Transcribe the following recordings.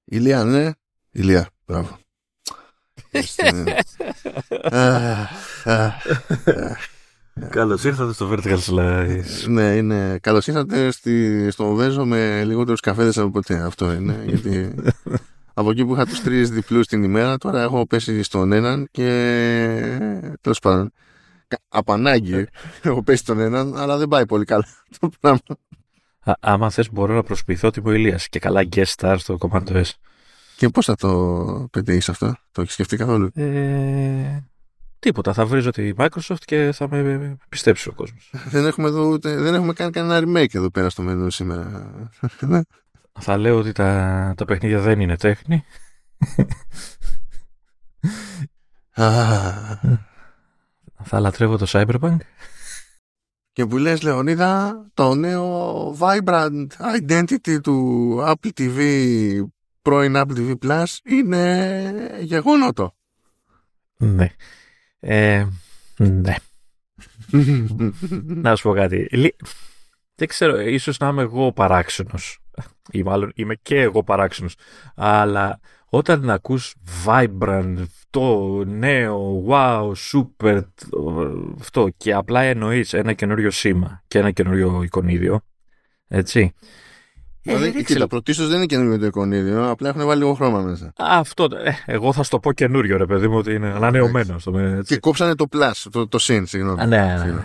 Ηλία, ναι. Ηλία, μπράβο. Καλώς ήρθατε στο Vertical Slice. Ναι, είναι. Καλώς ήρθατε στο Βέζο με λιγότερους καφέδες από ποτέ. Αυτό είναι. Γιατί από εκεί που είχα τους 3 διπλούς την ημέρα, τώρα έχω πέσει στον έναν και τέλος πάντων. Από ανάγκη έχω πέσει στον έναν, αλλά δεν πάει πολύ καλά το πράγμα. Άμα θες μπορώ να προσποιηθώ ότι είμαι ο Ηλίας και καλά guest star στο Command S. Και πώς θα το πετύχεις αυτό, το έχεις σκεφτεί καθόλου? Τίποτα, θα βρίζω τη Microsoft και θα με πιστέψει ο κόσμος. Δεν έχουμε κάνει κανένα remake εδώ πέρα στο μενού σήμερα. Θα λέω ότι τα παιχνίδια δεν είναι τέχνη. Θα λατρεύω το Cyberpunk. Και που λες, Λεωνίδα, το νέο Vibrant Identity του Apple TV, πρώην Apple TV Plus, είναι γεγονότο. Ναι. Ναι. Να σου πω κάτι. Δεν ξέρω, ίσως να είμαι εγώ παράξενος. Ή μάλλον είμαι και εγώ παράξενος. Αλλά όταν ακούς Vibrant, το νέο, wow, super, αυτό, και απλά εννοείς ένα καινούριο σήμα και ένα καινούριο εικονίδιο, έτσι. Κοίτα, πρωτίστως δεν είναι καινούριο το εικονίδιο, απλά έχουν βάλει λίγο χρώμα μέσα. Αυτό, εγώ θα στο πω καινούριο, ρε παιδί μου, ότι είναι ανανεωμένο. Και κόψανε το plus, το συν, συγγνώμη. Ναι.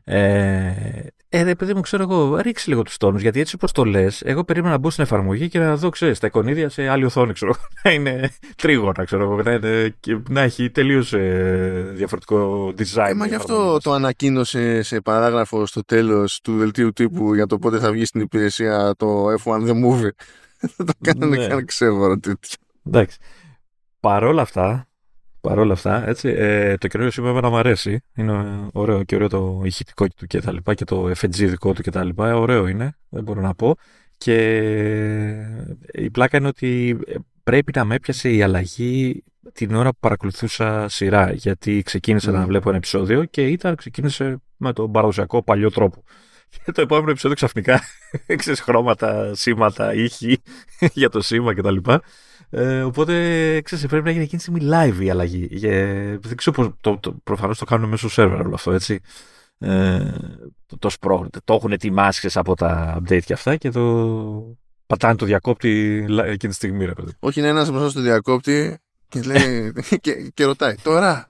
Ρε παιδί μου, ξέρω εγώ, ρίξει λίγο τους τόνους, γιατί έτσι όπως το λες, εγώ περίμενα να μπω στην εφαρμογή και να δω, ξέρεις, τα εικονίδια σε άλλη οθόνη, ξέρω εγώ, να είναι τρίγωνα, ξέρω εγώ, να έχει τελείως διαφορετικό design. Μα γι' αυτό το ανακοίνωσε σε παράγραφο στο τέλος του δελτίου τύπου για το πότε θα βγει στην υπηρεσία το F1 The Movie. Δεν το κάνανε καν ξέβορο τέτοιο. Εντάξει. Παρόλα αυτά, έτσι, το καινούριο σήμα εμένα μου αρέσει. Είναι ωραίο και ωραίο το ηχητικό του και τα λοιπά και το FG δικό του και τα λοιπά. Ωραίο είναι, δεν μπορώ να πω. Και η πλάκα είναι ότι πρέπει να με έπιασε η αλλαγή την ώρα που παρακολουθούσα σειρά. Γιατί ξεκίνησα να βλέπω ένα επεισόδιο και ξεκίνησε με τον παραδοσιακό παλιό τρόπο. Και το επόμενο επεισόδιο ξαφνικά ξέρεις, χρώματα, σήματα, ήχοι για το σήμα κτλ. Οπότε ξέρεις, πρέπει να γίνει εκείνη τη στιγμή live η αλλαγή. Δεν ξέρω πώς. Προφανώς το κάνουν μέσω σερβερ όλο αυτό, έτσι. Το το έχουν ετοιμάσει από τα update και αυτά και το πατάνε το διακόπτη εκείνη τη στιγμή, ρε παιδί. Όχι, είναι ένας μπροστά στο διακόπτη και λέει και ρωτάει τώρα.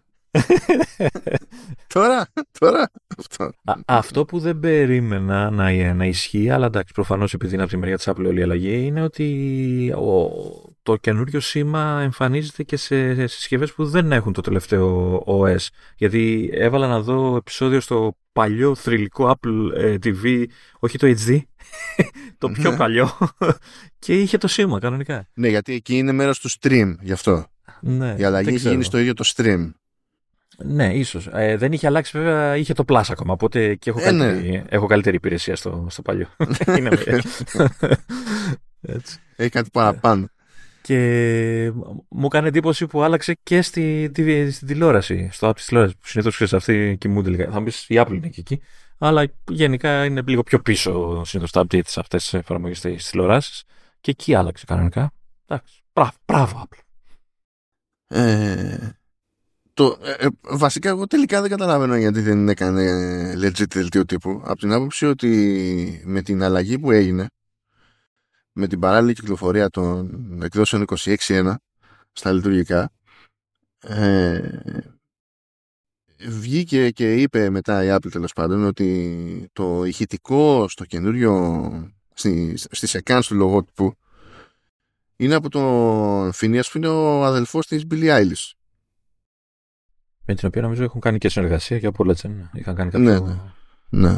Τώρα. Αυτό που δεν περίμενα να ισχύει, αλλά εντάξει, προφανώς επειδή είναι από τη μεριά της Apple όλη η αλλαγή, είναι ότι το καινούριο σήμα εμφανίζεται και σε συσκευές που δεν έχουν το τελευταίο OS. Γιατί έβαλα να δω επεισόδιο στο παλιό θρυλικό Apple TV, όχι το HD, το πιο παλιό, και είχε το σήμα κανονικά. Ναι, γιατί εκεί είναι μέρος του stream, γι' αυτό. Ναι, η αλλαγή έχει γίνει στο ίδιο το stream. Ναι, ίσως. Δεν είχε αλλάξει, βέβαια, είχε το Plus ακόμα. Οπότε και έχω καλύτερη υπηρεσία στο παλιό. Έτσι. Έχει κάτι παραπάνω. Και μου έκανε εντύπωση που άλλαξε και στην τηλεόραση. Στο app της τηλεόρασης. Που συνήθως ξέρεις, αυτοί κοιμούνται λίγα. Θα μου πεις η Apple είναι και εκεί. Αλλά γενικά είναι λίγο πιο πίσω συνήθως τα updates αυτές τις εφαρμογές στις τηλεοράσεις. Και εκεί άλλαξε κανονικά. Εντάξει. Μπράβο, Apple. Βασικά εγώ τελικά δεν καταλαβαίνω γιατί δεν έκανε legit δελτίο τύπου, από την άποψη ότι με την αλλαγή που έγινε, με την παράλληλη κυκλοφορία των εκδόσεων 26.1 στα λειτουργικά, βγήκε και είπε μετά η Apple, τέλος πάντων, ότι το ηχητικό στο καινούριο στις εκκάνες του λογότυπου είναι από τον Phineas που είναι ο αδελφός της Billie Eilish, με την οποία νομίζω έχουν κάνει και συνεργασία και από Legend. Είχαν κάνει κάποιο... Ναι.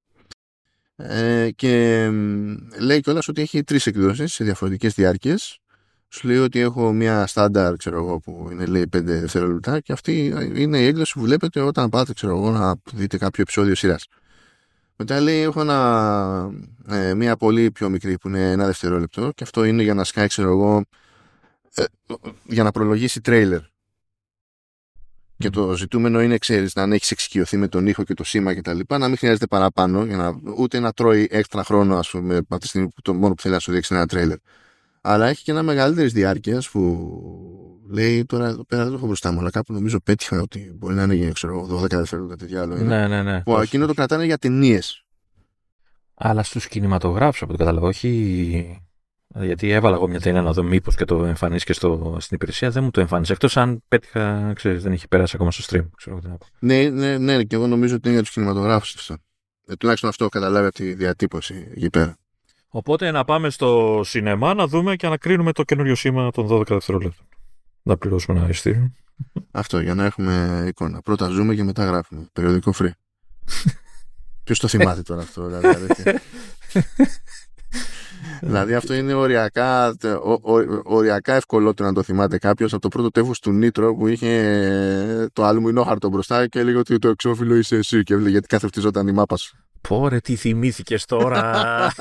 Και λέει κιόλας ότι έχει 3 εκδόσεις σε διαφορετικές διάρκειες. Σου λέει ότι έχω μια στάνταρ, ξέρω εγώ, που είναι, λέει, 5 δευτερόλεπτα, και αυτή είναι η έκδοση που βλέπετε όταν πάτε, ξέρω εγώ, να δείτε κάποιο επεισόδιο σειράς. Μετά λέει έχω μια πολύ πιο μικρή που είναι 1 δευτερόλεπτο, και αυτό είναι για να σκάει, ξέρω εγώ, για να προλογίσει τρέιλερ. Και το ζητούμενο είναι, ξέρεις, να αν έχεις εξοικειωθεί με τον ήχο και το σήμα και τα λοιπά, να μην χρειάζεται παραπάνω, για ούτε να τρώει έξτρα χρόνο, ας πούμε, από τη στιγμή που το μόνο που θέλει να σου δείξει ένα τρέιλερ. Αλλά έχει και ένα μεγαλύτερης διάρκειας που λέει, τώρα εδώ πέρα δεν το έχω μπροστά μου, αλλά κάπου νομίζω πέτυχα ότι μπορεί να είναι, ξέρω, 12 δευτερόλεπτα, τέτοια άλλο είναι. Ναι. Που εκείνο το κρατάνε για ταινίες. Αλλά στους κινηματογράφους από το κατάλαβα, όχι. Γιατί έβαλα εγώ μια ταινία να δω μήπως και το εμφανίσει και στην υπηρεσία, δεν μου το εμφάνισε. Εκτός αν πέτυχα, ξέρεις, δεν έχει περάσει ακόμα στο stream. Ξέρω τι να πω. Ναι, και εγώ νομίζω ότι είναι για τους κινηματογράφους αυτό. Τουλάχιστον αυτό καταλάβει από τη διατύπωση εκεί πέρα. Οπότε να πάμε στο σινεμά να δούμε και να κρίνουμε το καινούριο σήμα των 12 δευτερόλεπτων. Να πληρώσουμε ένα ειστήριο. Αυτό, για να έχουμε εικόνα. Πρώτα ζούμε και μετά γράφουμε. Περιοδικό free. Ποιος το θυμάται τώρα αυτό, δηλαδή. Δηλαδή αυτό είναι οριακά ευκολότερο να το θυμάται κάποιος από το πρώτο τεύχος του Νίτρο που είχε το αλουμινόχαρτο μπροστά και έλεγε ότι το εξώφυλλο είσαι εσύ και έλεγε γιατί καθευτιζόταν η μάπα σου. Πόρε, τι θυμήθηκες τώρα.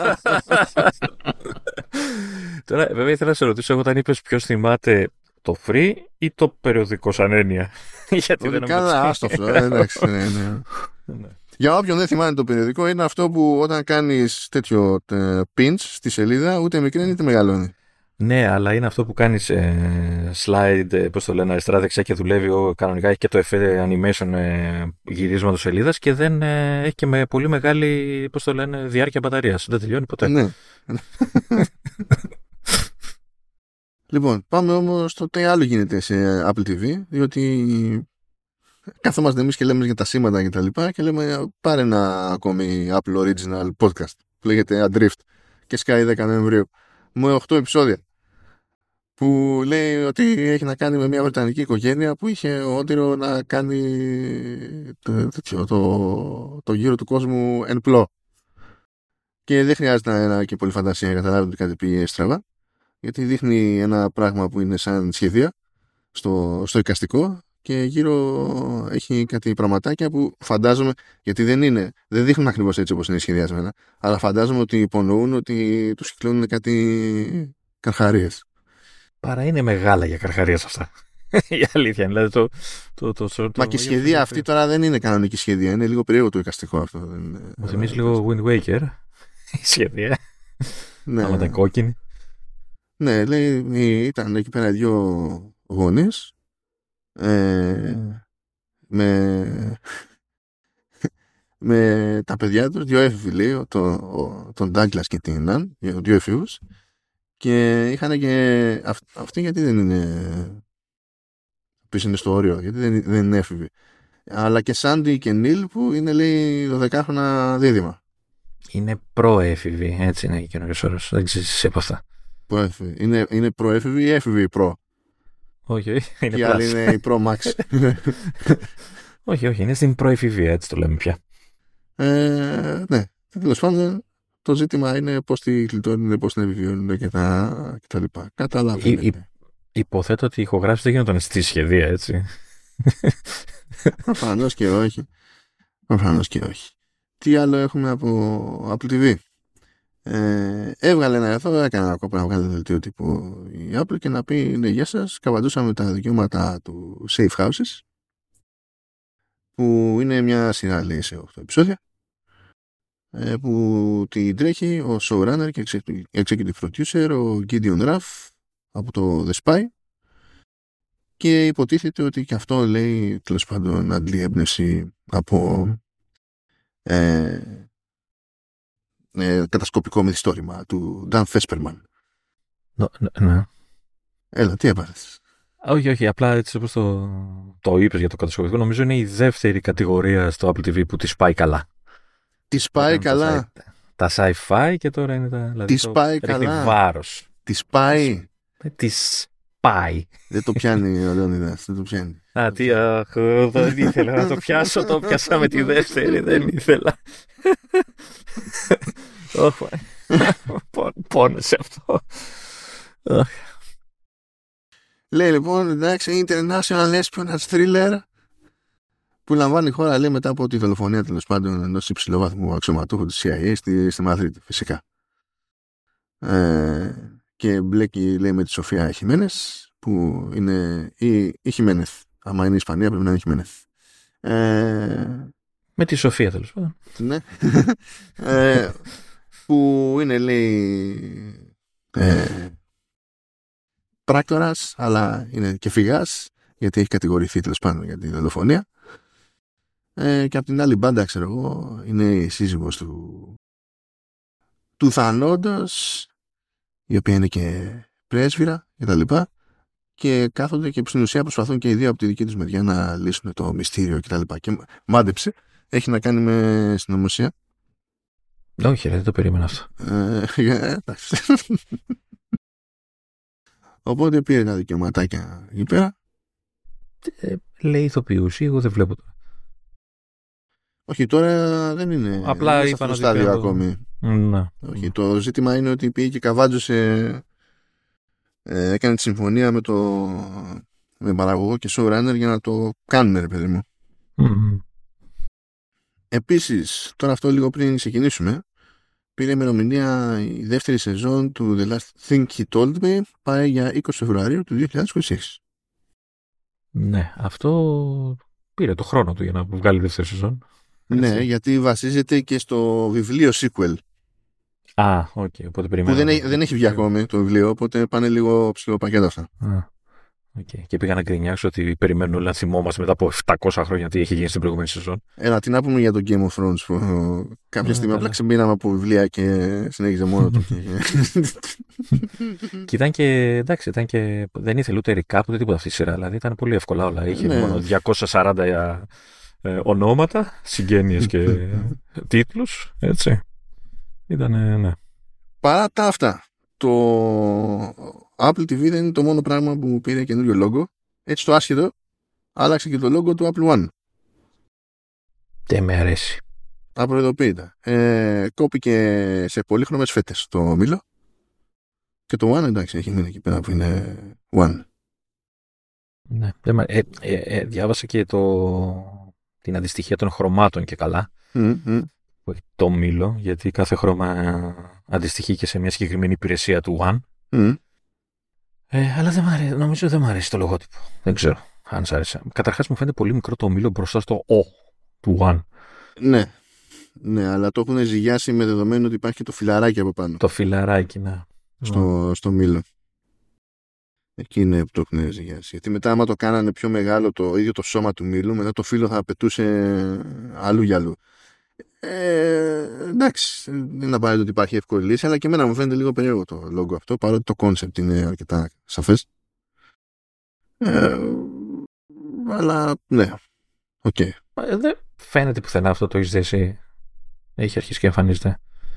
Τώρα βέβαια ήθελα να σε ρωτήσω όταν είπες ποιος θυμάται το free ή το περιοδικό σαν έννοια. Γιατί δεν κάνα άστο αυτό. Εντάξει, ναι. Για όποιον δεν θυμάται το περιοδικό, είναι αυτό που όταν κάνεις τέτοιο pinch στη σελίδα ούτε μικραίνει είτε μεγαλώνει. Ναι, αλλά είναι αυτό που κάνεις slide, πώς το λένε, αριστερά-δεξιά και δουλεύει κανονικά, έχει και το εφέ animation γυρίσματος σελίδας και δεν έχει και με πολύ μεγάλη, πώς το λένε, διάρκεια μπαταρίας. Δεν τελειώνει ποτέ. Ναι. Λοιπόν, πάμε όμως στο τι άλλο γίνεται σε Apple TV, διότι καθόμαστε εμείς και λέμε για τα σήματα και τα λοιπά και λέμε πάρε ένα ακόμη Apple Original Podcast που λέγεται Adrift και σκάει 10 Νοεμβρίου με 8 επεισόδια που λέει ότι έχει να κάνει με μια βρετανική οικογένεια που είχε όνειρο να κάνει το γύρο του κόσμου εν πλώ και δεν χρειάζεται να και πολύ φαντασία για να καταλάβει ότι κάτι πήγε στραβά γιατί δείχνει ένα πράγμα που είναι σαν σχεδία στο εικαστικό και γύρω έχει κάτι πραγματάκια που φαντάζομαι, γιατί δεν δείχνουν ακριβώς έτσι όπως είναι σχεδιασμένα, αλλά φαντάζομαι ότι υπονοούν ότι τους κυκλώνουν κάτι καρχαρίες. Παρά είναι μεγάλα για καρχαρίες αυτά. Η αλήθεια είναι. Δηλαδή Μα και η σχεδία αυτή τώρα δεν είναι κανονική σχεδία, είναι λίγο περίεργο το εικαστικό αυτό. Μου θυμίζει λίγο Wind Waker. Η σχεδία. Ναι. Αλλά ήταν κόκκινη. Ναι, λέει ήταν εκεί πέρα δύο γονείς με τα παιδιά τους, δύο έφηβοι λέει, τον Douglas και την Nan, δύο εφήβους και είχαν και αυτοί γιατί δεν είναι πίσω είναι στο όριο, γιατί δεν είναι έφηβοι, αλλά και Sandy και Neil που είναι λέει 12χρονα δίδυμα. Είναι προέφηβοι, έτσι είναι και καινούργιος όρος, δεν ξέρεις από αυτά. Είναι προέφηβοι ή έφηβοι προ? Όχι, είναι και άλλοι είναι η Pro Max. όχι, είναι στην προεφηβεία, έτσι το λέμε πια. Ναι, τέλος πάντων το ζήτημα είναι πώς τη γλιτώνουν, πώς την επιβιώνουν και τα λοιπά. Καταλαβαίνετε. Υποθέτω ότι η ηχογράφηση δεν γινόταν στη σχεδία, έτσι. Προφανώς και όχι. Τι άλλο έχουμε από Apple TV? Έβγαλε έκανε ένα κόπο να βγάλει δελτίο τύπου η Apple και να πει ναι, γεια σας, καβαντούσαμε τα δικαιώματα του Safe Houses που είναι μια σειρά λέει σε 8 επεισόδια που την τρέχει ο showrunner και executive producer ο Gideon Raff από το The Spy και υποτίθεται ότι και αυτό λέει τέλος πάντων αντλεί έμπνευση από κατασκοπικό μυθιστόρημα του Dan Fesperman. Ναι. Έλα, τι έπαθες? Όχι, απλά έτσι όπως το είπες για το κατασκοπικό, νομίζω είναι η δεύτερη κατηγορία στο Apple TV που τη πάει καλά. Τη πάει καλά. Τα sci-fi και τώρα είναι τα. Δηλαδή τη πάει καλά. Βάρος. Τη πάει. Τη πάει. Δεν το πιάνει ο Λεωνίδας, δεν το πιάνει. Δεν ήθελα να το πιάσω, το πιάσα με τη δεύτερη, δεν ήθελα. Πόνεσε αυτό. Λέει λοιπόν, εντάξει, International Espionage Thriller που λαμβάνει η χώρα λέει μετά από τη δολοφονία τέλος πάντων ενός υψηλοβάθμου αξιωματούχου της CIA στη Μαδρίτη φυσικά. Και μπλέκει λέει με τη Σοφία Χιμένες που είναι η Χιμένεθ. Άμα είναι η Ισπανία πρέπει να είναι η Χιμένεθ. Με τη Σοφία τέλος πάντων. Ναι. Που είναι λέει πράκτορας, αλλά είναι και φυγάς, γιατί έχει κατηγορηθεί τέλος πάντων για τη δολοφονία. Και από την άλλη μπάντα, ξέρω εγώ, είναι η σύζυγος του θανόντος, η οποία είναι και πρέσβυρα και τα λοιπά, και κάθονται και στην ουσία προσπαθούν και οι δύο από τη δική τους μεριά να λύσουν το μυστήριο και τα λοιπά. Και μάντεψε, έχει να κάνει με συνωμοσία. Όχι, δεν το περίμενα αυτό. Εντάξει. Οπότε πήρε τα δικαιωματάκια εκεί πέρα. Λέει ηθοποιούς, εγώ δεν βλέπω τώρα. Όχι, τώρα δεν είναι. Απλά είπα στο στάδιο ακόμη. Να. Όχι, το ζήτημα είναι ότι πήγε και καβάντζωσε. Έκανε τη συμφωνία με παραγωγό και showrunner για να το κάνουμε, ρε παιδί μου. Επίσης, τώρα αυτό λίγο πριν ξεκινήσουμε, πήρε ημερομηνία η δεύτερη σεζόν του The Last Thing He Told Me, πάει για 20 Φεβρουαρίου του 2026. Ναι, αυτό πήρε το χρόνο του για να βγάλει δεύτερη σεζόν. Ναι, γιατί βασίζεται και στο βιβλίο sequel. Οκ, οπότε περιμένω. Που δεν έχει βγει ακόμη το βιβλίο, οπότε πάνε λίγο ψηλοπακέτα αυτά. Okay. Και πήγα να γκρινιάξω ότι περιμένουν όλοι να θυμόμαστε μετά από 700 χρόνια τι έχει γίνει στην προηγούμενη σεζόν. Τι να πούμε για το Game of Thrones που κάποια στιγμή απλά ξεμπήραμε από βιβλία και συνέχιζε μόνο του. Και ήταν και δεν ήθελε ούτε recap ούτε τίποτα αυτή η σειρά. Δηλαδή ήταν πολύ εύκολα όλα. Είχε μόνο 240 ονόματα, συγγένειες και τίτλους. Έτσι. Ήταν, ναι. Παρά τα αυτά, το Apple TV δεν είναι το μόνο πράγμα που πήρε καινούριο logo. Έτσι το άσχετο, άλλαξε και το logo του Apple One. Δεν με αρέσει. Απροειδοποίητα. Κόπηκε σε πολύχρωμες φέτες το μήλο. Και το One, εντάξει, έχει μείνει εκεί πέρα που είναι One. Ναι. Διάβασα και την αντιστοιχεία των χρωμάτων και καλά. Που έχει το μήλο, γιατί κάθε χρώμα αντιστοιχεί και σε μια συγκεκριμένη υπηρεσία του One. Αλλά νομίζω δεν μου αρέσει το λογότυπο. Δεν ξέρω αν σ' άρεσε. Καταρχάς μου φαίνεται πολύ μικρό το μήλο μπροστά στο O του One. Ναι, αλλά το έχουν ζυγιάσει με δεδομένο ότι υπάρχει και το φιλαράκι από πάνω. Το φιλαράκι, ναι. Στο μήλο. Εκεί είναι που το έχουν ζυγιάσει. Γιατί μετά άμα το κάνανε πιο μεγάλο το ίδιο το σώμα του μήλου, μετά το φύλλο θα πετούσε αλλού για αλλού. Εντάξει, δεν είναι απαραίτητο ότι υπάρχει εύκολη λύση, αλλά και εμένα μου φαίνεται λίγο περίεργο το logo αυτό, παρότι το concept είναι αρκετά σαφές. Αλλά ναι, οκ. Δεν φαίνεται πουθενά αυτό, το έχεις δει εσύ? Έχει αρχίσει και εμφανίζεται?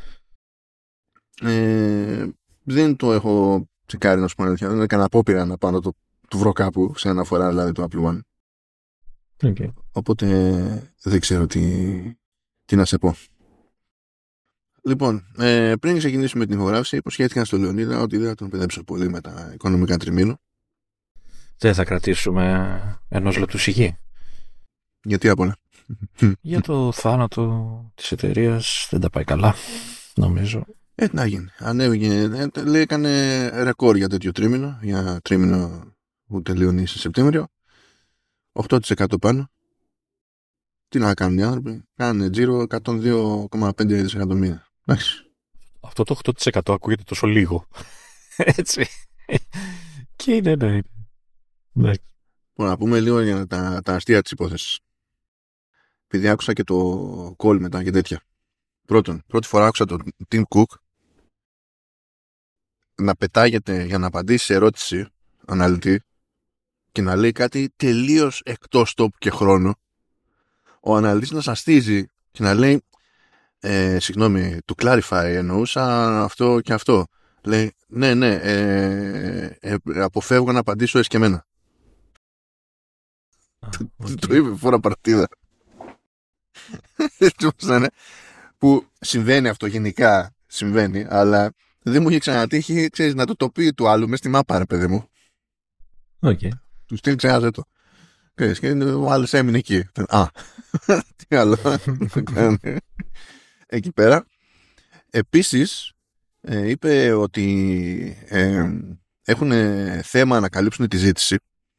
Δεν το έχω τσεκάρει, να σου πω αλήθεια. Δεν έκανα απόπειρα να πάω να το βρω κάπου σε αναφορά, δηλαδή το Apple One. Okay. Οπότε δεν ξέρω τι να σε πω. Λοιπόν, πριν ξεκινήσουμε την ηχογράφηση, υποσχέθηκα στον Λεωνίδα ότι δεν θα τον παιδέψω πολύ με τα οικονομικά τριμήνου. Δεν θα κρατήσουμε ενός λεπτού σιγή. Γιατί απ' όλα? Για το θάνατο της εταιρείας δεν τα πάει καλά, νομίζω. Τι να γίνει. Ανέβηκε, λέει, έκανε ρεκόρ για τέτοιο τρίμηνο, για τρίμηνο που τελειώνει σε Σεπτέμβριο. 8% πάνω. Τι να κάνουν οι άνθρωποι? Κάνε τζίρο 102,5 δισεκατομμύρια. Εντάξει. Αυτό το 8% ακούγεται τόσο λίγο. Έτσι. Και είναι, ναι. Λοιπόν, να πούμε λίγο για τα αστεία της υπόθεσης. Επειδή άκουσα και το call μετά και τέτοια. Πρώτη φορά άκουσα τον Tim Cook να πετάγεται για να απαντήσει σε ερώτηση αναλυτή και να λέει κάτι τελείως εκτός τόπου και χρόνου. Ο αναλυτής να σαστίζει και να λέει συγγνώμη, to clarify, εννοούσα αυτό και αυτό. Λέει, ναι, αποφεύγω να απαντήσω εσκεμμένα. Το είπε φορά παρτίδα. Που συμβαίνει αυτό, γενικά συμβαίνει, αλλά δεν μου είχε ξανατύχει, ξέρεις, να το πει του άλλου μες στη μάπα, ρε παιδί μου. Okay. Του στείλει, ξέχασε το. Και ο άλλος έμεινε εκεί. Τι άλλο θα κάνει εκεί πέρα. Επίσης είπε ότι έχουν θέμα να καλύψουν τη ζήτηση,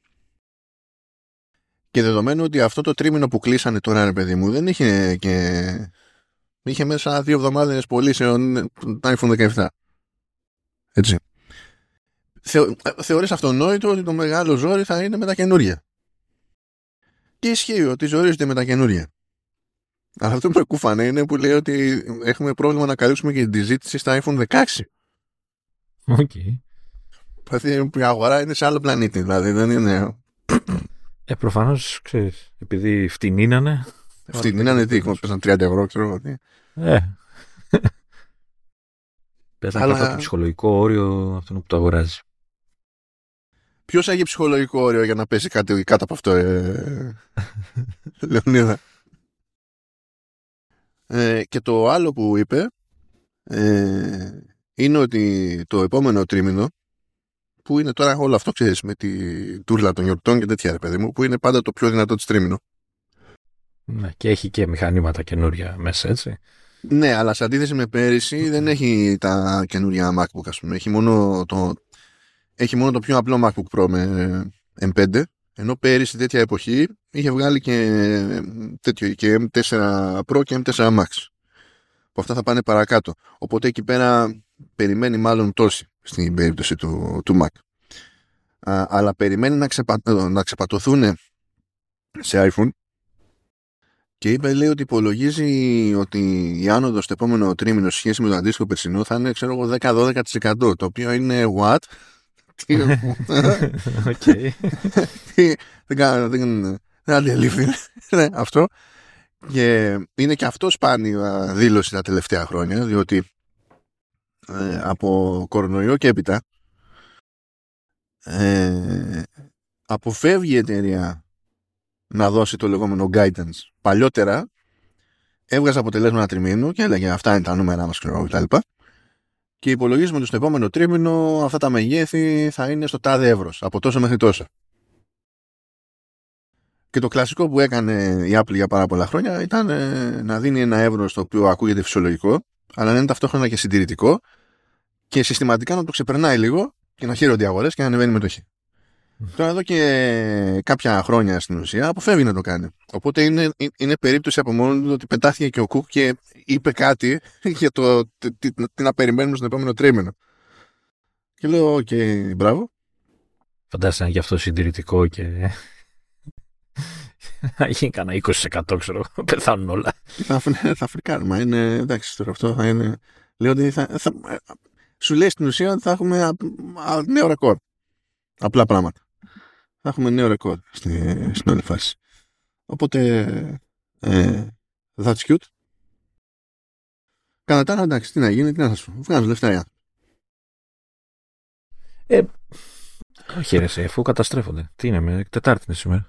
και δεδομένου ότι αυτό το τρίμηνο που κλείσανε τώρα, ρε παιδί μου, δεν είχε και είχε μέσα 2 εβδομάδες πωλήσεων iPhone 17. Έτσι. θεωρείς αυτονόητο ότι το μεγάλο ζόρι θα είναι με τα καινούρια. Και ισχύει ότι ζορίζεται με τα καινούρια. Αλλά αυτό που με κούφανε είναι που λέει ότι έχουμε πρόβλημα να καλύψουμε και την ζήτηση στα iPhone 16. Οκ. Η αγορά είναι σε άλλο πλανήτη, δηλαδή δεν είναι. Προφανώς, ξέρεις, επειδή φτηνίνανε. Φτηνίνανε τι, πέσαν 30 ευρώ, ξέρω εγώ τι. Πέσαν κάτω από το ψυχολογικό όριο αυτόν που το αγοράζει. Ποιος έχει ψυχολογικό όριο για να πέσει κάτι κάτω από αυτό, Λεωνίδα? Και το άλλο που είπε είναι ότι το επόμενο τρίμηνο, που είναι τώρα όλο αυτό, ξέρεις, με τη τούρλα των γιορτών και τέτοια, ρε παιδί μου, που είναι πάντα το πιο δυνατό της τρίμηνο. Ναι, και έχει και μηχανήματα καινούρια μέσα, έτσι. Ναι, αλλά σε αντίθεση με πέρυσι δεν έχει τα καινούρια MacBook, ας πούμε. Έχει μόνο το πιο απλό MacBook Pro με M5, ενώ πέρυσι τέτοια εποχή είχε βγάλει και M4 Pro και M4 Max. Που αυτά θα πάνε παρακάτω. Οπότε εκεί πέρα περιμένει μάλλον πτώση στην περίπτωση του Mac. Αλλά περιμένει να ξεπατωθούν σε iPhone. Και είπε, λέει, ότι υπολογίζει ότι η άνοδος στο επόμενο τρίμηνο σε σχέση με το αντίστοιχο περσινό θα είναι, ξέρω εγώ, 10-12%. Το οποίο είναι what? Δεν αντιλήφθη αυτό. Και είναι και αυτό σπάνια δήλωση τα τελευταία χρόνια, διότι από κορονοϊό και έπειτα αποφεύγει η εταιρεία να δώσει το λεγόμενο guidance. Παλιότερα έβγαζε αποτελέσματα τριμήνου και έλεγε αυτά είναι τα νούμερα μας κτλ. Και υπολογίζουμε ότι στο επόμενο τρίμηνο αυτά τα μεγέθη θα είναι στο τάδε εύρος, από τόσο μέχρι τόσο. Και το κλασικό που έκανε η Apple για πάρα πολλά χρόνια ήταν να δίνει ένα εύρος το οποίο ακούγεται φυσιολογικό, αλλά να είναι ταυτόχρονα και συντηρητικό και συστηματικά να το ξεπερνάει λίγο και να χαίρονται οι αγορές και να ανεβαίνει η μετοχή. Τώρα εδώ και κάποια χρόνια στην ουσία αποφεύγει να το κάνει. Οπότε είναι περίπτωση από μόνο του ότι πετάθηκε και ο Κουκ και είπε κάτι για το τι να περιμένουμε στον επόμενο τρίμηνο. Και λέω, οκ, μπράβο. Φαντάζεσαι γι' αυτό συντηρητικό και γίνει κανένα 20%, ξέρω, πεθάνουν όλα. Θα φρικάρουμε, είναι εντάξει τώρα αυτό θα είναι. Λέω ότι σου λέει στην ουσία ότι θα έχουμε νέο ρεκόρ. Απλά πράγματα. Θα έχουμε νέο ρεκόρ στην όλη φάση. Οπότε that's cute. Κατά τα άλλα, εντάξει, τι να γίνει, τι να σας πω. Βγάζω λεφτά. Όχι ρε, αφού καταστρέφονται. Τι είναι, με Τετάρτη είναι σήμερα.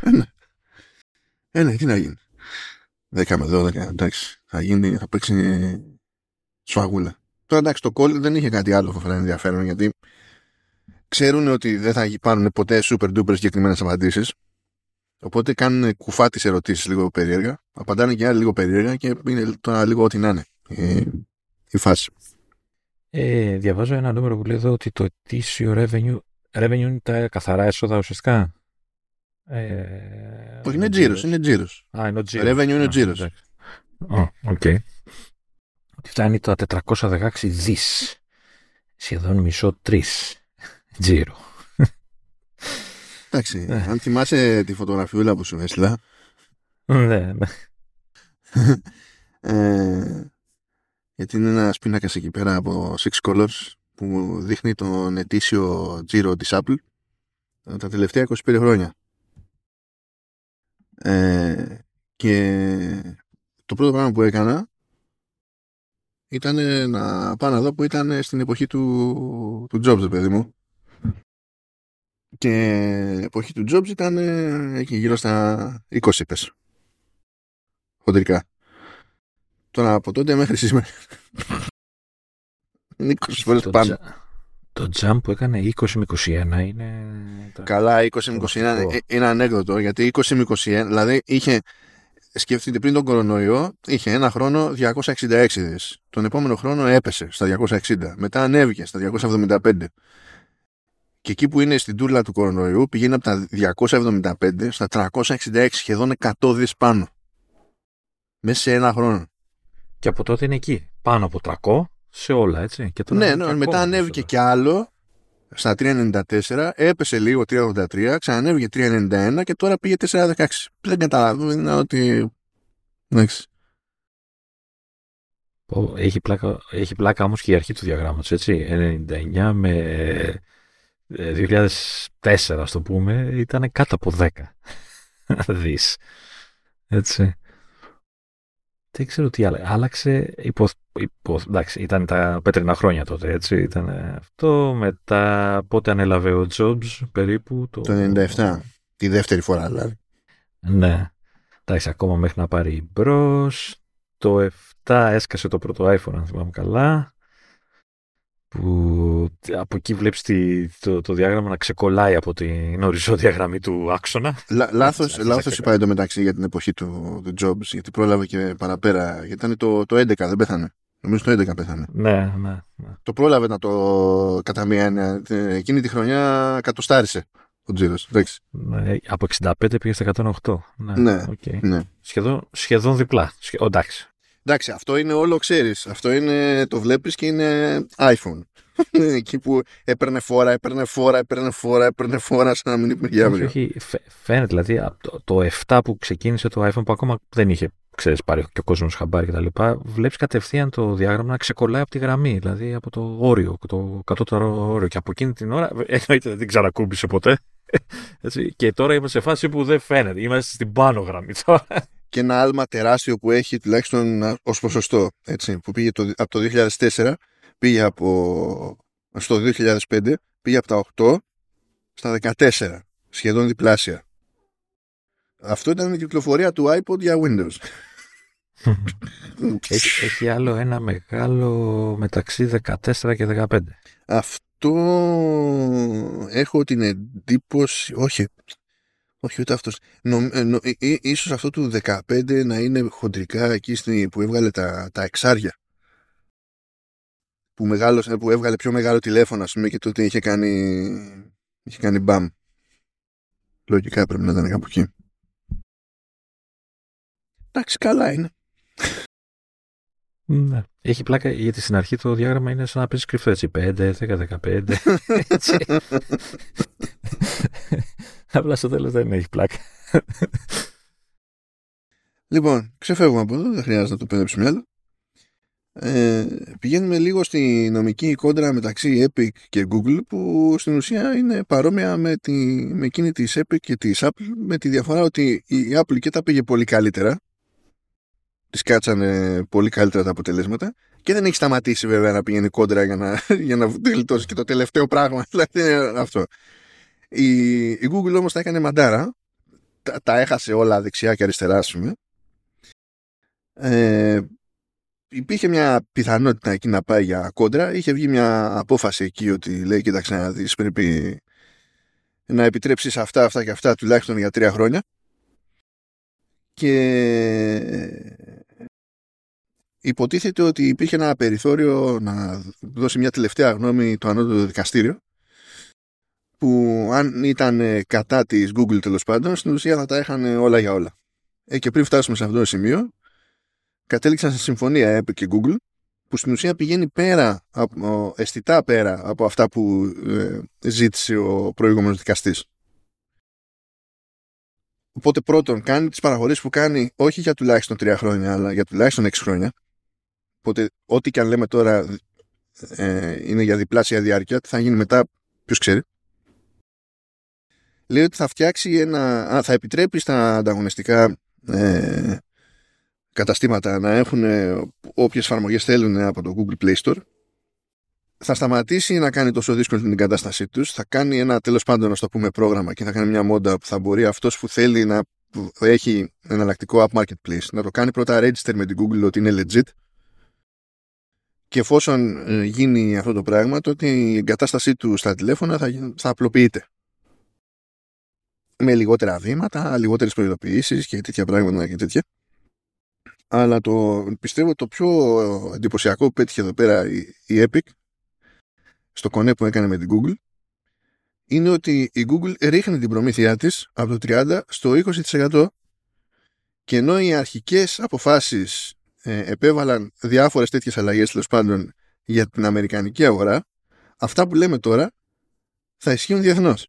Ναι, τι να γίνει. 10 με 12, εντάξει. Θα παίξει σφαγούλα. Τώρα εντάξει, το call δεν είχε κάτι άλλο που φαίνεται ενδιαφέρον, γιατί ξέρουν ότι δεν θα πάρουν ποτέ super duper συγκεκριμένες απαντήσεις. Οπότε κάνουν κουφά τις ερωτήσεις λίγο περίεργα. Απαντάνε και άλλοι λίγο περίεργα και είναι τώρα λίγο ό,τι να είναι η φάση. Διαβάζω ένα νούμερο που λέει εδώ ότι το ετήσιο revenue είναι τα καθαρά έσοδα ουσιαστικά. Όχι, είναι τζίρος. Είναι τζίρος. Είναι ο τζίρος. Revenue είναι τζίρος. Οκ. Ότι φτάνει τα 416 δις. Σχεδόν μισό 3 τζίρο. Εντάξει, αν θυμάσαι τη φωτογραφιούλα που σου έστειλα. Ναι. Γιατί είναι ένας πίνακας εκεί πέρα από Six Colors που δείχνει τον ετήσιο τζίρο της Apple τα τελευταία 25 χρόνια. Και το πρώτο πράγμα που έκανα ήταν να πάω να δω που ήταν στην εποχή του Jobs, παιδί μου. Και η εποχή του Jobs ήταν εκεί γύρω στα 20 πες. Χοντρικά. Τώρα από τότε μέχρι σήμερα είναι 20 φορές πάνω. Το jump που έκανε 20 με 21 είναι... Καλά, 20 με 21 είναι ανέκδοτο, γιατί 20 με 21, δηλαδή είχε, σκεφτείτε πριν τον κορονοϊό, είχε ένα χρόνο 266 δις. Τον επόμενο χρόνο έπεσε στα 260. Μετά ανέβηκε στα 275. Και εκεί που είναι στην τούρλα του κορονοϊού πηγαίνει από τα 275 στα 366, σχεδόν 100 δις πάνω. Μέσα σε ένα χρόνο. Και από τότε είναι εκεί. Πάνω από 300 σε όλα, έτσι. Και τώρα ναι, μετά ανέβηκε κι άλλο στα 394, έπεσε λίγο 383, ξανανέβηκε 391 και τώρα πήγε 416. Δεν καταλαβαίνω ότι... Εντάξει. Έχει πλάκα όμως και η αρχή του διαγράμματος, έτσι. 99 με 2004, ας το πούμε, ήταν κάτω από 10 δις. Έτσι. Δεν ξέρω τι άλλαξε. Εντάξει, ήταν τα πέτρινα χρόνια τότε, έτσι. Ήταν αυτό. Μετά, πότε ανέλαβε ο Jobs, περίπου. Το 97. Τη δεύτερη φορά, δηλαδή. Ναι. Εντάξει, ακόμα μέχρι να πάρει μπρος. Το 7 έσκασε το πρώτο iPhone, αν θυμάμαι καλά. Που από εκεί βλέπεις το διάγραμμα να ξεκολλάει από την οριζόντια γραμμή του άξονα. Λάθος είπα εντωμεταξύ για την εποχή του Jobs, γιατί πρόλαβε και παραπέρα. Γιατί ήταν το 11, δεν πέθανε. Νομίζω το 11 πέθανε. Ναι. Το πρόλαβε να το κατά μία έννοια. Εκείνη τη χρονιά κατοστάρισε ο τζίρος. Ναι, από 65 πήγε στα 108. Ναι, okay. Ναι. Σχεδόν διπλά. Εντάξει, αυτό είναι όλο, ξέρεις. Αυτό είναι, το βλέπεις και είναι iPhone. Εκεί που έπαιρνε φόρα σαν να μην υπήρχε αύριο. Όχι, φαίνεται δηλαδή από το 7 που ξεκίνησε το iPhone, που ακόμα δεν είχε, ξέρεις, πάρει και ο κόσμος χαμπάρι και τα λοιπά, βλέπεις κατευθείαν το διάγραμμα να ξεκολλάει από τη γραμμή, δηλαδή από το όριο, το κατώτερο όριο, και από εκείνη την ώρα εννοείται δεν ξανακούμπησε ποτέ. Έτσι, και τώρα είμαστε σε φάση που δεν φαίνεται, είμαστε στην πάνω γραμμή τώρα. Και ένα άλμα τεράστιο που έχει, τουλάχιστον ως ποσοστό, έτσι, που πήγε από το 2004, πήγε στο 2005, πήγε από τα 8 στα 14, σχεδόν διπλάσια. Αυτό ήταν η κυκλοφορία του iPod για Windows. Έχει άλλο ένα μεγάλο μεταξύ 14 και 15. Αυτό έχω την εντύπωση, όχι ούτε αυτός. Ίσως αυτό του 15 να είναι χοντρικά εκεί που έβγαλε τα εξάρια. Που έβγαλε πιο μεγάλο τηλέφωνο, ας πούμε, και τότε είχε κάνει μπαμ. Λογικά πρέπει να ήταν κάπου εκεί. Εντάξει, καλά είναι. Ναι. Έχει πλάκα γιατί στην αρχή το διάγραμμα είναι σαν να παίζει κρυφτό, έτσι. 5, 10, 15. Έτσι. Απλά στο τέλος δεν έχει πλάκα. Λοιπόν, ξεφεύγουμε από εδώ, δεν χρειάζεται να το πέδεψουμε άλλο. Πηγαίνουμε λίγο στη νομική κόντρα μεταξύ Epic και Google, που στην ουσία είναι παρόμοια με εκείνη της Epic και της Apple, με τη διαφορά ότι η Apple και τα πήγε πολύ καλύτερα, τις κάτσανε πολύ καλύτερα τα αποτελέσματα, και δεν έχει σταματήσει βέβαια να πηγαίνει κόντρα για να γλιτώσει και το τελευταίο πράγμα, δηλαδή αυτό. Η Google όμως τα έκανε μαντάρα, τα έχασε όλα δεξιά και αριστερά, ας πούμε. Υπήρχε μια πιθανότητα εκεί να πάει για κόντρα. Είχε βγει μια απόφαση εκεί ότι λέει, κοίταξε να δεις, πρέπει να επιτρέψεις αυτά και αυτά τουλάχιστον για 3 χρόνια. Και υποτίθεται ότι υπήρχε ένα περιθώριο να δώσει μια τελευταία γνώμη το ανώτατο δικαστήριο, που αν ήταν κατά της Google, τέλος πάντων, στην ουσία θα τα έχανε όλα για όλα. Και πριν φτάσουμε σε αυτό το σημείο, κατέληξαν σε συμφωνία Epic και Google, που στην ουσία πηγαίνει αισθητά πέρα από αυτά που ζήτησε ο προηγούμενος δικαστής. Οπότε πρώτον, κάνει τις παραχωρήσεις που κάνει όχι για τουλάχιστον 3 χρόνια, αλλά για τουλάχιστον 6 χρόνια. Οπότε ό,τι και αν λέμε τώρα είναι για διπλάσια διάρκεια, τι θα γίνει μετά, ποιος ξέρει. Λέει ότι θα φτιάξει θα επιτρέπει στα ανταγωνιστικά καταστήματα να έχουν όποιες εφαρμογές θέλουν από το Google Play Store. Θα σταματήσει να κάνει τόσο δύσκολη την εγκατάστασή τους. Θα κάνει ένα, τέλος πάντων, να το πούμε, πρόγραμμα, και θα κάνει μια μόντα που θα μπορεί αυτός που θέλει να έχει εναλλακτικό app marketplace να το κάνει πρώτα register με την Google ότι είναι legit, και εφόσον γίνει αυτό το πράγμα, τότε η εγκατάστασή του στα τηλέφωνα θα απλοποιείται με λιγότερα βήματα, λιγότερες προειδοποιήσεις και τέτοια πράγματα και τέτοια. Αλλά πιστεύω το πιο εντυπωσιακό που πέτυχε εδώ πέρα η Epic στο κονέ που έκανε με την Google είναι ότι η Google ρίχνει την προμήθειά της από το 30% στο 20%, και ενώ οι αρχικές αποφάσεις επέβαλαν διάφορες τέτοιες αλλαγές, τέλος πάντων, για την αμερικανική αγορά, αυτά που λέμε τώρα θα ισχύουν διεθνώς.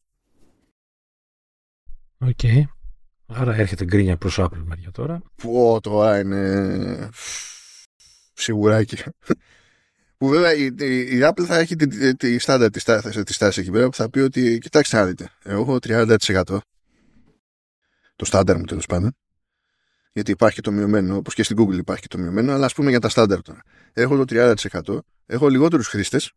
Οκ. Άρα έρχεται γκρίνια προς Apple μεριά τώρα. Πω, τώρα είναι σιγουράκι. Που βέβαια η Apple θα έχει τη στάνταρ τη στάση εκεί πέρα που θα πει ότι κοιτάξτε να δείτε, εγώ έχω 30%. Το στάνταρ μου τέλος πάντων. Γιατί υπάρχει και το μειωμένο, όπως και στην Google υπάρχει και το μειωμένο, αλλά ας πούμε για τα στάνταρ τώρα. Έχω το 30%, έχω λιγότερους χρήστες,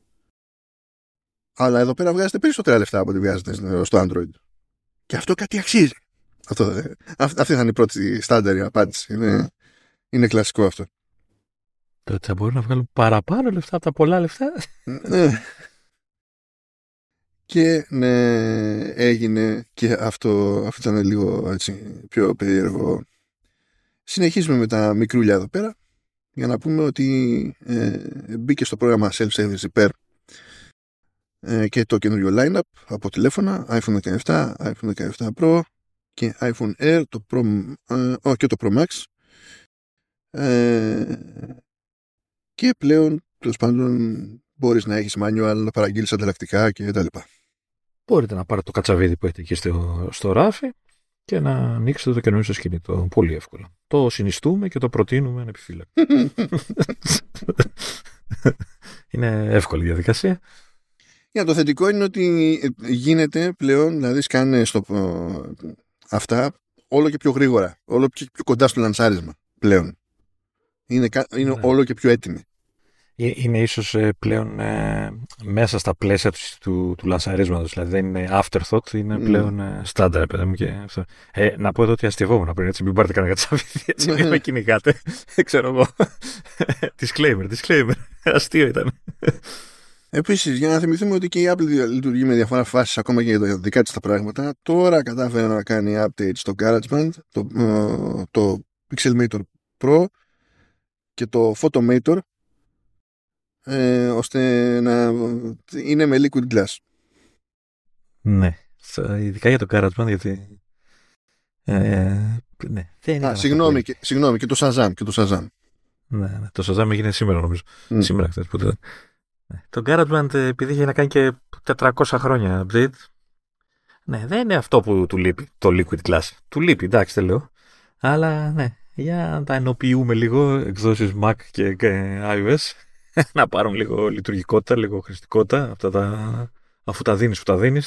αλλά εδώ πέρα βγάζετε περισσότερα λεφτά από ό,τι βγάζετε στο Android. Και αυτό κάτι αξίζει. Αυτή θα είναι η πρώτη στάνταρ απάντηση. Είναι κλασικό αυτό. Τότε θα μπορούν να βγάλουν παραπάνω λεφτά από τα πολλά λεφτά. Ναι. Και ναι, έγινε και αυτό ήταν λίγο έτσι, πιο περίεργο. Συνεχίζουμε με τα μικρούλια εδώ πέρα για να πούμε ότι μπήκε στο πρόγραμμα Self-Service Repair και το καινούριο line-up από τηλέφωνα iPhone 17, iPhone 17 Pro και iPhone Air και το Pro Max και πλέον τέλος πάντων μπορείς να έχεις manual, να παραγγείλεις ανταλλακτικά και τα λοιπά. Μπορείτε να πάρετε το κατσαβίδι που έχετε εκεί στο ράφι και να ανοίξετε το καινούριο σας κινητό. Πολύ εύκολα. Το συνιστούμε και το προτείνουμε ανεπιφύλακτα. Είναι εύκολη διαδικασία. Για το θετικό είναι ότι γίνεται πλέον, δηλαδή σκάνε αυτά όλο και πιο γρήγορα, όλο και πιο κοντά στο λανσάρισμα πλέον. Είναι όλο και πιο έτοιμοι. Είναι ίσως πλέον μέσα στα πλαίσια του λανσαρίσματος, δηλαδή δεν είναι afterthought, είναι πλέον standard, παιδί μου. Και αυτό. Να πω εδώ ότι αστευόμουν πριν, έτσι, μην πάρετε κανένα κατσαβίδι, έτσι, μην με κυνηγάτε, ξέρω εγώ. Disclaimer, αστείο ήταν. Επίσης, για να θυμηθούμε ότι και η Apple λειτουργεί με διαφορά φάσεις ακόμα και για τα δικά της τα πράγματα, τώρα κατάφερε να κάνει update στο GarageBand, το Pixelmator Pro και το Photomator, ώστε να είναι με liquid glass. Ναι, ειδικά για το GarageBand, γιατί ναι, δεν είναι. Συγγνώμη, και το Shazam. Ναι, το Shazam έγινε σήμερα, νομίζω. Σήμερα, χθες που ήταν. Το GarageBand, επειδή είχε να κάνει και 400 χρόνια update, ναι, δεν είναι αυτό που του λείπει, το liquid glass. Του λείπει, εντάξει, δεν λέω. Αλλά ναι, για να τα ενοποιούμε λίγο, εκδόσεις Mac και iOS, να πάρουν λίγο λειτουργικότητα, λίγο χρηστικότητα, αφού τα δίνεις που τα δίνεις.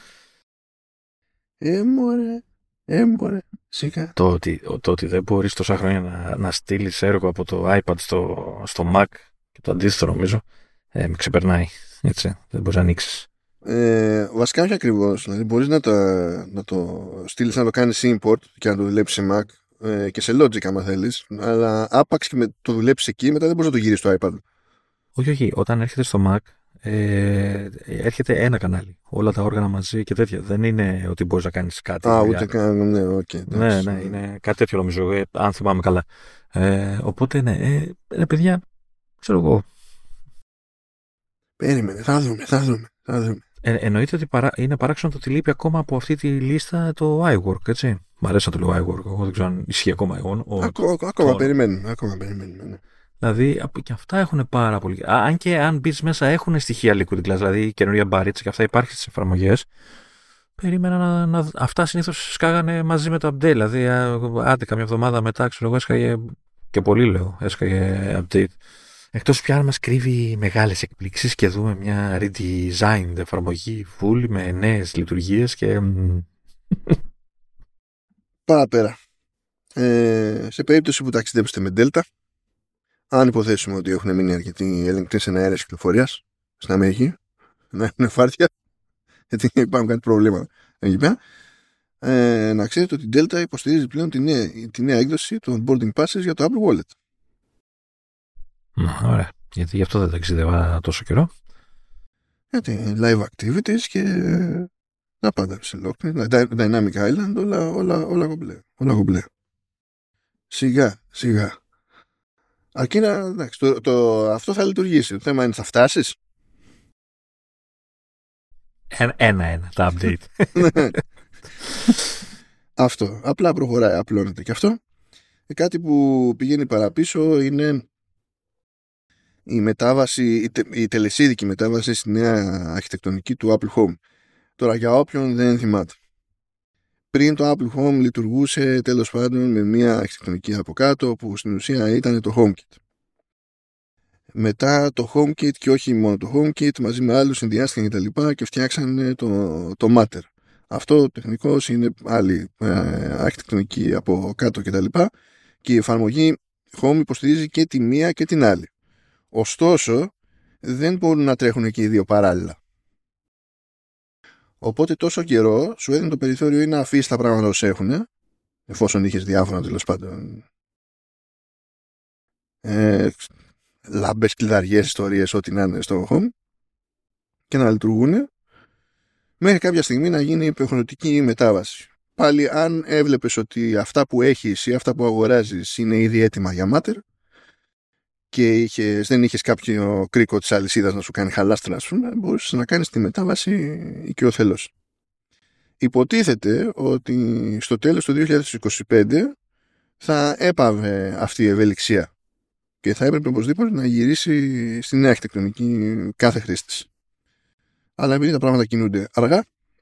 Μωρέ, σιγά. Το ότι δεν μπορείς τόσα χρόνια να στείλεις έργο από το iPad στο Mac και το αντίθετο, νομίζω, με ξεπερνάει. Έτσι, δεν μπορείς να ανοίξεις. Βασικά όχι ακριβώς. Δηλαδή μπορείς να το στείλεις, να το κάνεις import και να το δουλέψεις σε Mac και σε Logic άμα θέλεις, αλλά άπαξ και το δουλέψεις εκεί, μετά δεν μπορείς να το γυρίσεις στο iPad. Όχι. Όταν έρχεται στο Mac, έρχεται ένα κανάλι. Όλα τα όργανα μαζί και τέτοια. Δεν είναι ότι μπορείς να κάνεις κάτι. Ούτε καν. Ναι, okay, ναι, είναι κάτι τέτοιο νομίζω, αν θυμάμαι καλά. Οπότε, ναι, παιδιά, ξέρω εγώ. Περίμενε, θα δούμε. Εννοείται ότι είναι παράξενο το ότι λείπει ακόμα από αυτή τη λίστα το iWork, έτσι. Μ' αρέσει να το λέω iWork, εγώ δεν ξέρω αν ισχύει ακόμα. Ακόμα περιμένουμε. Ναι. Δηλαδή και αυτά έχουν πάρα πολύ. Αν μπει μέσα έχουν στοιχεία liquid glass, δηλαδή καινούργια μπαρίτσα και αυτά υπάρχει στις εφαρμογές. Περίμενα αυτά συνήθως σκάγανε μαζί με το update. Δηλαδή, άντε καμιά εβδομάδα μετά, ξέρω εγώ, έσκαγε. Και πολύ λέω, έσκαγε update. Εκτός πια αν μας κρύβει μεγάλες εκπλήξεις και δούμε μια redesigned εφαρμογή full με νέες λειτουργίες και. Παραπέρα. Σε περίπτωση που ταξιδέψετε με Delta, αν υποθέσουμε ότι έχουν μείνει αρκετοί ελεγκτές εναέρειας κυκλοφορίας στην Αμερική, να έχουν φάρτια, γιατί υπάρχουν κάτι προβλήματα εκεί πέρα, να ξέρετε ότι η Delta υποστηρίζει πλέον τη νέα έκδοση των boarding passes για το Apple Wallet. Ωραία. Γιατί γι' αυτό δεν ταξιδεύα τόσο καιρό. Γιατί live activities και τα πάντα σε lock, Dynamic Island, όλα κομπλέ. Σιγά. Αρκεί να, εντάξει, αυτό θα λειτουργήσει. Το θέμα είναι θα φτάσεις. Ένα τα update. Αυτό. Απλά προχωράει, απλώνεται και αυτό. Κάτι που πηγαίνει παραπίσω είναι η μετάβαση, η τελεσίδικη μετάβαση στη νέα αρχιτεκτονική του Apple Home. Τώρα για όποιον δεν θυμάται. Πριν το Apple Home λειτουργούσε τέλος πάντων με μια αρχιτεκτονική από κάτω που στην ουσία ήταν το HomeKit. Μετά το HomeKit και όχι μόνο το HomeKit μαζί με άλλους συνδυάστηκαν και τα λοιπά και φτιάξανε το Matter. Αυτό τεχνικώς είναι άλλη αρχιτεκτονική από κάτω και τα λοιπά και η εφαρμογή Home υποστηρίζει και τη μία και την άλλη. Ωστόσο δεν μπορούν να τρέχουν και οι δύο παράλληλα. Οπότε τόσο καιρό σου έδινε το περιθώριο ή να αφήσει τα πράγματα όσο έχουν, εφόσον είχες διάφορα τέλος πάντων λάμπες, κλειδαριές, ιστορίες, ό,τι να είναι στο Home και να λειτουργούν μέχρι κάποια στιγμή να γίνει υποχρεωτική μετάβαση. Πάλι αν έβλεπες ότι αυτά που έχεις ή αυτά που αγοράζεις είναι ήδη έτοιμα για Matter και δεν είχες κάποιο κρίκο της αλυσίδας να σου κάνει χαλάστρα, ας πούμε, μπορούσες να κάνεις τη μετάβαση οικειοθελώς. Υποτίθεται ότι στο τέλος του 2025 θα έπαβε αυτή η ευελιξία και θα έπρεπε οπωσδήποτε να γυρίσει στη νέα αρχιτεκτονική κάθε χρήστης. Αλλά επειδή τα πράγματα κινούνται αργά,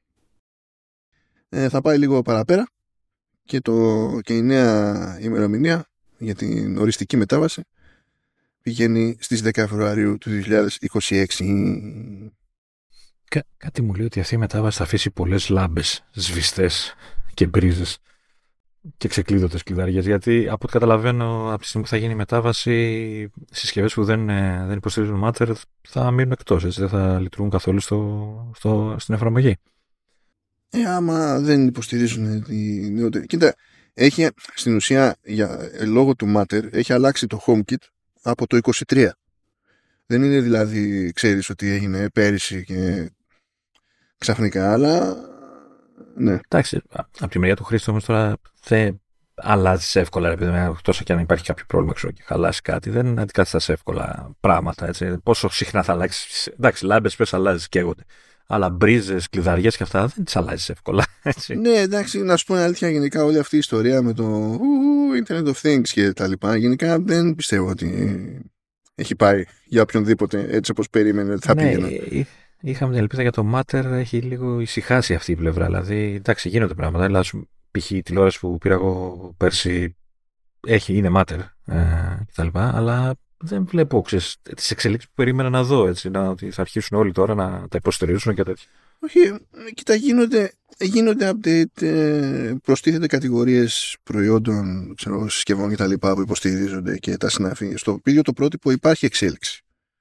θα πάει λίγο παραπέρα και η νέα ημερομηνία για την οριστική μετάβαση πηγαίνει στις 10 Φεβρουαρίου του 2026. Κάτι μου λέει ότι αυτή η μετάβαση θα αφήσει πολλές λάμπες σβηστές και μπρίζες και ξεκλείδωτες κλειδαριές, γιατί από ό,τι καταλαβαίνω από τη στιγμή που θα γίνει η μετάβαση, συσκευές που δεν υποστηρίζουν Matter θα μείνουν εκτός, έτσι, δεν θα λειτουργούν καθόλου στην εφαρμογή. Άμα δεν υποστηρίζουν τη νεότερη. Κοίτα, έχει στην ουσία λόγω του Matter έχει αλλάξει το HomeKit από το 23. Δεν είναι δηλαδή, ξέρεις ότι έγινε πέρυσι και ξαφνικά, αλλά ναι. Εντάξει, από τη μεριά του χρήστη όμως τώρα δεν αλλάζει εύκολα, επειδή τόσο και αν υπάρχει κάποιο πρόβλημα και χαλάσει κάτι, δεν αντικαθιστάς εύκολα πράγματα. Έτσι. Πόσο συχνά θα αλλάξει. Εντάξει, λάμπες πες αλλάζει, καίγονται. Αλλά μπρίζες, κλειδαριές και αυτά δεν τις αλλάζεις εύκολα. Έτσι. Ναι, εντάξει, να σου πω αλήθεια, γενικά όλη αυτή η ιστορία με το Internet of Things και τα λοιπά, γενικά δεν πιστεύω ότι έχει πάει για οποιονδήποτε έτσι όπως περίμενε ότι θα πήγαινε. Είχαμε την ελπίδα για το Matter, έχει λίγο ησυχάσει αυτή η πλευρά. Δηλαδή, εντάξει, γίνονται πράγματα. Δηλαδή, π.χ. η τηλεόραση που πήρα εγώ πέρσι είναι Matter κτλ. Αλλά δεν βλέπω τις εξελίξεις που περίμενα να δω. Έτσι, ότι θα αρχίσουν όλοι τώρα να τα υποστηρίζουν και τέτοια. Όχι, κοίτα, γίνονται update, προστίθεται κατηγορίες προϊόντων, συσκευών και τα λοιπά που υποστηρίζονται και τα συναφή. Στο ίδιο το πρότυπο υπάρχει εξέλιξη.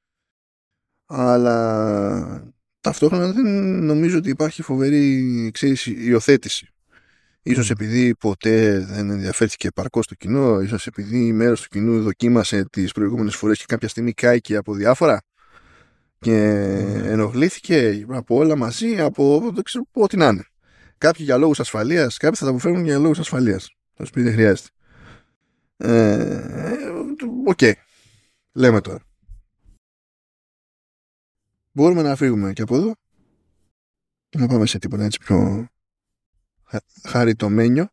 Αλλά ταυτόχρονα δεν νομίζω ότι υπάρχει φοβερή υιοθέτηση. Ίσως επειδή ποτέ δεν ενδιαφέρθηκε επαρκώς το κοινό, ίσως επειδή μέρος του κοινού δοκίμασε τις προηγούμενες φορές και κάποια στιγμή κάηκε από διάφορα και ενοχλήθηκε από όλα μαζί, από δεν ξέρω ό,τι να είναι. Κάποιοι για λόγους ασφαλείας, κάποιοι θα τα αποφέρουν για λόγους ασφαλείας. Θα σου πει δεν χρειάζεται. Οκ. Λέμε τώρα. Μπορούμε να φύγουμε και από εδώ και να πάμε σε τίποτα έτσι πιο χαριτωμένιο.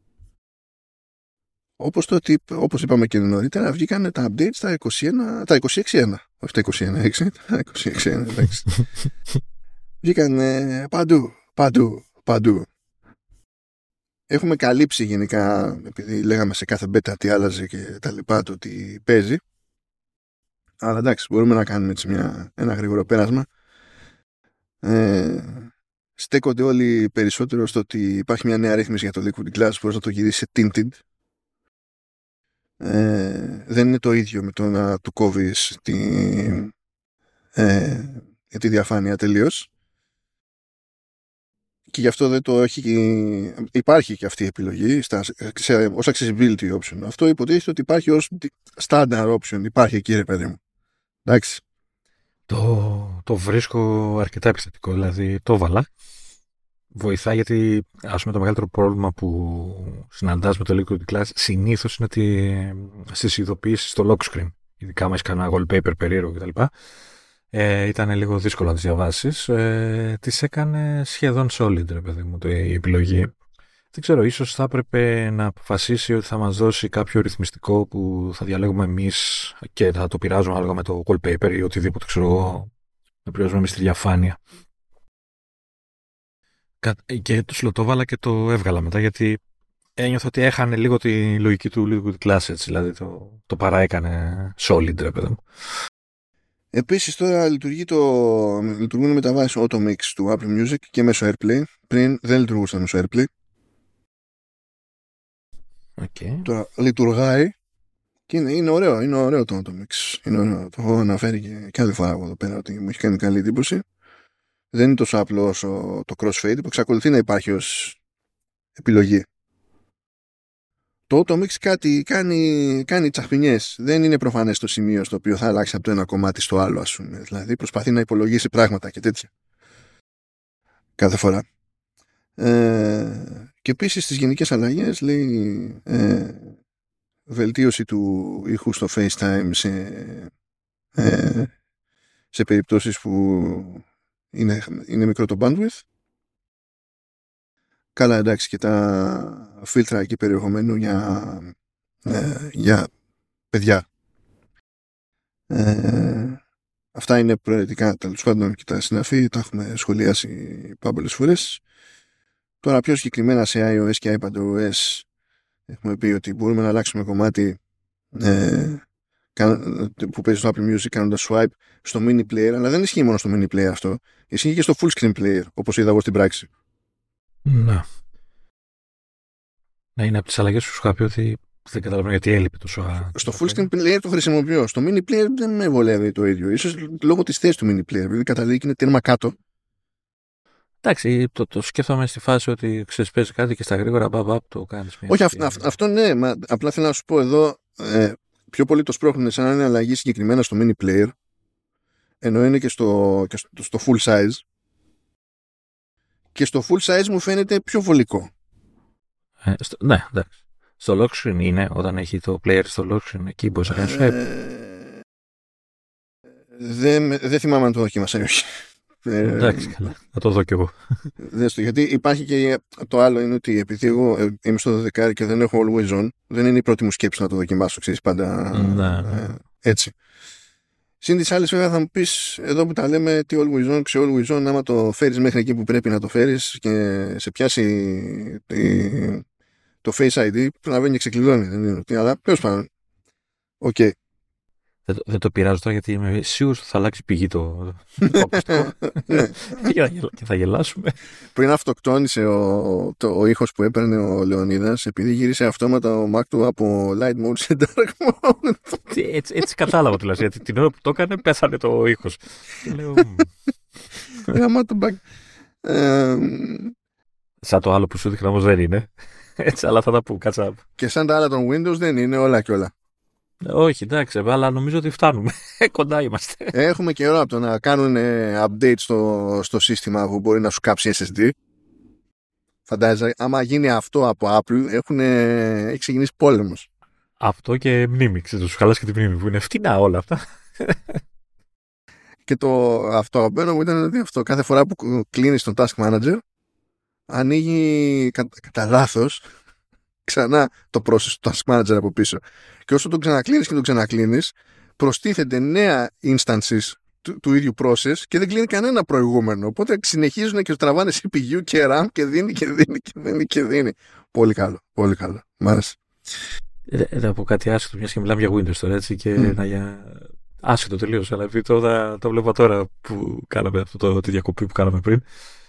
Όπως είπαμε και νωρίτερα, βγήκαν τα updates τα 26.1. Όχι τα 21.6, τα 26.1, εντάξει. Βγήκαν παντού. Έχουμε καλύψει γενικά, επειδή λέγαμε σε κάθε beta τι άλλαζε και τα λοιπά, το τι παίζει. Αλλά εντάξει, μπορούμε να κάνουμε έτσι ένα γρήγορο πέρασμα. Στέκονται όλοι περισσότερο στο ότι υπάρχει μια νέα ρύθμιση για το Liquid Glass που μπορείς να το γυρίσεις σε tinted. Δεν είναι το ίδιο με το να του κόβεις τη διαφάνεια τελείως. Και γι' αυτό δεν το έχει. Υπάρχει και αυτή η επιλογή ως accessibility option. Αυτό υποτίθεται ότι υπάρχει ως standard option. Υπάρχει εκεί, ρε παιδί μου. Εντάξει. Το βρίσκω αρκετά επιθετικό. Δηλαδή το έβαλα. Βοηθάει γιατί ας πούμε το μεγαλύτερο πρόβλημα που συναντάς με το Liquid Glass συνήθως είναι ότι στις ειδοποιήσεις στο lock screen. Ειδικά άμα έχεις κανένα wallpaper περίεργο κτλ. Ήταν λίγο δύσκολο να τις διαβάσεις. Τις έκανε σχεδόν solid, ρε παιδί μου, η επιλογή. Δεν ξέρω, ίσως θα έπρεπε να αποφασίσει ότι θα μας δώσει κάποιο ρυθμιστικό που θα διαλέγουμε εμείς και θα το πειράζουμε ανάλογα με το wallpaper ή οτιδήποτε, ξέρω εγώ, να πειράζουμε εμείς τη διαφάνεια. Και το βάλα και το έβγαλα μετά, γιατί ένιωθα ότι έχανε λίγο τη λογική του Liquid Class, δηλαδή το παραέκανε solid, ρε παιδί μου. Επίσης τώρα λειτουργούν μεταβάσεις Auto Mix του Apple Music και μέσω AirPlay. Πριν δεν λειτουργούσαν μέσω AirPlay. Okay. Τώρα λειτουργάει και είναι ωραίο το Auto Mix. Είναι ωραίο. Το έχω αναφέρει και άλλη φορά από εδώ πέρα ότι μου έχει κάνει καλή εντύπωση. Δεν είναι τόσο απλό όσο το crossfade που εξακολουθεί να υπάρχει ως επιλογή. Το Auto Mix κάνει τσαχπινιές. Δεν είναι προφανές το σημείο στο οποίο θα αλλάξει από το ένα κομμάτι στο άλλο, ας πούμε. Δηλαδή προσπαθεί να υπολογίσει πράγματα και τέτοια. Κάθε φορά. Και επίσης στις γενικές αλλαγές λέει βελτίωση του ήχου στο FaceTime σε περιπτώσεις που είναι μικρό το bandwidth. Καλά, εντάξει, και τα φίλτρα εκεί περιεχομένου για παιδιά. Αυτά είναι προαιρετικά, τέλος πάντων, και τα συναφή τα έχουμε σχολιάσει πάμπολες φορές. Τώρα πιο συγκεκριμένα σε iOS και iPadOS έχουμε πει ότι μπορούμε να αλλάξουμε κομμάτι που παίζει στο Apple Music κάνοντας swipe στο mini player, αλλά δεν ισχύει μόνο στο mini player αυτό. Ισχύει και στο full screen player, όπως είδα εγώ στην πράξη. Να είναι από τις αλλαγές που σου είχα πει ότι δεν καταλαβαίνω γιατί έλειπε τόσο. Στο full screen player το χρησιμοποιώ. Στο mini player δεν με βολεύει το ίδιο. Ίσως λόγω της θέσης του mini player, επειδή καταλήγει και είναι τέρμα κάτω. Εντάξει, το σκέφτομαι στη φάση ότι ξέρεις, παίζει κάτι και στα γρήγορα το κάνεις. Όχι, αυτό ναι, απλά θέλω να σου πω εδώ, πιο πολύ το σπρώχνουν σαν να είναι αλλαγή συγκεκριμένα στο mini player, ενώ είναι και στο full size. Και στο full size μου φαίνεται πιο βολικό. Ναι, εντάξει. Στο lock screen είναι, όταν έχει το player στο lock screen, εκεί μπορείς να κάνεις swipe. Δεν θυμάμαι αν το δοκίμασα ή όχι. Εντάξει, καλά. Θα το δω κι εγώ. Γιατί υπάρχει και το άλλο είναι ότι επειδή εγώ είμαι στο 12 και δεν έχω always on, δεν είναι η πρώτη μου σκέψη να το δοκιμάσω, ξέρεις, πάντα έτσι. Συν τις άλλες βέβαια θα μου πεις εδώ που τα λέμε τι always on, άμα το φέρεις μέχρι εκεί που πρέπει να το φέρεις και σε πιάσει το Face ID πρέπει να βγαίνει και ξεκλειδώνει, δεν είναι, αλλά τέλος πάντων, οκ. Δεν το πειράζω τώρα γιατί είμαι σίγουρος ότι θα αλλάξει πηγή το και θα γελάσουμε. Πριν αυτοκτόνησε ο ήχος που έπαιρνε ο Λεωνίδας, επειδή γύρισε αυτόματα ο Mac του από light mode σε dark mode. Έτσι κατάλαβα τουλάχιστον, γιατί την ώρα που το έκανε πέθανε το ήχος. Λέω... Σαν το άλλο που σου δείχνα όμως δεν είναι. Έτσι, αλλά θα τα πω, κάτσα. Και σαν τα άλλα των Windows δεν είναι όλα και όλα. Όχι, εντάξει, αλλά νομίζω ότι φτάνουμε. Κοντά είμαστε. Έχουμε καιρό από το να κάνουν update στο σύστημα που μπορεί να σου κάψει SSD. Φαντάζεσαι, άμα γίνει αυτό από Apple, έχει ξεκινήσει πόλεμος. Αυτό και μνήμη, ξέρεις, σου χαλάσει και τη μνήμη που είναι φτηνά όλα αυτά. Και αυτό αγαπημένο μου ήταν ότι αυτό, κάθε φορά που κλείνεις τον Task Manager, ανοίγει κατά λάθος ξανά το process του Task Manager από πίσω. Και όσο τον ξανακλίνεις και τον ξανακλίνεις, προστίθενται νέα instances του ίδιου process και δεν κλείνει κανένα προηγούμενο. Οπότε συνεχίζουν και τραβάνε CPU και RAM και δίνει και δίνει και δίνει και δίνει. Πολύ καλό, πολύ καλό. Μ' άρεσε. Θα πω κάτι άσχετο, μιας και μιλάμε για Windows τώρα, έτσι, και άσχετο τελείως, αλλά επειδή το βλέπω τώρα που κάναμε τη διακοπή που κάναμε πριν.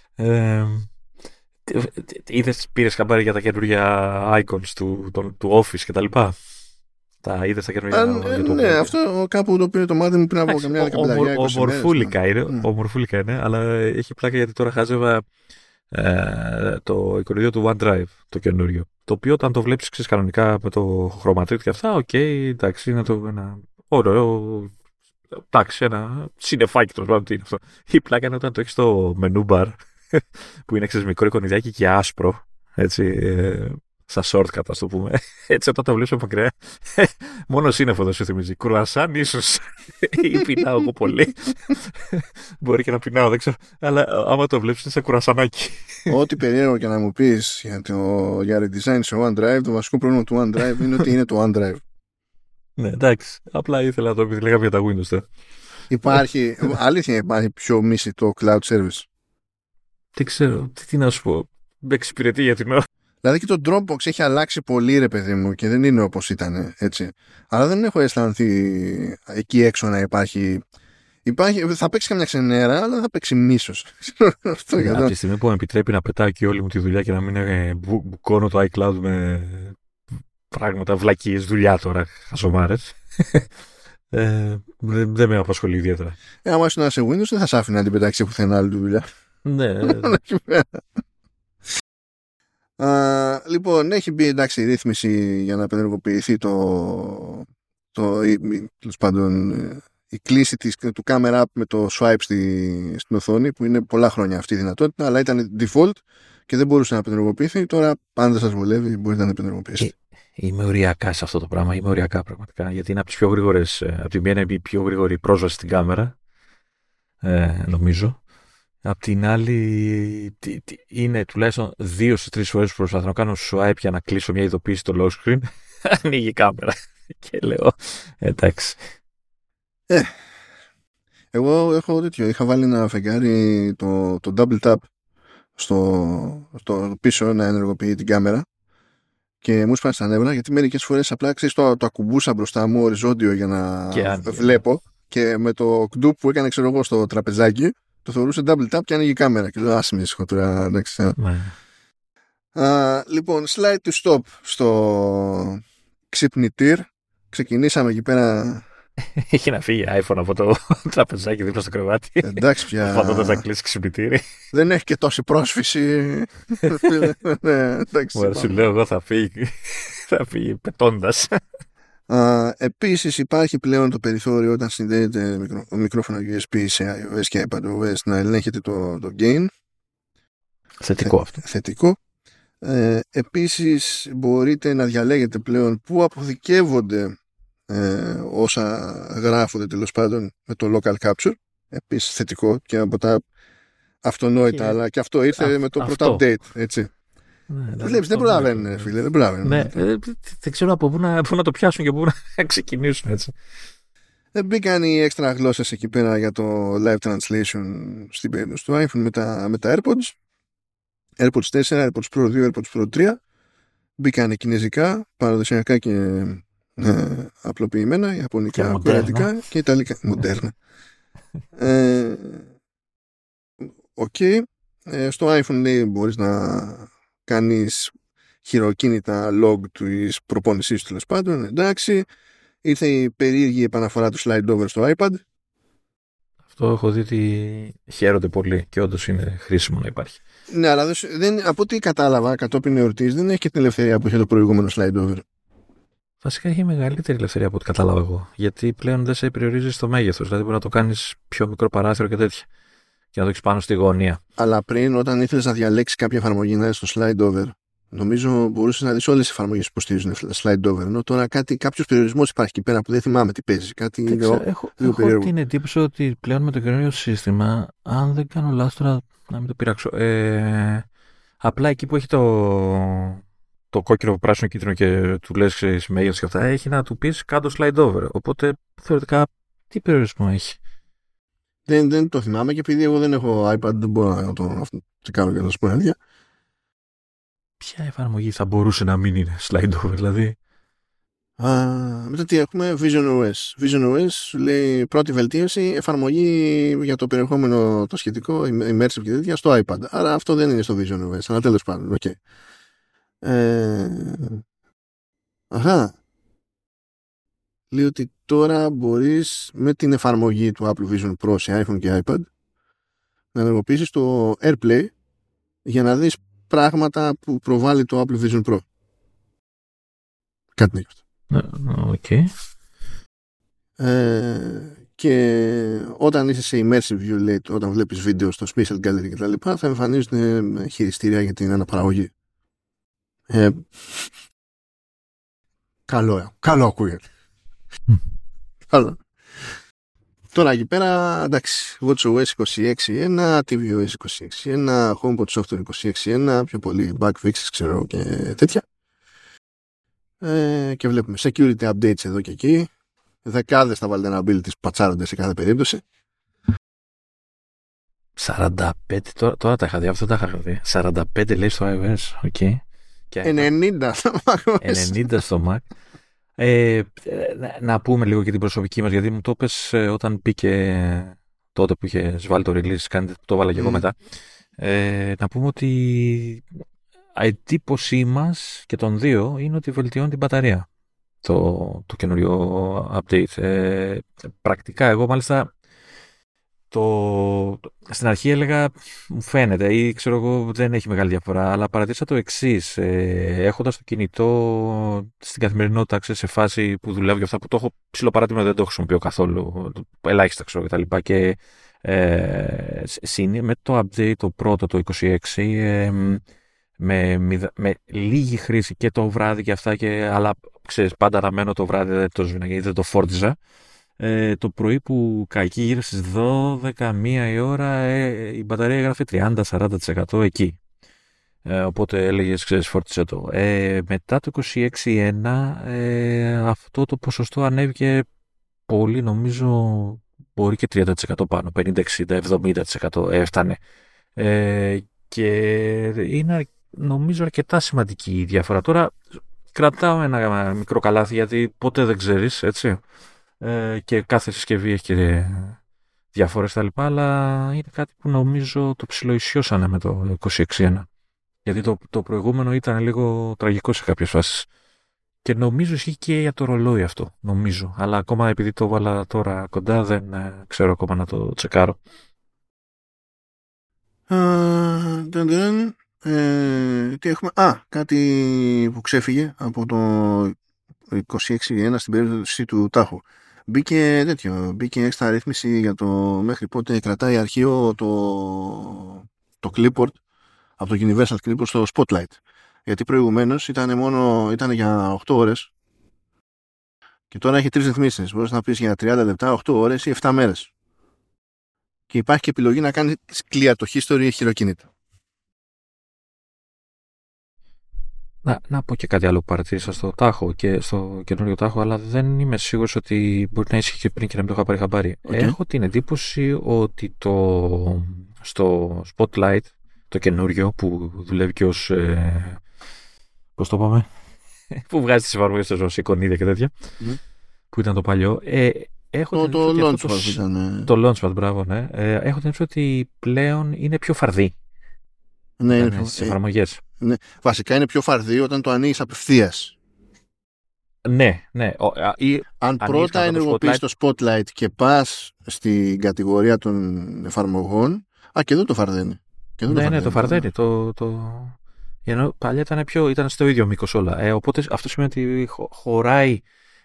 Πήρες χαμπάρι για τα καινούργια icons του Office και τα λοιπά. Τα είδες τα καινούργια. Ναι, αυτό κάπου το πήρε το μάτι μου πριν από καμιά 15 ομορφούλικα είναι, αλλά έχει πλάκα γιατί τώρα χάζευα το εικονίδιο του OneDrive, το καινούριο. Το οποίο όταν το βλέπεις ξέρεις κανονικά με το χρωματρίτ και αυτά, εντάξει, είναι ένα ωραίο. Εντάξει, ένα συννεφάκι τέλος πάντων, τι είναι αυτό. Η πλάκα είναι όταν το έχεις στο menu bar, που είναι ξέρεις, μικρό εικονιδιάκι και άσπρο, έτσι, σαν shortcut, ας το πούμε. Έτσι, όταν το βλέπεις από μακριά, Μόνο σύννεφο δεν σου θυμίζει. Κρουασάν, ίσως. Ή πεινάω εγώ πολύ. Μπορεί και να πεινάω, δεν ξέρω. Αλλά άμα το βλέπεις είναι σε κουρασανάκι. Ό,τι περίεργο και να μου πεις για redesign σε OneDrive, το βασικό πρόβλημα του OneDrive είναι ότι είναι το OneDrive. Ναι, εντάξει. Απλά ήθελα να το πει. Λέγαμε για τα Windows τώρα. Υπάρχει, αλήθεια υπάρχει πιο μισητό cloud service? Δεν ξέρω. Τι να σου πω. Με εξυπηρετεί για την ώρα. Δηλαδή και το Dropbox έχει αλλάξει πολύ, ρε παιδί μου, και δεν είναι όπως ήταν, έτσι. Αλλά δεν έχω αισθανθεί εκεί έξω να υπάρχει. Θα παίξει καμιά ξενέρα, αλλά δεν θα παίξει μίσος. Από τη στιγμή που με επιτρέπει να πετάω και όλη μου τη δουλειά και να μην μπουκώνω το iCloud με πράγματα, βλακίες, δουλειά τώρα, χασομάρες. Δεν με απασχολεί ιδιαίτερα. Άμα ήσουν σε Windows, δεν θα σ' άφηνε να την πετάξει πουθενά άλλη τη δουλειά. Ναι. Λοιπόν, έχει μπει εντάξει ρύθμιση για να απενεργοποιηθεί τέλος πάντων, η κλίση του camera app με το swipe στην οθόνη, που είναι πολλά χρόνια αυτή η δυνατότητα, αλλά ήταν default και δεν μπορούσε να απενεργοποιηθεί. Τώρα, αν δεν σας βολεύει, μπορείτε να απενεργοποιήσετε. Είμαι οριακά σε αυτό το πράγμα. Είμαι οριακά πραγματικά. Γιατί είναι από τις πιο γρήγορες. Από τη μία είναι η πιο γρήγορη πρόσβαση στην κάμερα. Νομίζω. Απ' την άλλη, είναι τουλάχιστον 2-3 φορές που προσπαθώ να κάνω swipe για να κλείσω μια ειδοποίηση στο lock screen. Ανοίγει η κάμερα. Και λέω, εντάξει. Εγώ έχω τέτοιο. Είχα βάλει ένα φεγγάρι το double tap στο πίσω να ενεργοποιεί την κάμερα και μου σπάσει τα νεύρα, γιατί μερικές φορές απλά το ακουμπούσα μπροστά μου οριζόντιο για να βλέπω, και με το κντουπ που έκανε, ξέρω εγώ, στο τραπεζάκι, το θεωρούσε double tap και άνοιγε η κάμερα. Και λέω, άσε με ήσυχο τώρα, εντάξει. Λοιπόν, slide to stop στο ξυπνητήρ. Ξεκινήσαμε εκεί πέρα. Έχει να φύγει iPhone από το τραπεζάκι δίπλα στο κρεβάτι. Εντάξει πια. Φαντάζομαι να κλείσει ξυπνητήρι. Δεν έχει και τόση πρόσφυση. Μου σου λέω εγώ θα φύγει πετώντας. Επίσης υπάρχει πλέον το περιθώριο, όταν συνδέεται μικρόφωνο USB σε iOS και iPadOS, να ελέγχεται το gain. Θετικό αυτό. Θετικό. Επίσης μπορείτε να διαλέγετε πλέον πού αποθηκεύονται όσα γράφονται, τέλος πάντων, με το local capture. Επίσης θετικό και από τα αυτονόητα, αλλά και αυτό ήρθε με το πρώτο update, έτσι. Ναι, βλέπεις, δεν προλαβαίνουν, φίλε, δεν προλαβαίνουν. Ναι, δεν ξέρω από πού να το πιάσουν και πού να ξεκινήσουν, έτσι. Μπήκαν οι έξτρα γλώσσες εκεί πέρα για το live translation στην περίπτωση του iPhone με τα AirPods. AirPods 4, AirPods Pro 2, AirPods Pro 3. Μπήκαν κινέζικα, παραδοσιακά και απλοποιημένα, ιαπωνικά, κορεατικά και ιταλικά. Μοντέρνα. Okay. Στο iPhone, λέει, μπορείς να κάνεις χειροκίνητα log της προπόνησής του, τέλος πάντων. Εντάξει. Ήρθε η περίεργη επαναφορά του slide over στο iPad. Αυτό έχω δει ότι χαίρονται πολύ και όντως είναι χρήσιμο να υπάρχει. Ναι, αλλά από ό,τι κατάλαβα κατόπιν εορτής, δεν έχει και την ελευθερία που είχε το προηγούμενο slide over. Βασικά έχει μεγαλύτερη ελευθερία από ό,τι κατάλαβα εγώ. Γιατί πλέον δεν σε περιορίζει στο μέγεθος. Δηλαδή μπορεί να το κάνεις πιο μικρό παράθυρο και τέτοια. Και να το έχεις πάνω στη γωνία. Αλλά πριν, όταν ήθελες να διαλέξεις κάποια εφαρμογή να είσαι στο slide over, νομίζω μπορούσες να δεις όλες τις εφαρμογές που υποστηρίζουν slide over. Ενώ τώρα κάποιος περιορισμός υπάρχει εκεί πέρα που δεν θυμάμαι τι παίζει. Έχω την εντύπωση ότι πλέον με το καινούριο σύστημα, αν δεν κάνω λάθος τώρα, να μην το πειράξω. Απλά εκεί που έχει το κόκκινο, πράσινο, κίτρινο και του λες μέγεθος και αυτά, έχει να του πεις κάτω slide over. Οπότε θεωρητικά τι περιορισμό έχει. Δεν το θυμάμαι, και επειδή εγώ δεν έχω iPad, δεν μπορώ να το κάνω και να σου πω αλήθεια. Ποια εφαρμογή θα μπορούσε να μην είναι slide over, δηλαδή? Μετά τι έχουμε? VisionOS. VisionOS σου λέει πρώτη βελτίωση, εφαρμογή για το περιεχόμενο το σχετικό, immersive και τέτοια, στο iPad. Άρα αυτό δεν είναι στο VisionOS, αλλά τέλος πάντων, okay. Λέει ότι τώρα μπορείς με την εφαρμογή του Apple Vision Pro σε iPhone και iPad να ενεργοποιήσεις το AirPlay για να δεις πράγματα που προβάλλει το Apple Vision Pro. Κάτι τέτοιο. Okay. Και όταν είσαι σε immersive view, λέει, όταν βλέπεις βίντεο στο Spatial Gallery κτλ., θα εμφανίζονται χειριστήρια για την αναπαραγωγή. Καλό ακούγεται. Αλλά τώρα εκεί πέρα, εντάξει, WatchOS 26.1, tvOS 26.1, HomePod Software 26.1, πιο πολύ bug fixes ξέρω και τέτοια. Και βλέπουμε security updates εδώ και εκεί. Δεκάδες τα vulnerabilities που πατσάρονται σε κάθε περίπτωση. 45, τώρα τα είχα δει, αυτό τα είχα δει. 45 λέει στο iOS, okay. Και 90 στο macOS. 90 στο Mac. Να πούμε λίγο και την προσωπική μας, γιατί μου το πες όταν μπήκε τότε που είχε βάλει το release, το έβαλα και εγώ μετά. Να πούμε ότι η εντύπωσή μας και των δύο είναι ότι βελτιώνει την μπαταρία το καινούριο update. Πρακτικά εγώ μάλιστα στην αρχή έλεγα μου φαίνεται ή ξέρω εγώ δεν έχει μεγάλη διαφορά, αλλά παρατήρησα το εξής, έχοντας το κινητό στην καθημερινότητα σε φάση που δουλεύω για αυτά που το έχω ψιλοπαράτημα, δεν το χρησιμοποιώ καθόλου, ελάχιστα ξέρω και τα λοιπά, και με το update το πρώτο το 26 με λίγη χρήση και το βράδυ και αυτά, αλλά ξέρεις, πάντα αναμένω το βράδυ, δεν το σβήνα γιατί δεν το φόρτιζα. Το πρωί που καηκε γύρω στις 12-1 η ώρα, η μπαταρία έγραφε 30-40% εκεί. Οπότε έλεγες, ξέρεις, φόρτισε το. Μετά το 26.1 αυτό το ποσοστό ανέβηκε πολύ, νομίζω μπορεί και 30% πάνω, 50-60-70% έφτανε. Και είναι νομίζω αρκετά σημαντική η διαφορά. Τώρα κρατάω ένα μικρό καλάθι γιατί ποτέ δεν ξέρεις, έτσι. Και κάθε συσκευή έχει και διαφορές τα λοιπά, αλλά είναι κάτι που νομίζω το ψιλοϊσιώσανε με το 26.1. Γιατί το προηγούμενο ήταν λίγο τραγικό σε κάποιες φάσεις. Και νομίζω ισχύει και για το ρολόι αυτό, νομίζω. Αλλά ακόμα επειδή το βάλα τώρα κοντά δεν ξέρω ακόμα να το τσεκάρω. Τι έχουμε? Κάτι που ξέφυγε από το 26.1 στην περίπτωση του τάχου. Μπήκε έξτρα ρύθμιση για το μέχρι πότε κρατάει αρχείο το clipboard από το Universal Clipboard στο Spotlight. Γιατί προηγουμένως ήταν για 8 ώρες και τώρα έχει 3 ρυθμίσεις. Μπορείς να πεις για 30 λεπτά, 8 ώρες ή 7 μέρες. Και υπάρχει και επιλογή να κάνει clear το history χειροκίνητα. Να πω και κάτι άλλο που παρατήρησα στο τάχο και στο καινούριο τάχο, αλλά δεν είμαι σίγουρος ότι μπορεί να ίσχυε και πριν και να μην το είχα πάρει χαμπάρι. Okay. Έχω την εντύπωση ότι στο Spotlight, το καινούριο που δουλεύει και ως πώς το είπαμε, που βγάζει τις εφαρμογές ως εικονίδια και τέτοια, που ήταν το παλιό. Το Launchpad ήταν. Το Launchpad, μπράβο, ναι. Έχω την εντύπωση ότι πλέον είναι πιο φαρδί. Ναι, στις εφαρμογές. Ναι. Βασικά είναι πιο φαρδί όταν το ανοίγεις απευθείας. Ναι. Αν πρώτα ενεργοποιείς το Spotlight και πας στην κατηγορία των εφαρμογών, και εδώ το φαρδένει. Ναι, το φαρδένει. Ενώ παλιά ήταν στο ίδιο μήκος όλα. Οπότε αυτό σημαίνει ότι χωράει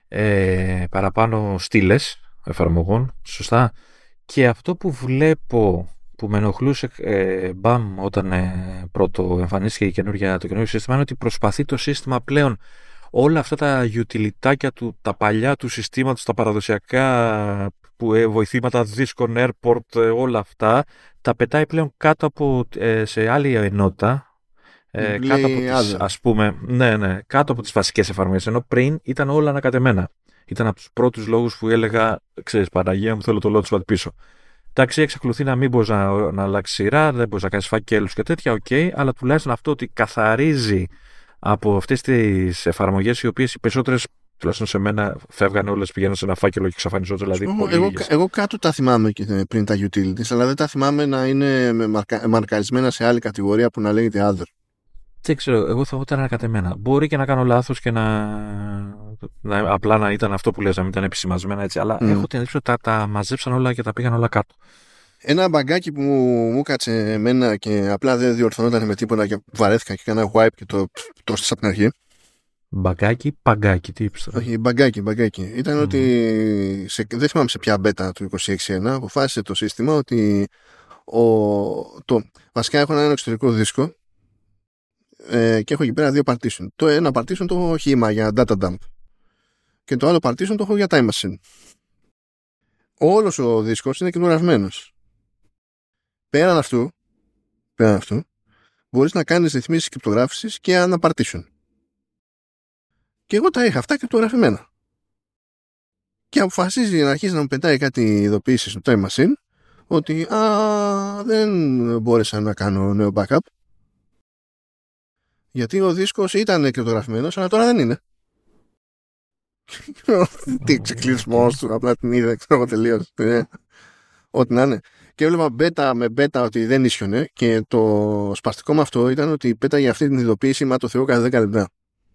παραπάνω στήλες εφαρμογών, σωστά. Και αυτό που βλέπω που με ενοχλούσε όταν πρώτο εμφανίστηκε το καινούργιο σύστημα, είναι ότι προσπαθεί το σύστημα πλέον όλα αυτά τα utilitάκια του, τα παλιά του συστήματος, τα παραδοσιακά βοηθήματα, δίσκων, airport, όλα αυτά, τα πετάει πλέον κάτω από σε άλλη ενότητα, κάτω από τις, ας πούμε, κάτω από τις βασικές εφαρμογές, ενώ πριν ήταν όλα ανακατεμένα. Ήταν από τους πρώτους λόγους που έλεγα, ξέρεις, Παναγία μου, θέλω το Launchpad πίσω. Εντάξει, εξακολουθεί να μην μπορεί να αλλάξει σειρά, δεν μπορεί να κάνει φάκελους και τέτοια, αλλά τουλάχιστον αυτό ότι καθαρίζει από αυτές τις εφαρμογές, οι οποίες οι περισσότερες, τουλάχιστον σε μένα, φεύγανε όλες, πηγαίνουν σε ένα φάκελο και εξαφανιζόταν. Δηλαδή, εγώ κάτω τα θυμάμαι και πριν τα utilities, αλλά δεν τα θυμάμαι να είναι μαρκαρισμένα σε άλλη κατηγορία που να λέγεται other. Δεν ξέρω, εγώ θα ήταν ανακατεμένα. Μπορεί και να κάνω λάθος και απλά να ήταν αυτό που λες, να μην ήταν επισημασμένα έτσι, αλλά έχω την εντύπωση ότι τα μαζέψαν όλα και τα πήγαν όλα κάτω. Ένα μπαγκάκι που μου κάτσε εμένα και απλά δεν διορθωνόταν με τίποτα και βαρέθηκα και έκανα wipe και το έστεισα από την αρχή. Παγκάκι, τι είπες τώρα? Όχι, μπαγκάκι. Ήταν ότι δεν θυμάμαι σε ποια beta του 26.1 αποφάσισε το σύστημα ότι βασικά έχω ένα εξωτερικό δίσκο και έχω εκεί πέρα 2 partition. Το ένα partition το έχω χύμα για data dump και το άλλο partition το έχω για time machine. Όλος ο δίσκος είναι κοινογραφημένος. Πέραν αυτού, μπορείς να κάνεις ρυθμίσεις κρυπτογράφησης και αναπαρτήσεων. Και εγώ τα είχα αυτά κρυπτογραφημένα. Και αποφασίζει να αρχίσει να μου πετάει κάτι ειδοποιήσεις στο time machine ότι δεν μπόρεσα να κάνω νέο backup γιατί ο δίσκος ήταν κρυπτογραφημένος αλλά τώρα δεν είναι. Τι ξεκλεισμός του, απλά την είδα, ξέρω τελείως. Ό,τι να είναι. Και έβλεπα μπέτα με μπέτα ότι δεν ίσιονε και το σπαστικό με αυτό ήταν ότι πέταγε αυτή την ειδοποίηση μα το Θεό κάθε 10 λεπτά.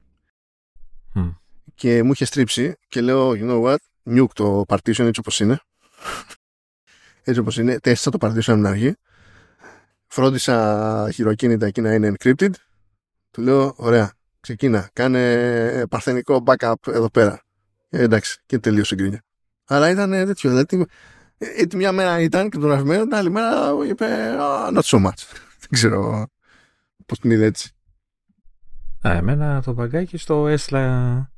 Και μου είχε στρίψει και λέω, you know what, nuke το partition έτσι όπως είναι. Έτσι όπως είναι, τέστησα το partition από την αρχή. Φρόντισα χειροκίνητα εκεί να είναι encrypted. Του λέω, ωραία, ξεκίνα, κάνε παρθενικό backup εδώ πέρα. Εντάξει, και τελείωσε η γκρίνια. Αλλά ήταν τέτοιο, δηλαδή μια μέρα ήταν κρυπτογραφημένο, την άλλη μέρα είπε not so much. Δεν ξέρω πώς την είδε έτσι. Εμένα το μπαγκάκι στο έστειλα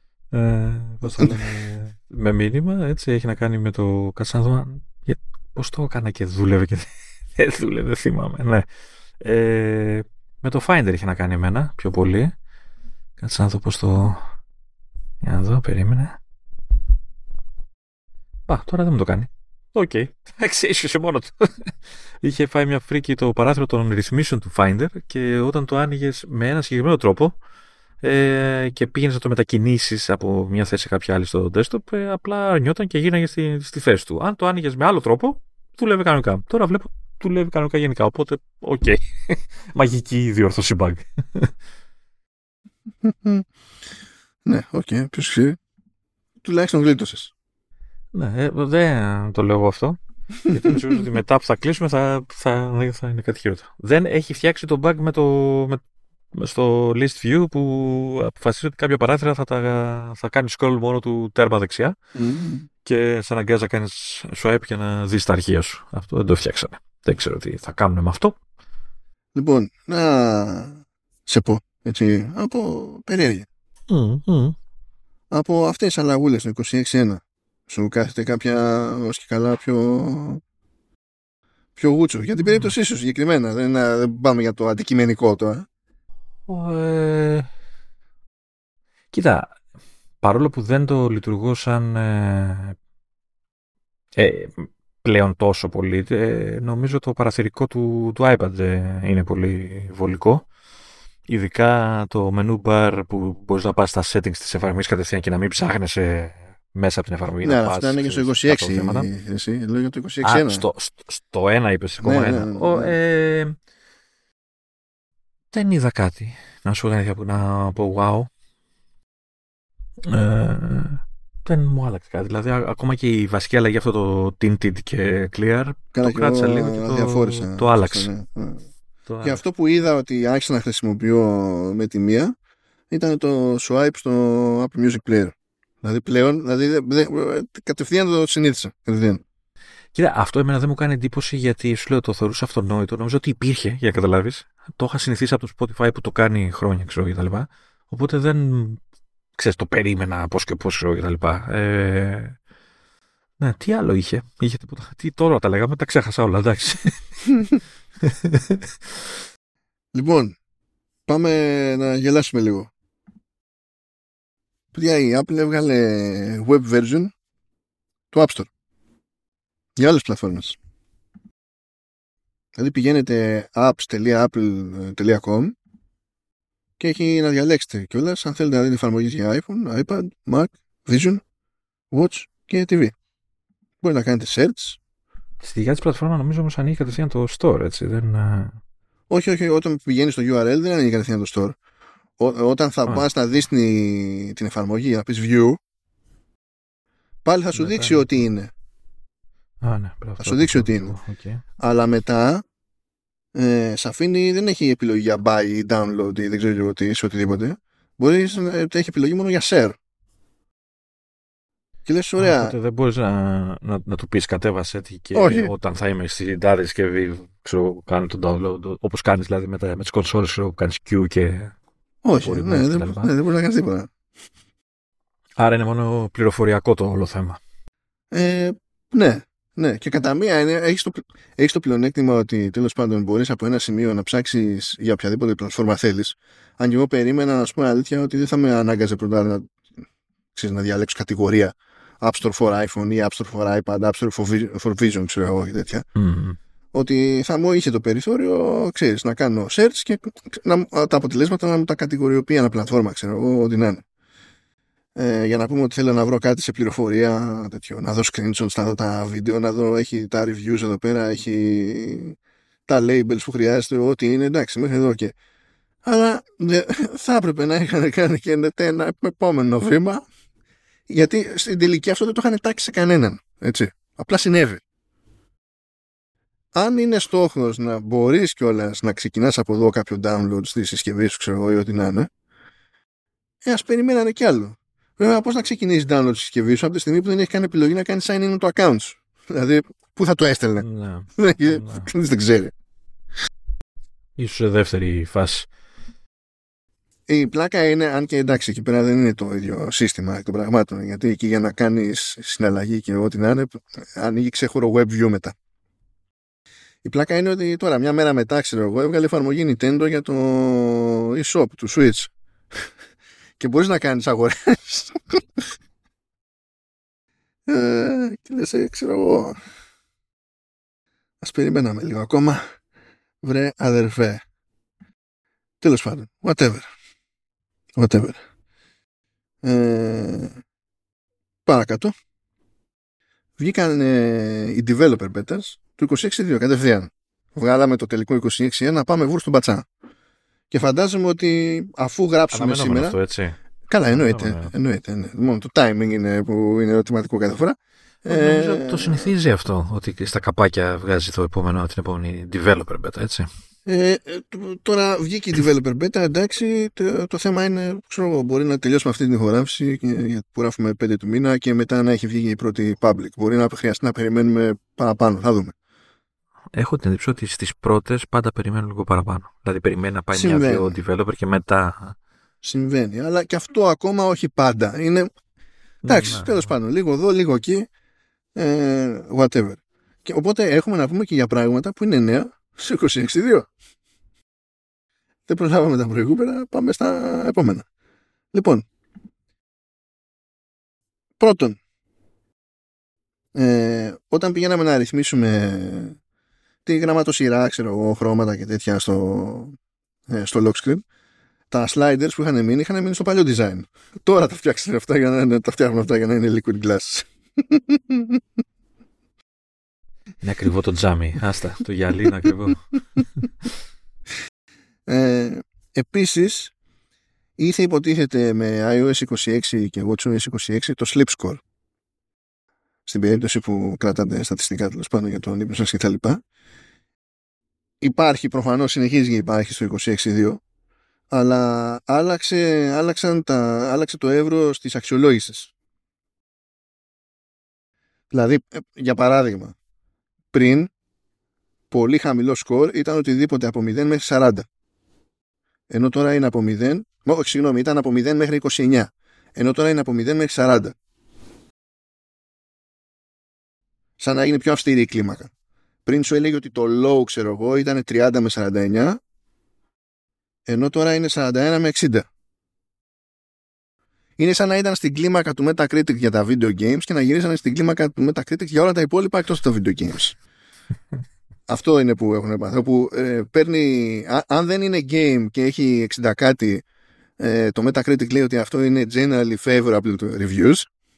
με μήνυμα, έτσι, έχει να κάνει με το Cassandra. Πώς το έκανα και δούλευε και δεν δούλευε, δεν θυμάμαι. Ναι. Με το Finder είχε να κάνει εμένα πιο πολύ. Κάτσε να δω πώς το... Για να δω, περίμενε. Τώρα δεν μου το κάνει. Οκ. Ίσχυσε μόνο του. Είχε φάει μια φρίκη το παράθυρο των ρυθμίσεων του Finder και όταν το άνοιγες με ένα συγκεκριμένο τρόπο και πήγαινες να το μετακινήσεις από μια θέση σε κάποια άλλη στο desktop, απλά αρνιόταν και γίναγε στη θέση του. Αν το άνοιγες με άλλο τρόπο, δούλευε κανονικά. Τώρα βλέπω δουλεύει κανονικά γενικά. Οπότε, οκ. Μαγική διόρθωση bug. Ναι, οκ. Ποιος ξέρει. Τουλάχιστον γλίτωσες. Ναι, δεν το λέω αυτό. Γιατί νομίζω ότι μετά που θα κλείσουμε θα είναι κάτι χειρότερο. Δεν έχει φτιάξει το bug στο list view που αποφασίζει ότι κάποια παράθυρα θα κάνει scroll μόνο του τέρμα δεξιά και σε αναγκάζει να κάνεις swipe για να δεις τα αρχεία σου. Αυτό δεν το φτιάξανε. Δεν ξέρω τι θα κάνουν με αυτό. Λοιπόν, να σε πω έτσι από περιέργεια. Από αυτές τις αλλαγούλες το 26.1 σου κάθεται κάποια ως και καλά πιο γούτσο. Για την περίπτωσή σου συγκεκριμένα. Δεν πάμε για το αντικειμενικό τώρα. Κοίτα, παρόλο που δεν το λειτουργώ σαν πλέον τόσο πολύ, νομίζω το παραθυρικό του iPad είναι πολύ βολικό. Ειδικά το menu bar που μπορείς να πας στα settings της εφαρμογής κατευθείαν και να μην ψάχνεσαι μέσα από την εφαρμογή. Ναι, αυτά είναι και στο 26. Εσύ, λέω για το 26.1. Στο 1 είπες, ακόμα ένα. Δεν είδα κάτι να σου κάνει να πω wow. Δεν μου άλλαξε κάτι. Δηλαδή, ακόμα και η βασική αλλαγή αυτό το tinted και clear το κράτησα λίγο και το άλλαξε. Και αυτό που είδα ότι άρχισα να χρησιμοποιώ με τη μία ήταν το swipe στο Apple Music Player. Δηλαδή πλέον, κατευθείαν το συνήθισα. Κοίτα, αυτό εμένα δεν μου κάνει εντύπωση γιατί σου λέω το θεωρούσα αυτονόητο. Νομίζω ότι υπήρχε, για να καταλάβεις. Το είχα συνηθίσει από το Spotify που το κάνει χρόνια, ξέρω, και τα λοιπά. Οπότε δεν, ξέρεις, το περίμενα πώς και πώς, ξέρω, και τα λοιπά. Ναι, τι άλλο είχε τίποτα. Τι τώρα τα λέγαμε, τα ξέχασα όλα, εντάξει. Λοιπόν, πάμε να γελάσουμε λίγο. Παιδιά, η Apple έβγαλε web version του App Store για άλλες πλατφόρμες. Δηλαδή πηγαίνετε apps.apple.com και έχει να διαλέξετε κιόλας αν θέλετε να δείτε εφαρμογές για iPhone, iPad, Mac, Vision, Watch και TV. Μπορείτε να κάνετε search. Στη δικιά της πλατφόρμα νομίζω όμως ανοίγει κατευθείαν το store, έτσι, δεν... Όχι, όταν πηγαίνεις στο URL δεν ανοίγει κατευθείαν το store. Όταν θα πας να δεις την εφαρμογή, να πεις view, πάλι θα σου δείξει ότι είναι. Ναι, θα σου δείξει ότι είναι. Okay. Αλλά μετά σε αφήνει, δεν έχει επιλογή για buy ή download ή δεν ξέρω εγώ τι, σε οτιδήποτε. Μπορείς να έχει επιλογή μόνο για share. Και λες ωραία. Οπότε δεν μπορείς να του πεις κατέβασε και όταν θα είμαι στην τάδε συσκευή, ξέρω, κάνω το download, όπως κάνεις δηλαδή με τις κονσόλες, ξέρω, κάνεις queue και... Όχι, δεν μπορείς να κάνεις τίποτα. Άρα είναι μόνο πληροφοριακό το όλο θέμα. Ναι, ναι. Και κατά μία έχεις το πλεονέκτημα ότι τέλος πάντων μπορείς από ένα σημείο να ψάξεις για οποιαδήποτε πλατφόρμα θέλεις. Αν και εγώ περίμενα, να σου πω αλήθεια, ότι δεν θα με ανάγκαζε πρώτα να διαλέξω κατηγορία App Store for iPhone ή App Store for iPad, App Store for Vision, ξέρω εγώ και τέτοια. Ότι θα μου είχε το περιθώριο, ξέρεις, να κάνω search και τα αποτελέσματα να μου τα κατηγοριοποιεί ένα πλατφόρμα, ξέρω εγώ, ό,τι να είναι. Για να πούμε ότι θέλω να βρω κάτι σε πληροφορία, τέτοιο, να δω screenshots, να δω τα βίντεο, να δω, έχει τα reviews εδώ πέρα, έχει τα labels που χρειάζεται, ό,τι είναι, εντάξει, μέχρι εδώ και. Αλλά θα έπρεπε να είχαν κάνει και ένα επόμενο βήμα, γιατί στην τελική αυτό δεν το είχαν τάξει σε κανέναν, έτσι. Απλά συνέβη. Αν είναι στόχος να μπορείς κιόλας να ξεκινάς από εδώ κάποιο download στη συσκευή σου, ξέρω εγώ, ή ό,τι να είναι, ας περιμένανε κι άλλο. Βέβαια, πώς να ξεκινήσεις download στη συσκευή σου από τη στιγμή που δεν έχει κάνει επιλογή να κάνει sign in το account σου. Δηλαδή, πού θα το έστελνε. Κανείς δεν ξέρει. Ίσως σε δεύτερη φάση. Η πλάκα είναι, αν και εντάξει, εκεί πέρα δεν είναι το ίδιο σύστημα εκ των πραγμάτων. Γιατί εκεί για να κάνεις συναλλαγή και ό,τι να είναι, ανοίγει ξέχωρο web view μετά. Η πλάκα είναι ότι τώρα, μια μέρα μετά, ξέρω εγώ, έβγαλε εφαρμογή Nintendo για το eShop του Switch. Και μπορείς να κάνεις αγορές. Και λες, ξέρω εγώ, ας περιμέναμε λίγο ακόμα. Βρε αδερφέ. Τέλος πάντων, whatever. Παρακάτω. Βγήκαν οι developer betas του 26.2 κατευθείαν. Βγάλαμε το τελικό 26.1, πάμε βούρ στον πατσά. Και φαντάζομαι ότι αφού γράψουμε σήμερα. Αυτό, έτσι. Καλά, εννοείται. Ναι. Μόνο το timing είναι που είναι ερωτηματικό κάθε φορά. Νομίζω το συνηθίζει αυτό, ότι στα καπάκια βγάζει την επόμενη developer beta, έτσι. Τώρα βγήκε η developer beta, εντάξει, το θέμα είναι, ξέρω, μπορεί να τελειώσουμε αυτή την ηχογράφηση που γράφουμε 5 του μήνα και μετά να έχει βγει η πρώτη public. Μπορεί να χρειαστεί να περιμένουμε παραπάνω, θα δούμε. Έχω την εντύπωση ότι στις πρώτες πάντα περιμένουν λίγο παραπάνω. Δηλαδή περιμένει να πάει μια-δυο developer και μετά. Συμβαίνει, αλλά και αυτό ακόμα όχι πάντα. Είναι. Εντάξει, τέλος πάντων, λίγο εδώ, λίγο εκεί. Whatever. Και οπότε έχουμε να πούμε και για πράγματα που είναι νέα σε 26.2. Δεν προλάβαμε τα προηγούμενα, πάμε στα επόμενα. Λοιπόν, πρώτον, όταν πηγαίναμε να ρυθμίσουμε τη γραμματοσυρά, ξέρω εγώ, χρώματα και τέτοια στο lock screen, τα sliders που είχαν μείνει στο παλιό design. Τώρα τα φτιάξουν αυτά για να είναι liquid glass. Είναι ακριβό το τζάμι. Άστα, το γυαλί είναι ακριβό. Επίσης, ήρθε υποτίθεται με iOS 26 και watchOS 26 το sleep score. Στην περίπτωση που κρατάτε στατιστικά, τέλος πάντων, για τον ύπνο σας και τα λοιπά. Υπάρχει, προφανώς συνεχίζει και υπάρχει στο 26.2, αλλά άλλαξε το εύρος της αξιολόγησης. Δηλαδή, για παράδειγμα, πριν πολύ χαμηλό σκορ ήταν οτιδήποτε από 0 μέχρι 40. Ενώ τώρα είναι από 0, ήταν από 0 μέχρι 29. Ενώ τώρα είναι από 0 μέχρι 40. Σαν να είναι πιο αυστηρή η κλίμακα. Πριν σου έλεγε ότι το low, ξέρω εγώ, ήταν 30 με 49, ενώ τώρα είναι 41 με 60. Είναι σαν να ήταν στην κλίμακα του Metacritic για τα video games και να γυρίσανε στην κλίμακα του Metacritic για όλα τα υπόλοιπα εκτός από τα video games. Αυτό είναι που έχουν πάθει. Όπου παίρνει, αν δεν είναι game και έχει 60 κάτι, το Metacritic λέει ότι αυτό είναι generally favorable to reviews.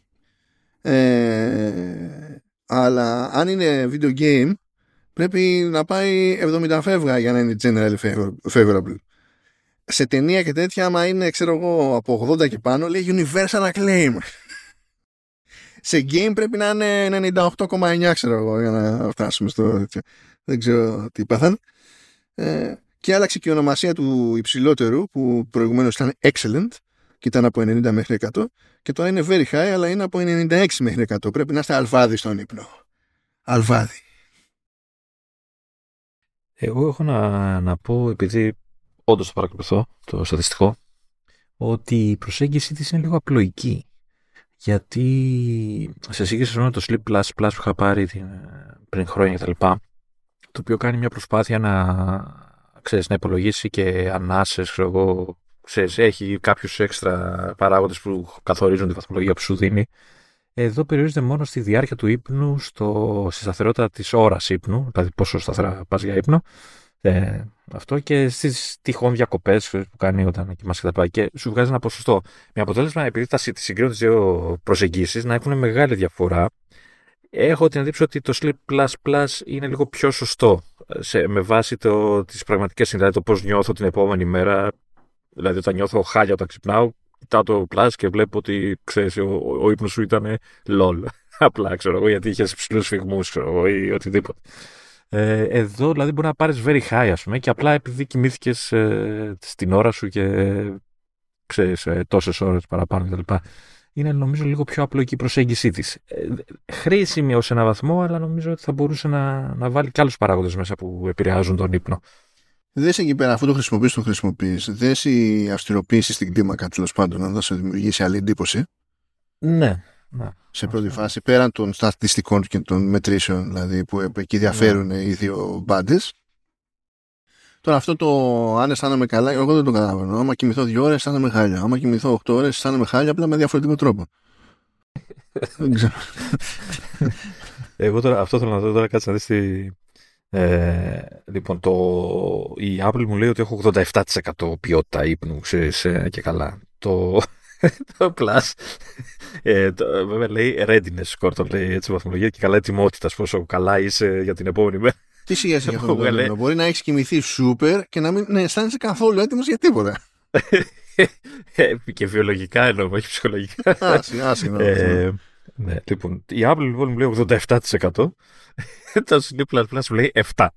Αλλά αν είναι video game, πρέπει να πάει 70 φεύγα για να είναι generally favorable. Σε ταινία και τέτοια, άμα είναι, ξέρω εγώ, από 80 και πάνω, λέει universal acclaim. Σε game πρέπει να είναι 98,9, ξέρω εγώ, για να φτάσουμε στο. Δεν ξέρω τι πάθαν. Και άλλαξε και η ονομασία του υψηλότερου, που προηγουμένως ήταν excellent και ήταν από 90 μέχρι 100, και τώρα είναι very high, αλλά είναι από 96 μέχρι 100. Πρέπει να είστε αλβάδι στον ύπνο. Αλβάδι. Εγώ έχω να πω, επειδή όντως το παρακολουθώ το στατιστικό, ότι η προσέγγιση της είναι λίγο απλοϊκή. Γιατί σε σύγκριση με το Sleep Plus Plus που είχα πάρει πριν χρόνια κτλ., το οποίο κάνει μια προσπάθεια να υπολογίσει και ανάσες, ξέρω εγώ, έχει κάποιους έξτρα παράγοντες που καθορίζουν τη βαθμολογία που σου δίνει. Εδώ περιορίζεται μόνο στη διάρκεια του ύπνου, στη σταθερότητα της ώρας ύπνου, δηλαδή πόσο σταθερά πας για ύπνο, αυτό, και στις τυχόν διακοπές που κάνει όταν κοιμάσαι και τα λοιπά. Και σου βγάζει ένα ποσοστό. Με αποτέλεσμα, επειδή τα συγκρίνουν τις δύο προσεγγίσεις, να έχουν μεγάλη διαφορά. Έχω την εντύπωση ότι το Sleep Plus είναι λίγο πιο σωστό με βάση τις πραγματικές συνδέσεις, το πώς νιώθω την επόμενη μέρα. Δηλαδή, όταν νιώθω χάλια όταν ξυπνάω, κοιτάω το Plus και βλέπω ότι ξέρεις, ο ύπνος σου ήταν LOL. Απλά, ξέρω εγώ, γιατί είχες ψηλούς φυγμούς, ξέρω εγώ, ή οτιδήποτε. Εδώ δηλαδή μπορεί να πάρεις very high, ας πούμε, και απλά επειδή κοιμήθηκες στην ώρα σου και ξέρεις, τόσες ώρες παραπάνω κτλ. Είναι νομίζω λίγο πιο απλοϊκή η προσέγγιση της. Χρήσιμη ως ένα βαθμό, αλλά νομίζω ότι θα μπορούσε να βάλει και άλλους παράγοντες μέσα που επηρεάζουν τον ύπνο. Δες εκεί πέρα, αφού το χρησιμοποιείς. Δες η αυστηροποίηση στην κλίμακα, τέλος πάντων, να δώσει δημιουργήσει άλλη εντύπωση. Ναι. Σε πρώτη φάση, πέραν των στατιστικών και των μετρήσεων, δηλαδή που εκεί διαφέρουν οι δύο μπάντες. Τώρα αυτό το αν αισθάνομαι καλά, εγώ δεν το καταλαβαίνω. Άμα κοιμηθώ 2 ώρες, αισθάνομαι χάλια. Άμα κοιμηθώ 8 ώρες, αισθάνομαι χάλια, απλά με διαφορετικό τρόπο. Δεν ξέρω. Εγώ τώρα, αυτό θέλω να δω τώρα, κάτσε να δεις λοιπόν, η Apple μου λέει ότι έχω 87% ποιότητα ύπνου, ξέρεις, και καλά. Το Plus, βέβαια λέει readiness score, το λέει έτσι βαθμολογία, και καλά ετοιμότητα, πόσο καλά είσαι για την επόμενη μέρα. Τι σιγά για αυτό το δεδομένο. Μπορεί να έχεις κοιμηθεί σούπερ και να μην αισθάνεσαι καθόλου έτοιμος για τίποτα. Και βιολογικά εννοώ, όχι ψυχολογικά. Ναι, λοιπόν, η Apple λοιπόν μου λέει 87%. Το Sleep Plus μου λέει 7%.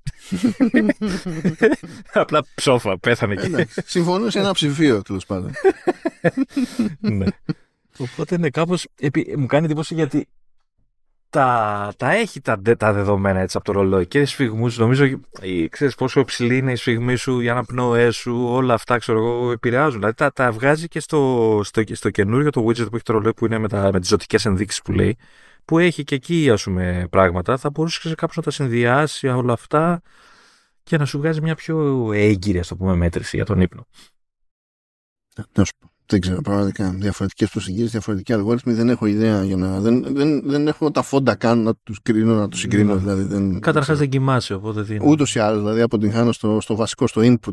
Απλά ψόφα, πέθανε εκεί. Συμφωνώ σε ένα ψηφίο, τέλος πάντων. Ναι. Οπότε είναι κάπως. Μου κάνει εντύπωση γιατί τα έχει τα δεδομένα έτσι από το ρολόι και σφυγμούς. Νομίζω, ξέρεις πόσο ψηλή είναι η σφυγμή σου, η αναπνοές σου, όλα αυτά, ξέρω εγώ, επηρεάζουν. Δηλαδή τα βγάζει και στο καινούριο το widget που έχει το ρολόι, που είναι με τις ζωτικές ενδείξεις που λέει, που έχει και εκεί, ας πούμε, πράγματα. Θα μπορούσε κάποιος να τα συνδυάσει όλα αυτά και να σου βγάζει μια πιο έγκυρη, ας το πούμε, μέτρηση για τον ύπνο. Δεν ξέρω, πραγματικά. Διαφορετικές προσεγγίσεις, διαφορετικοί αλγόριθμοι, δεν έχω ιδέα δεν έχω τα φόντα καν να τους κρίνω, να τους συγκρίνω. Ναι. Δηλαδή, καταρχάς δεν κοιμάσαι, οπότε δεν. Ούτως ή άλλως, δηλαδή αποτυγχάνω στο βασικό, στο input.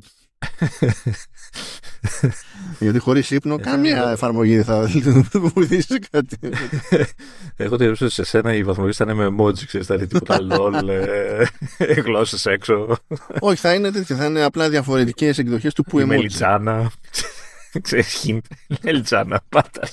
Γιατί χωρίς ύπνο, καμία εφαρμογή δεν θα βοηθήσει σε κάτι. Έχω τελειώσει σε σένα, η βαθμολογία ήταν με emoji, ξέρεις, θα είναι τίποτα LOL, γλώσσες έξω. Όχι, θα είναι τέτοιο, θα είναι απλά διαφορετικές εκδοχές του που emoji. Μελιτζάνα. Ξέρεις, hint, Μελιτζάνα, πάτα.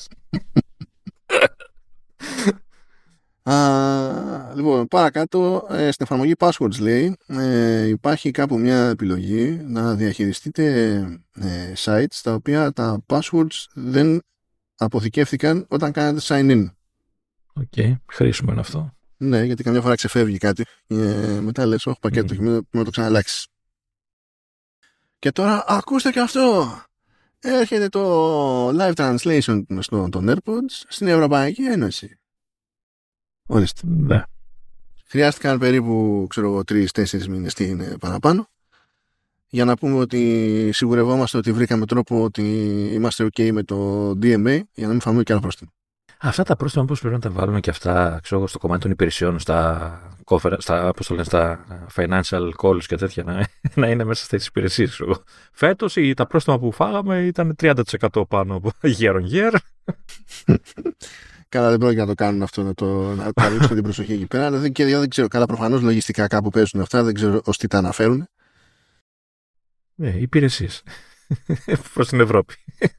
Λοιπόν, παρακάτω, στην εφαρμογή Passwords λέει, υπάρχει κάπου μια επιλογή να διαχειριστείτε sites τα οποία τα passwords δεν αποθηκεύθηκαν όταν κάνατε sign-in. Οκ, χρήσιμο είναι αυτό. Ναι, γιατί καμιά φορά ξεφεύγει κάτι και μετά λες, όχι πακέτο, και να το ξαναλλάξεις. Και τώρα, ακούστε και αυτό! Έρχεται το live translation των AirPods στην Ευρωπαϊκή Ένωση. Ορίστε. Ναι. Χρειάστηκαν περίπου, ξέρω εγώ, 3-4 μήνες, τι είναι παραπάνω, για να πούμε ότι σιγουρευόμαστε ότι βρήκαμε τρόπο ότι είμαστε ok με το DMA, για να μην φάμε και άλλο πρόστιμο. Αυτά τα πρόστιμα πώς πρέπει να τα βάλουμε και αυτά, ξέρω εγώ, στο κομμάτι των υπηρεσιών, στα financial calls και τέτοια, να είναι μέσα στις υπηρεσίες. Φέτος τα πρόστιμα που φάγαμε ήταν 30% πάνω από year on year. Καλά, δεν πρόκειται να το κάνουν αυτό, να καλύψουν την προσοχή εκεί πέρα. Δεν ξέρω, καλά, προφανώς λογιστικά κάπου παίζουν αυτά, δεν ξέρω ως τι τα αναφέρουν. Υπηρεσίες προς την Ευρώπη.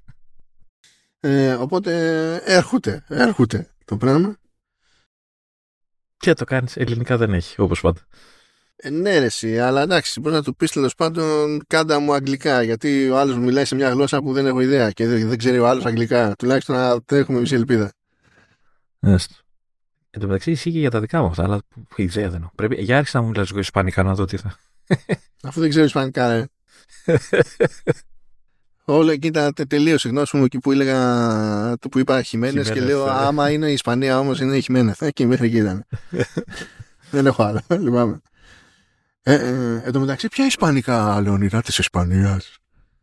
Οπότε έρχονται το πράγμα. Και το κάνεις, ελληνικά δεν έχει, όπως πάντα. Ναι, ρε εσύ, αλλά εντάξει, μπορεί να του πεις τέλος πάντων κάντα μου αγγλικά, γιατί ο άλλος μιλάει σε μια γλώσσα που δεν έχω ιδέα και δεν ξέρει ο άλλος αγγλικά. Τουλάχιστον να έχουμε μισή ελπίδα. Έστω. Εν τω μεταξύ ισχύει και για τα δικά μου αυτά, αλλά ιδέα δεν έχω. Πρέπει, για άρχισα να μου μιλάς λίγο ισπανικά να δω τι θα. Αφού δεν ξέρω ισπανικά, ρε. Όλο εκεί ήταν τελείω γνώσιμο εκεί που έλεγα το που είπα Χιμένες και λέω άμα είναι η Ισπανία όμως είναι η Χιμένες. Και μέχρι εκεί ήταν. Δεν έχω άλλο. Λυπάμαι. Εν τω μεταξύ, ποια ισπανικά Λεωνίδα της Ισπανίας?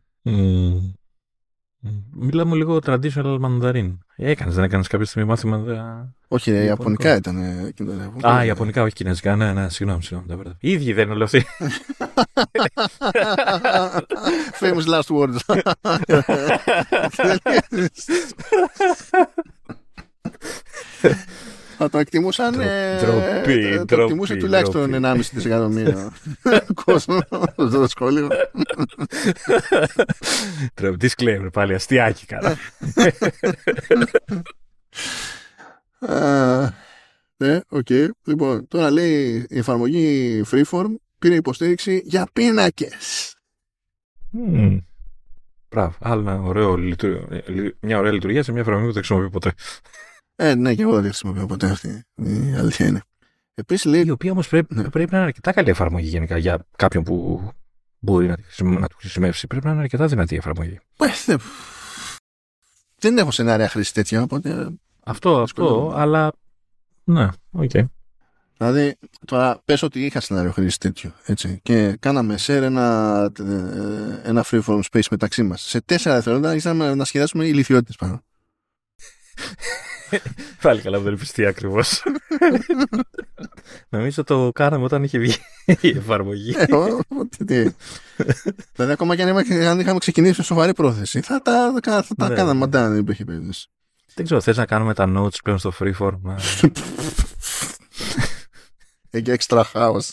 Μιλάμε λίγο traditional mandarin. Δεν έκανες κάποια στιγμή μάθημα? Όχι, ιαπωνικά ήταν. Ιαπωνικά, όχι κινέζικα. Ναι, συγγνώμη. Οι ίδιοι δεν είναι όλοι αυτοί. Famous last words. Θα το εκτιμούσαν. Το εκτιμούσε τουλάχιστον 1,5 δισεκατομμύριο κόσμο στο σχόλιο. Disclaimer πάλι, αστιάκι καλά. Ναι, οκ. Λοιπόν, τώρα λέει η εφαρμογή Freeform πήρε υποστήριξη για πίνακες. Μπράβο. Μια ωραία λειτουργία σε μια εφαρμογή που δεν χρησιμοποιώ ποτέ. Ναι, και εγώ δεν χρησιμοποιώ ποτέ αυτή. Η αλήθεια είναι. Επίσης λέει. Η οποία όμως πρέπει να είναι αρκετά καλή εφαρμογή γενικά για κάποιον που μπορεί να του χρησιμεύσει. Πρέπει να είναι αρκετά δυνατή η εφαρμογή. Δεν έχω σενάρια χρήση τέτοια, οπότε. Αυτό, αλλά. Ναι, οκ. Δηλαδή, τώρα πες ότι είχα σενάριο χρήση τέτοιο, έτσι, και κάναμε share ένα freeform space μεταξύ μας. Σε 4 δευτερόλεπτα ήρθαμε να σχεδιάσουμε ηλιθιότητες πάνω. Πάλι καλά που δεν είπες τι ακριβώς. Νομίζω το κάναμε όταν είχε βγει η εφαρμογή. Δηλαδή, ακόμα και αν είχαμε ξεκινήσει με σοβαρή πρόθεση, θα τα κάναμε μαντά, δεν υπήρχε περίπτωση. Δεν ξέρω, θες να κάνουμε τα notes πλέον στο freeform? Έχει extra house.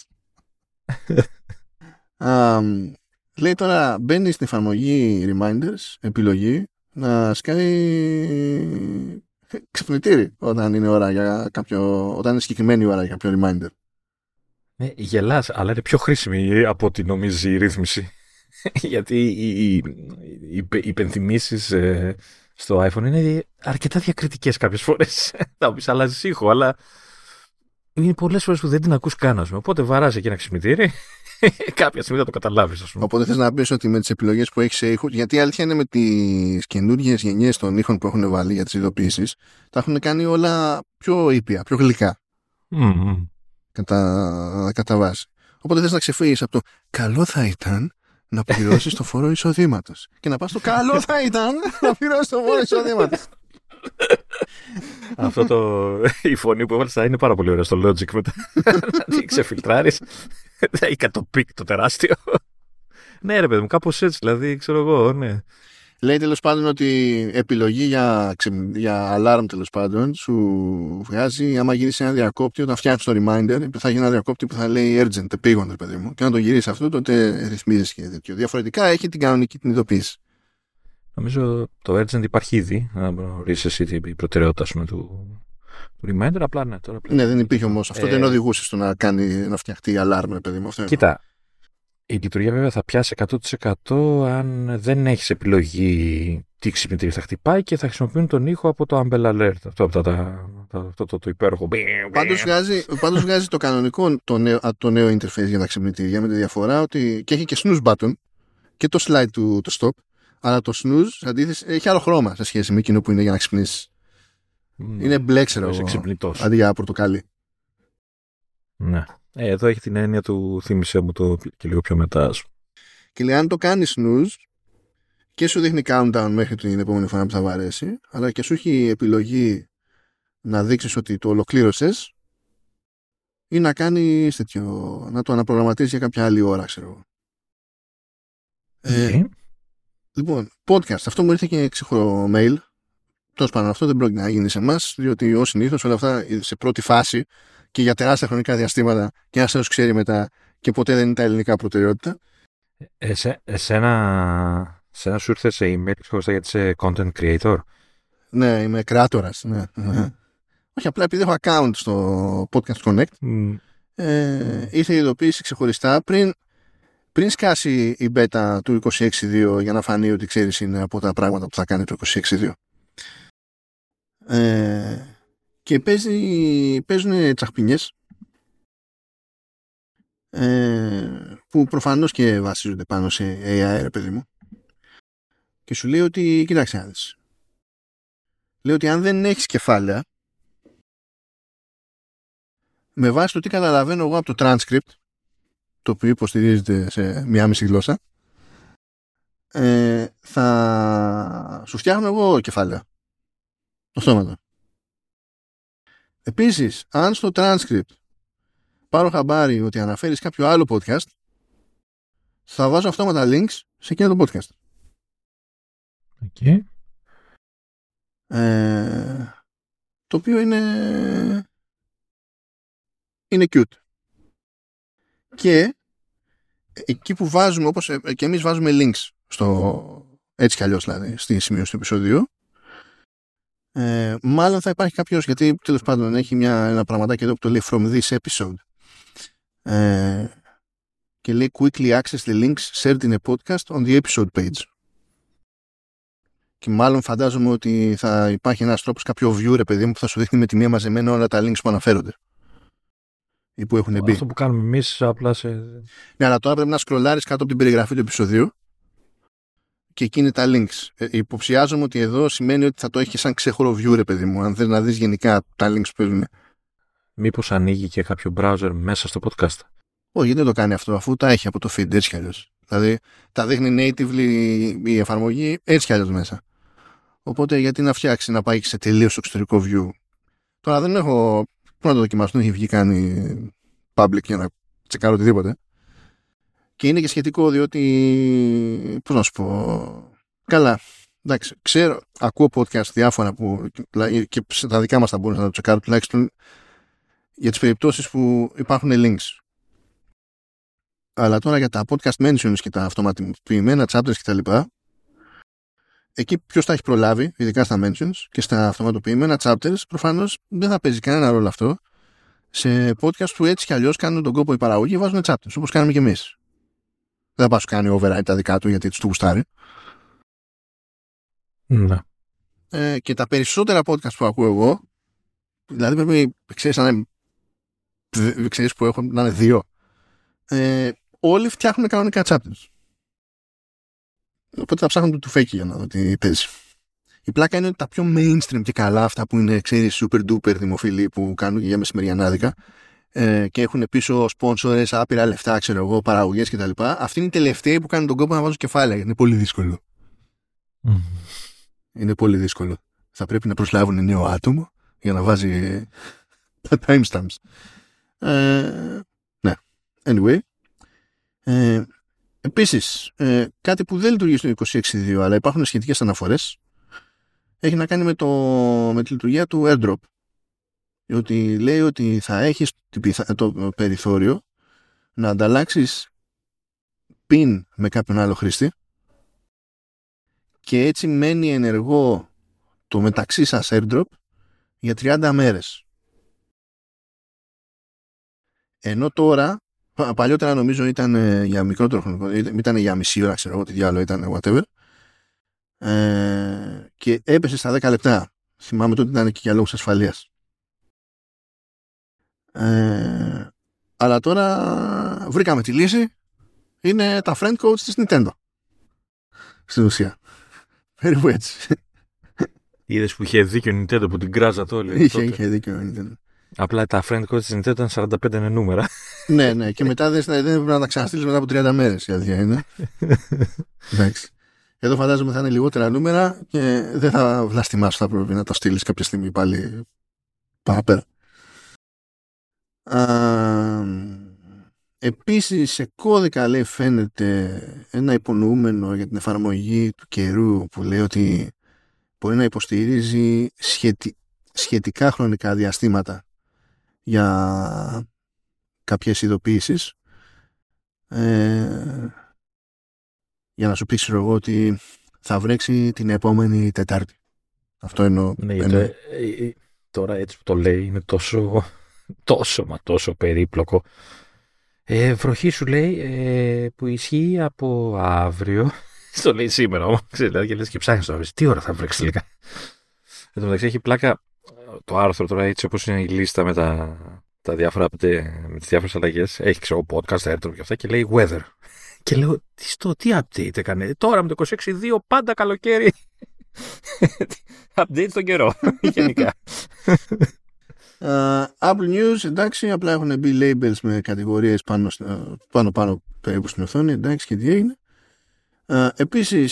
Λέει τώρα, μπαίνει στην εφαρμογή Reminders, επιλογή, να σκάει ξυπνητήρι όταν είναι ώρα για όταν είναι συγκεκριμένη ώρα για κάποιο reminder. Γελάς, αλλά είναι πιο χρήσιμη από ό,τι νομίζει η ρύθμιση. Γιατί οι υπενθυμίσεις στο iPhone είναι αρκετά διακριτικές κάποιες φορές. Θα πεις αλλάζεις ήχο, αλλά είναι πολλές φορές που δεν την ακούς καν. Οπότε βαράς εκεί ένα ξυπνητήρι, κάποια στιγμή θα το καταλάβεις. Οπότε θες να πεις ότι με τις επιλογές που έχεις σε ήχο, γιατί η αλήθεια είναι με τις καινούργιες γενιές των ήχων που έχουν βάλει για τις ειδοποιήσεις, τα έχουν κάνει όλα πιο ήπια, πιο γλυκά. Κατά βάση. Οπότε θες να ξεφύγεις από το καλό θα ήταν να πληρώσεις το φόρο εισοδήματος και να πας στο καλό θα ήταν να πληρώσεις το φόρο εισοδήματος. Η φωνή που έβαλες θα είναι πάρα πολύ ωραία στο Logic μετά. Να την ξεφιλτράρεις. Θα είχε το πικ το τεράστιο. Ναι, ρε παιδί μου, κάπως έτσι, δηλαδή, ξέρω εγώ, ναι. Λέει τέλος πάντων ότι επιλογή για alarm τέλος πάντων σου βγάζει άμα γυρίσει ένα διακόπτη όταν φτιάχνεις το reminder, θα γίνει ένα διακόπτη που θα λέει urgent, επίγον, ρε παιδί μου. Και αν το γυρίσει αυτό, τότε ρυθμίζεις και τέτοιο. Διαφορετικά έχει την κανονική την ειδοποίηση. Νομίζω το urgent υπάρχει ήδη. Να ορίσει εσύ την προτεραιότητα του reminder. Απλά ναι, τώρα ναι, δεν υπήρχε όμως. Αυτό δεν οδηγούσε στο να φτιαχτεί alarm, ρε παιδί μου. Κοίτα. Η λειτουργία βέβαια θα πιάσει 100% αν δεν έχεις επιλογή τι ξυπνητήρι θα χτυπάει και θα χρησιμοποιούν τον ήχο από το Umbrella Alert. Αυτό το υπέροχο. Πάντως βγάζει το κανονικό το νέο interface για τα ξυπνητήρια με τη διαφορά ότι και έχει και snooze button και το slide του το stop, αλλά το snooze αντίθεση έχει άλλο χρώμα σε σχέση με εκείνο που είναι για να ξυπνήσεις. Είναι μπλε, ξέρω εγώ, αντί για πορτοκάλι. Ναι. Εδώ έχει την έννοια του θύμισε μου το και λίγο πιο μετά. Και λέει αν το κάνεις snooze και σου δείχνει countdown μέχρι την επόμενη φορά που θα βαρέσει, αλλά και σου έχει επιλογή να δείξεις ότι το ολοκλήρωσες ή να κάνεις τέτοιο, να το αναπρογραμματίσεις για κάποια άλλη ώρα, ξέρω. Λοιπόν, podcast. Αυτό μου ήρθε και ξεχωρό mail. Τέλος πάντων, αυτό δεν πρόκειται να γίνει σε εμάς, διότι ως συνήθως όλα αυτά σε πρώτη φάση και για τεράστια χρονικά διαστήματα και ένας έως ξέρει μετά και ποτέ δεν είναι τα ελληνικά προτεραιότητα. Εσένα σου ήρθε σε email ξεχωριστά γιατί είσαι content creator? Ναι, είμαι κράτορας. Ναι. Όχι, απλά επειδή έχω account στο Podcast Connect, ήρθε η ειδοποίηση ξεχωριστά πριν σκάσει η beta του 26.2 για να φανεί ότι ξέρεις είναι από τα πράγματα που θα κάνει το 26.2. Και παίζουν τσαχπινιές που προφανώς και βασίζονται πάνω σε AI, ρε παιδί μου. και σου λέει ότι κοίταξε να δεις. Λέει ότι αν δεν έχεις κεφάλαια, με βάση το τι καταλαβαίνω εγώ από το transcript, το οποίο υποστηρίζεται σε μία μισή γλώσσα, θα σου φτιάχνω εγώ κεφάλαια. Αυτόματα. Επίσης, αν στο transcript πάρω χαμπάρι ότι αναφέρεις κάποιο άλλο podcast, θα βάζω αυτόματα links σε εκείνο το podcast. Okay. Το οποίο είναι cute. Και εκεί που βάζουμε, όπως και εμείς βάζουμε links στο, έτσι κι αλλιώς δηλαδή, στη σημείωση του επεισοδίου, μάλλον θα υπάρχει κάποιος, γιατί τέλος πάντων έχει ένα πραγματάκι εδώ που το λέει from this episode, και λέει quickly access the links shared in a podcast on the episode page. Και μάλλον φαντάζομαι ότι θα υπάρχει ένας τρόπος, κάποιο view, ρε παιδί μου, που θα σου δείχνει με τη μία μαζεμένα όλα τα links που αναφέρονται ή που έχουν μπει. Αυτό που κάνουμε εμείς απλά σε... Ναι, αλλά τώρα πρέπει να σκρολάρεις κάτω από την περιγραφή του επεισοδίου και εκεί είναι τα links. Υποψιάζομαι ότι εδώ σημαίνει ότι θα το έχει σαν ξέχωρο view, ρε παιδί μου, αν θες να δεις γενικά τα links που παίζουν. Μήπως ανοίγει και κάποιο browser μέσα στο podcast? Όχι, γιατί δεν το κάνει αυτό, αφού τα έχει από το feed έτσι κι αλλιώς. Δηλαδή τα δείχνει natively η εφαρμογή έτσι κι αλλιώς μέσα. Οπότε γιατί να φτιάξει να πάει σε τελείως εξωτερικό view. Τώρα δεν έχω. Πού να το δοκιμάσω, δεν έχει βγει κάνει public για να τσεκάρω οτιδήποτε. Και είναι και σχετικό διότι. Πώς να σου πω. Καλά. Εντάξει, ξέρω, ακούω podcast διάφορα που και τα δικά μας θα μπορούσα να το τσεκάρω τουλάχιστον για τις περιπτώσεις που υπάρχουν links. Αλλά τώρα για τα podcast mentions και τα αυτοματοποιημένα chapters κτλ. Εκεί ποιος τα έχει προλάβει, ειδικά στα mentions και στα αυτοματοποιημένα chapters, προφανώς δεν θα παίζει κανένα ρόλο αυτό σε podcast που έτσι κι αλλιώς κάνουν τον κόπο η παραγωγή και βάζουν chapters, όπως κάνουμε κι εμείς. Δεν θα πάει σου κάνει override τα δικά του γιατί έτσι του γουστάρει. Ναι. Και τα περισσότερα podcast που ακούω εγώ, δηλαδή πρέπει, ξέρεις που έχω να είναι δύο, όλοι φτιάχνουν κανονικά chapters. Οπότε θα ψάχνω το fake για να δω τι παίζει. Η πλάκα είναι ότι τα πιο mainstream και καλά, αυτά που είναι, ξέρεις, super duper δημοφιλή που κάνουν και για μεσημεριανάδικα και έχουν πίσω sponsors, άπειρα λεφτά, ξέρω εγώ, παραγωγές κτλ. Αυτοί είναι οι τελευταίοι που κάνουν τον κόπο να βάζουν κεφάλαια, γιατί είναι πολύ δύσκολο. Είναι πολύ δύσκολο. Θα πρέπει να προσλάβουν νέο άτομο για να βάζει τα timestamps. Ναι. Anyway. Επίσης, κάτι που δεν λειτουργεί στο 26.2 αλλά υπάρχουν σχετικές αναφορές έχει να κάνει με τη λειτουργία του airdrop. Διότι λέει ότι θα έχεις το περιθώριο να ανταλλάξεις pin με κάποιον άλλο χρήστη και έτσι μένει ενεργό το μεταξύ σας airdrop για 30 μέρες. Ενώ τώρα, παλιότερα νομίζω ήταν για μικρότερο χρονικό, ήταν για μισή ώρα, ξέρω εγώ τι διάλογο ήταν, whatever, και έπεσε στα 10 λεπτά. Θυμάμαι τότε ήταν και για λόγους ασφαλείας. Αλλά τώρα βρήκαμε τη λύση. Είναι τα friend codes της Nintendo. Στην ουσία. Περίπου έτσι. Είδες που είχε δίκιο η Nintendo που την κράζατε όλοι. Είχε δίκιο η Nintendo. Απλά τα friend codes της Nintendo ήταν 45 νούμερα. Ναι, και μετά δεν πρέπει να τα ξαναστείλεις μετά από 30 μέρες. Η αλήθεια είναι. Εντάξει. Εδώ φαντάζομαι θα είναι λιγότερα νούμερα και δεν θα βλαστημάσου, θα πρέπει να το στείλεις κάποια στιγμή πάλι παραπέρα. Επίσης σε κώδικα λέει φαίνεται ένα υπονοούμενο για την εφαρμογή του καιρού που λέει ότι μπορεί να υποστηρίζει σχετικά χρονικά διαστήματα για κάποιες ειδοποιήσεις, για να σου πει ξέρω εγώ ότι θα βρέξει την επόμενη Τετάρτη. Αυτό εννοώ. Ναι, τώρα έτσι που το λέει είναι τόσο περίπλοκο. Βροχή σου λέει που ισχύει από αύριο. Στο λέει σήμερα όμως. Δηλαδή και λες και ψάχνεις τώρα. Τι ώρα θα βρέξει τελικά. Εν τω μεταξύ έχει πλάκα το άρθρο τώρα έτσι όπως είναι η λίστα με τα διάφορα, με τις διάφορες αλλαγές. Έχει ξέρω podcast, airdrop και αυτά και λέει weather. Και λέω, τι update έκανε. Τώρα με το 26.2 πάντα καλοκαίρι. Update στον καιρό, γενικά. Apple News, εντάξει, απλά έχουν μπει labels με κατηγορίες πάνω περίπου στην οθόνη, εντάξει, και τι έγινε. Επίσης,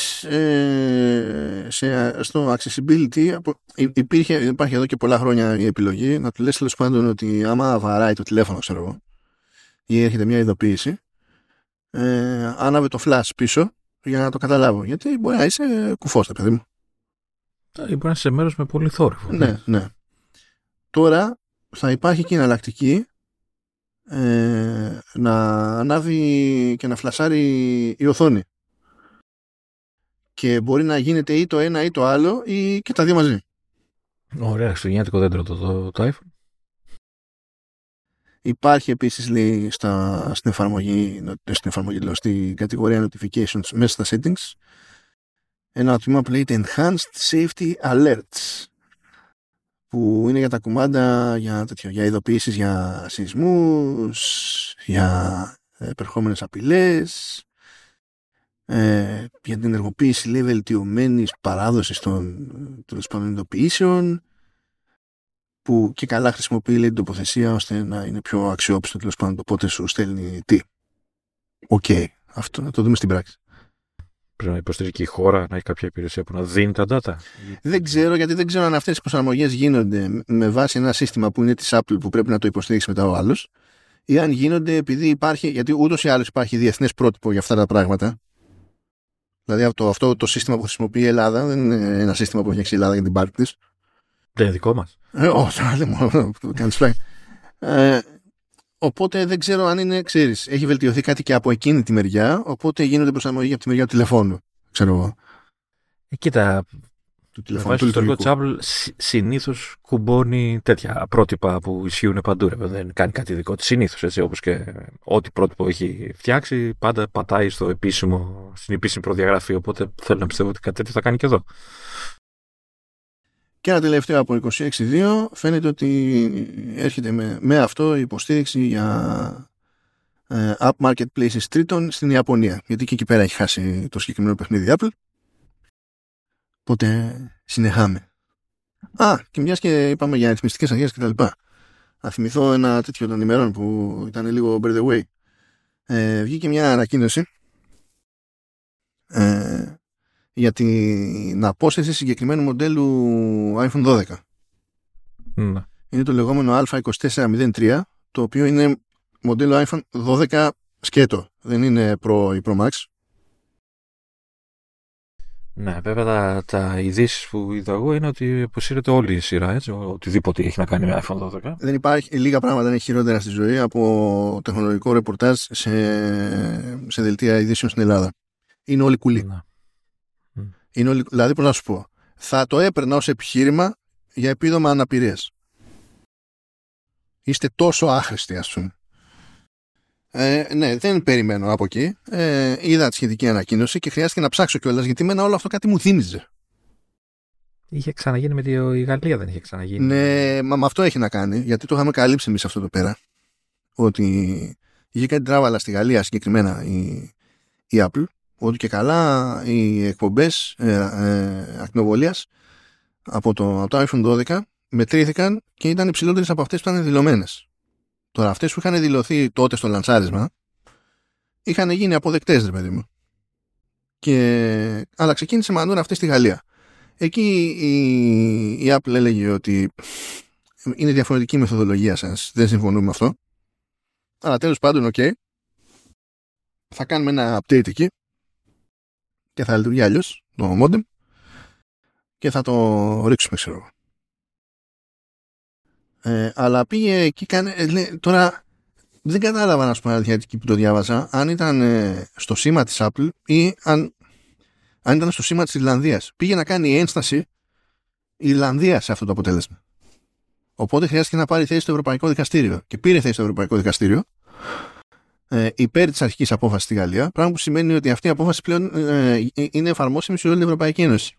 στο accessibility υπάρχει εδώ και πολλά χρόνια η επιλογή να του λες τέλος πάντων ότι άμα βαράει το τηλέφωνο, ξέρω εγώ, ή έρχεται μια ειδοποίηση, άναβε το flash πίσω για να το καταλάβω, γιατί μπορεί να είσαι κουφός, παιδί μου. Ή μπορεί να είσαι σε μέρος με πολύ θόρυβο. Ναι, ναι. Τώρα θα υπάρχει και εναλλακτική να ανάβει και να φλασάρει η οθόνη. Και μπορεί να γίνεται ή το ένα ή το άλλο ή και τα δύο μαζί. Ωραία, χριστουγεννιάτικο δέντρο το iPhone. Υπάρχει επίσης, λέει, στην εφαρμογή, στην κατηγορία notifications μέσα στα settings, ένα τμήμα που λέγεται Enhanced Safety Alerts, που είναι για τα κουμάντα για ειδοποιήσεις για σεισμούς, για επερχόμενες απειλές, για την ενεργοποίηση, λέει, βελτιωμένης παράδοσης των ειδοποιήσεων, που και καλά χρησιμοποιεί, λέει, την τοποθεσία ώστε να είναι πιο αξιόπιστο, τέλος πάντων, το πότε σου στέλνει τι. Οκ. Αυτό να το δούμε στην πράξη. Πρέπει να υποστηρίζει και η χώρα να έχει κάποια υπηρεσία που να δίνει τα data. Δεν ξέρω, γιατί δεν ξέρω αν αυτές οι προσαρμογές γίνονται με βάση ένα σύστημα που είναι της Apple που πρέπει να το υποστηρίξει μετά ο άλλος, ή αν γίνονται επειδή υπάρχει, γιατί ούτως ή άλλως υπάρχει διεθνές πρότυπο για αυτά τα πράγματα. Δηλαδή αυτό το σύστημα που χρησιμοποιεί η Ελλάδα δεν είναι ένα σύστημα που έχει η Ελλάδα για την πάρτι της. Δεν είναι δικό μας. Όχι, δεν μου κάνεις φλάκι. Οπότε δεν ξέρω αν είναι, ξέρεις, έχει βελτιωθεί κάτι και από εκείνη τη μεριά, οπότε γίνονται προσαρμογή από τη μεριά του τηλεφώνου. Ξέρω εγώ. Κοίτα, του τηλεφώνου. Το ιστορικό της Apple συνήθως κουμπώνει τέτοια πρότυπα που ισχύουν παντού. Δεν κάνει κάτι δικό της συνήθως, έτσι, όπως και ό,τι πρότυπο έχει φτιάξει, πάντα πατάει στην επίσημη προδιαγραφή. Οπότε θέλω να πιστεύω ότι κάτι τέτοιο θα κάνει και εδώ. Και ένα τελευταίο από 26.2 φαίνεται ότι έρχεται με αυτό η υποστήριξη για app marketplaces τρίτων στην Ιαπωνία. Γιατί και εκεί πέρα έχει χάσει το συγκεκριμένο παιχνίδι Apple. Οπότε συνεχάμε. Και μιας και είπαμε για αριθμιστικές αρχές και τα λοιπά. Θα θυμηθώ ένα τέτοιο των ημερών που ήταν λίγο by the way. Βγήκε μια ανακοίνωση για την απόσυρση συγκεκριμένου μοντέλου iPhone 12. Ναι. Είναι το λεγόμενο Α2403, το οποίο είναι μοντέλο iPhone 12 σκέτο. Δεν είναι Pro ή Pro Max. Ναι, βέβαια τα ειδήσεις που είδα εγώ είναι ότι αποσύρεται όλη η σειρά, έτσι, οτιδήποτε έχει να κάνει με iPhone 12. Δεν υπάρχει, λίγα πράγματα είναι χειρότερα στη ζωή από τεχνολογικό ρεπορτάζ σε δελτία ειδήσεων στην Ελλάδα. Είναι όλοι κουλοί. Ναι. Είναι όλοι, δηλαδή, πώς να σου πω, θα το έπαιρνα ως επιχείρημα για επίδομα αναπηρίας. Είστε τόσο άχρηστοι, ας πούμε. Ναι, δεν περιμένω από εκεί. Είδα τη σχετική ανακοίνωση και χρειάστηκε να ψάξω κιόλας, γιατί εμένα όλο αυτό κάτι μου θύμιζε. Είχε ξαναγίνει με η Γαλλία, δεν είχε ξαναγίνει? Ναι, με αυτό έχει να κάνει, γιατί το είχαμε καλύψει εμείς αυτό εδώ πέρα. Ότι είχε κάτι τράβαλα στη Γαλλία συγκεκριμένα η Apple, ότι και καλά οι εκπομπές ακτινοβολίας από το iPhone 12 μετρήθηκαν και ήταν υψηλότερες από αυτές που ήταν δηλωμένες. Τώρα αυτές που είχαν δηλωθεί τότε στο λανσάρισμα είχαν γίνει αποδεκτές, ρε παιδί μου. Αλλά ξεκίνησε μαντών αυτές στη Γαλλία. Εκεί η Apple έλεγε ότι είναι διαφορετική η μεθοδολογία σας, δεν συμφωνούμε με αυτό. Αλλά τέλος πάντων, ok, θα κάνουμε ένα update εκεί και θα λειτουργεί αλλιώς το modem και θα το ρίξουμε, ξέρω. Αλλά πήγε εκεί, τώρα δεν κατάλαβα, να σου πω αλήθεια, που το διάβαζα, αν ήταν στο σήμα της Apple ή αν ήταν στο σήμα της Ιρλανδίας. Πήγε να κάνει ένσταση η Ιρλανδία σε αυτό το αποτέλεσμα. Οπότε χρειάστηκε να πάρει θέση στο Ευρωπαϊκό Δικαστήριο. Και πήρε θέση στο Ευρωπαϊκό Δικαστήριο υπέρ της αρχικής απόφασης στη Γαλλία, πράγμα που σημαίνει ότι αυτή η απόφαση πλέον είναι εφαρμόσιμη σε όλη την Ευρωπαϊκή Ένωση.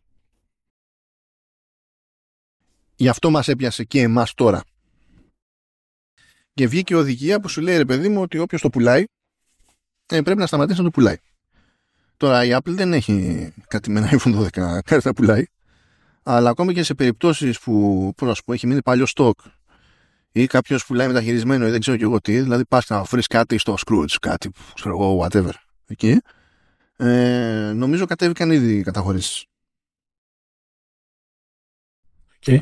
Γι' αυτό μας έπιασε και εμάς τώρα. Και βγήκε οδηγία που σου λέει, ρε παιδί μου, ότι όποιος το πουλάει πρέπει να σταματήσει να το πουλάει. Τώρα η Apple δεν έχει κάτι με ένα iPhone 12 κάτι να πουλάει, αλλά ακόμη και σε περιπτώσεις που έχει μείνει παλιό stock ή κάποιος πουλάει μεταχειρισμένο ή δεν ξέρω και εγώ τι, δηλαδή πας να βρεις κάτι στο Scrooge, κάτι, ξέρω εγώ, whatever, εκεί, νομίζω κατέβηκαν ήδη οι καταχωρήσεις. Okay.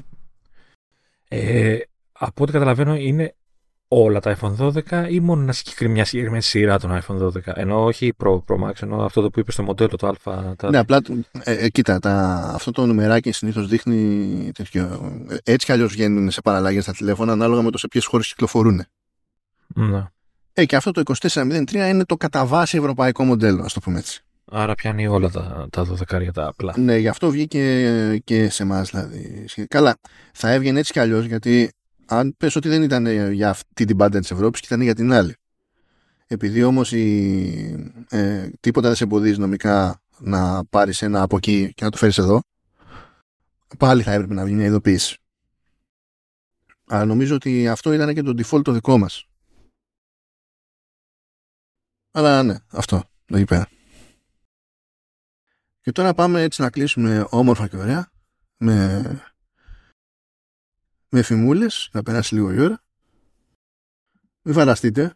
Από ό,τι καταλαβαίνω είναι όλα τα iPhone 12 ή μόνο μια συγκεκριμένη σειρά των iPhone 12, ενώ όχι Pro Max, ενώ αυτό το που είπε στο μοντέλο το Α. Ναι, απλά κοίτα, αυτό το νουμεράκι συνήθως δείχνει τέτοιο, έτσι κι αλλιώς βγαίνουν σε παραλλαγές στα τηλέφωνα ανάλογα με το σε ποιες χώρες κυκλοφορούν. Ναι. Και αυτό το 2403 είναι το κατά βάση ευρωπαϊκό μοντέλο, ας το πούμε έτσι. Άρα πιάνει όλα τα 12 τα απλά. Ναι, γι' αυτό βγήκε και σε εμάς δηλαδή. Καλά, θα έβγαινε έτσι κι αλλιώς, γιατί αν πες ότι δεν ήταν για αυτή την πάντα της Ευρώπης και ήταν για την άλλη. Επειδή όμως τίποτα δεν σε εμποδίζει νομικά να πάρεις ένα από εκεί και να το φέρεις εδώ, πάλι θα έπρεπε να βγει μια ειδοποίηση. Αλλά νομίζω ότι αυτό ήταν και το default το δικό μας. Αλλά ναι, αυτό, εκεί πέρα. Και τώρα πάμε έτσι να κλείσουμε όμορφα και ωραία με εφημούλες, να περάσει λίγο η ώρα. Μην φανταστείτε,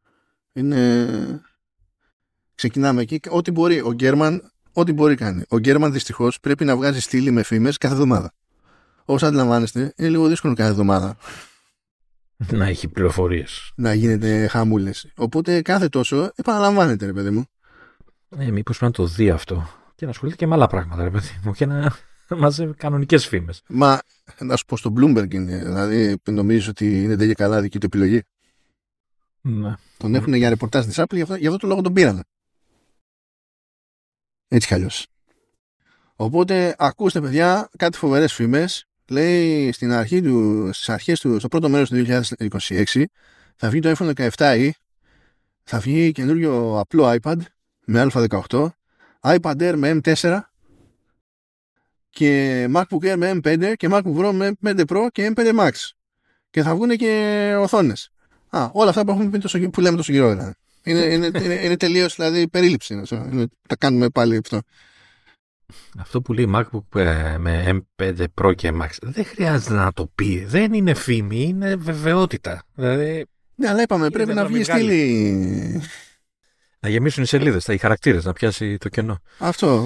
ξεκινάμε εκεί. Ό,τι μπορεί ο Γκέρμαν, ό,τι μπορεί κάνει. Ο Γκέρμαν δυστυχώς πρέπει να βγάζει στήλη με φήμες κάθε εβδομάδα. Όσο αντιλαμβάνεστε, είναι λίγο δύσκολο κάθε εβδομάδα να έχει πληροφορίες, να γίνεται χαμούλες. Οπότε κάθε τόσο επαναλαμβάνεται, ρε παιδί μου. Μήπως πρέπει να το δει αυτό και να ασχολείται και με άλλα πράγματα, ρε παιδί μου, και να μαζεύει κανονικές φήμες. Μα να σου πω, στο Bloomberg είναι, δηλαδή νομίζεις ότι είναι τέτοια καλά δική του επιλογή. Ναι. Τον έχουν για ρεπορτάζ της Apple, γι' αυτό το λόγο τον πήρανε. Έτσι κι αλλιώς. Οπότε ακούστε παιδιά κάτι φοβερές φήμες. Λέει στις αρχές του, στο πρώτο μέρος του 2026 θα βγει το iPhone 17e, θα βγει καινούριο απλό iPad με α18, iPad Air με M4 και MacBook Air με M5 και MacBook Pro με M5 Pro και M5 Max. Και θα βγουν και οθόνες. Όλα αυτά που έχουμε πει που λέμε τόσο καιρό. Δηλαδή. Είναι τελείως δηλαδή περίληψη. Τα κάνουμε πάλι αυτό. Αυτό που λέει MacBook με M5 Pro και Max δεν χρειάζεται να το πει. Δεν είναι φήμη, είναι βεβαιότητα. Δηλαδή, ναι, αλλά είπαμε πρέπει να βγει στήλη. Να γεμίσουν οι σελίδες, οι χαρακτήρες, να πιάσει το κενό. Αυτό.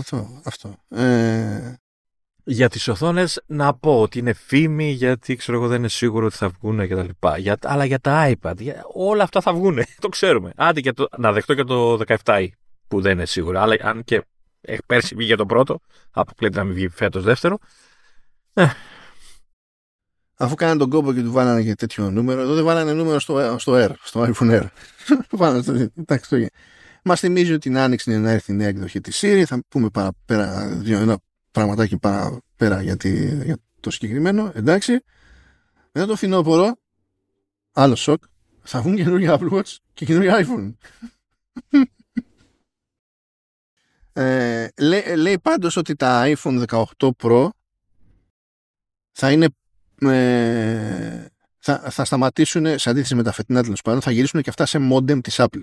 Για τις οθόνες να πω ότι είναι φήμη, γιατί ξέρω εγώ δεν είναι σίγουρο ότι θα βγουν και τα λοιπά. Αλλά για τα iPad, όλα αυτά θα βγουν, το ξέρουμε. Άντε και να δεχτώ και το 17i που δεν είναι σίγουρο. Αλλά αν και πέρσι βγήκε το πρώτο, αποκλείται να μην βγει φέτος δεύτερο. Αφού κάνανε τον κόμπο και του βάλανε και τέτοιο νούμερο, εδώ δεν βάλανε νούμερο στο Air, στο iPhone Air. Εντάξει, μας θυμίζει ότι την άνοιξη είναι να έρθει η νέα εκδοχή της Siri. Θα πούμε παραπέρα ένα πραγματάκι παραπέρα για το συγκεκριμένο. Εντάξει. Μετά το φθινόπωρο, άλλο σοκ, θα βγουν καινούργια Apple Watch και καινούργια iPhone. Λέει πάντως ότι τα iPhone 18 Pro θα είναι θα σταματήσουν, σε αντίθεση με τα φετινά τέλος πάντων, θα γυρίσουν και αυτά σε modem της Apple.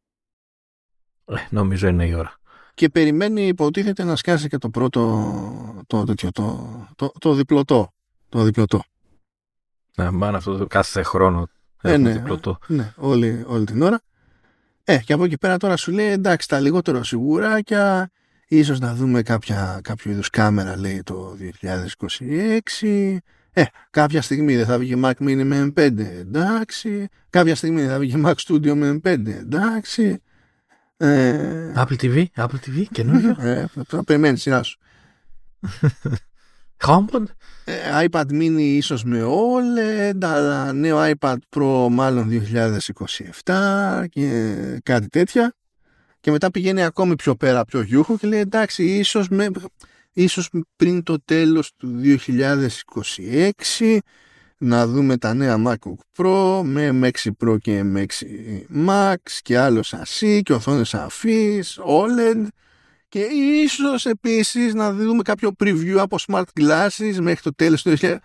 Νομίζω είναι η ώρα. Και περιμένει, υποτίθεται, να σκάσει και το πρώτο το διπλωτό. Το διπλωτό. Ναι, μάνα αυτό κάθε χρόνο έχουμε διπλωτό. Ναι, όλη την ώρα. Και από εκεί πέρα τώρα σου λέει εντάξει, τα λιγότερο σιγουράκια, ίσως να δούμε κάποιο είδους κάμερα, λέει, το 2026. Κάποια στιγμή δεν θα βγει Mac Mini με M5, εντάξει. Κάποια στιγμή δεν θα βγει Mac Studio με M5, εντάξει. Apple TV, καινούργιο. Θα περιμένεις σειρά σου. HomePod. iPad Mini ίσως με OLED, αλλά νέο iPad Pro μάλλον 2027 και κάτι τέτοια. Και μετά πηγαίνει ακόμη πιο πέρα, πιο γιούχο και λέει εντάξει, ίσως πριν το τέλος του 2026 να δούμε τα νέα MacBook Pro με M6 Pro και M6 Max και άλλο σασί και οθόνες αφής, OLED, και ίσως επίσης να δούμε κάποιο preview από smart glasses μέχρι το τέλος του 2026.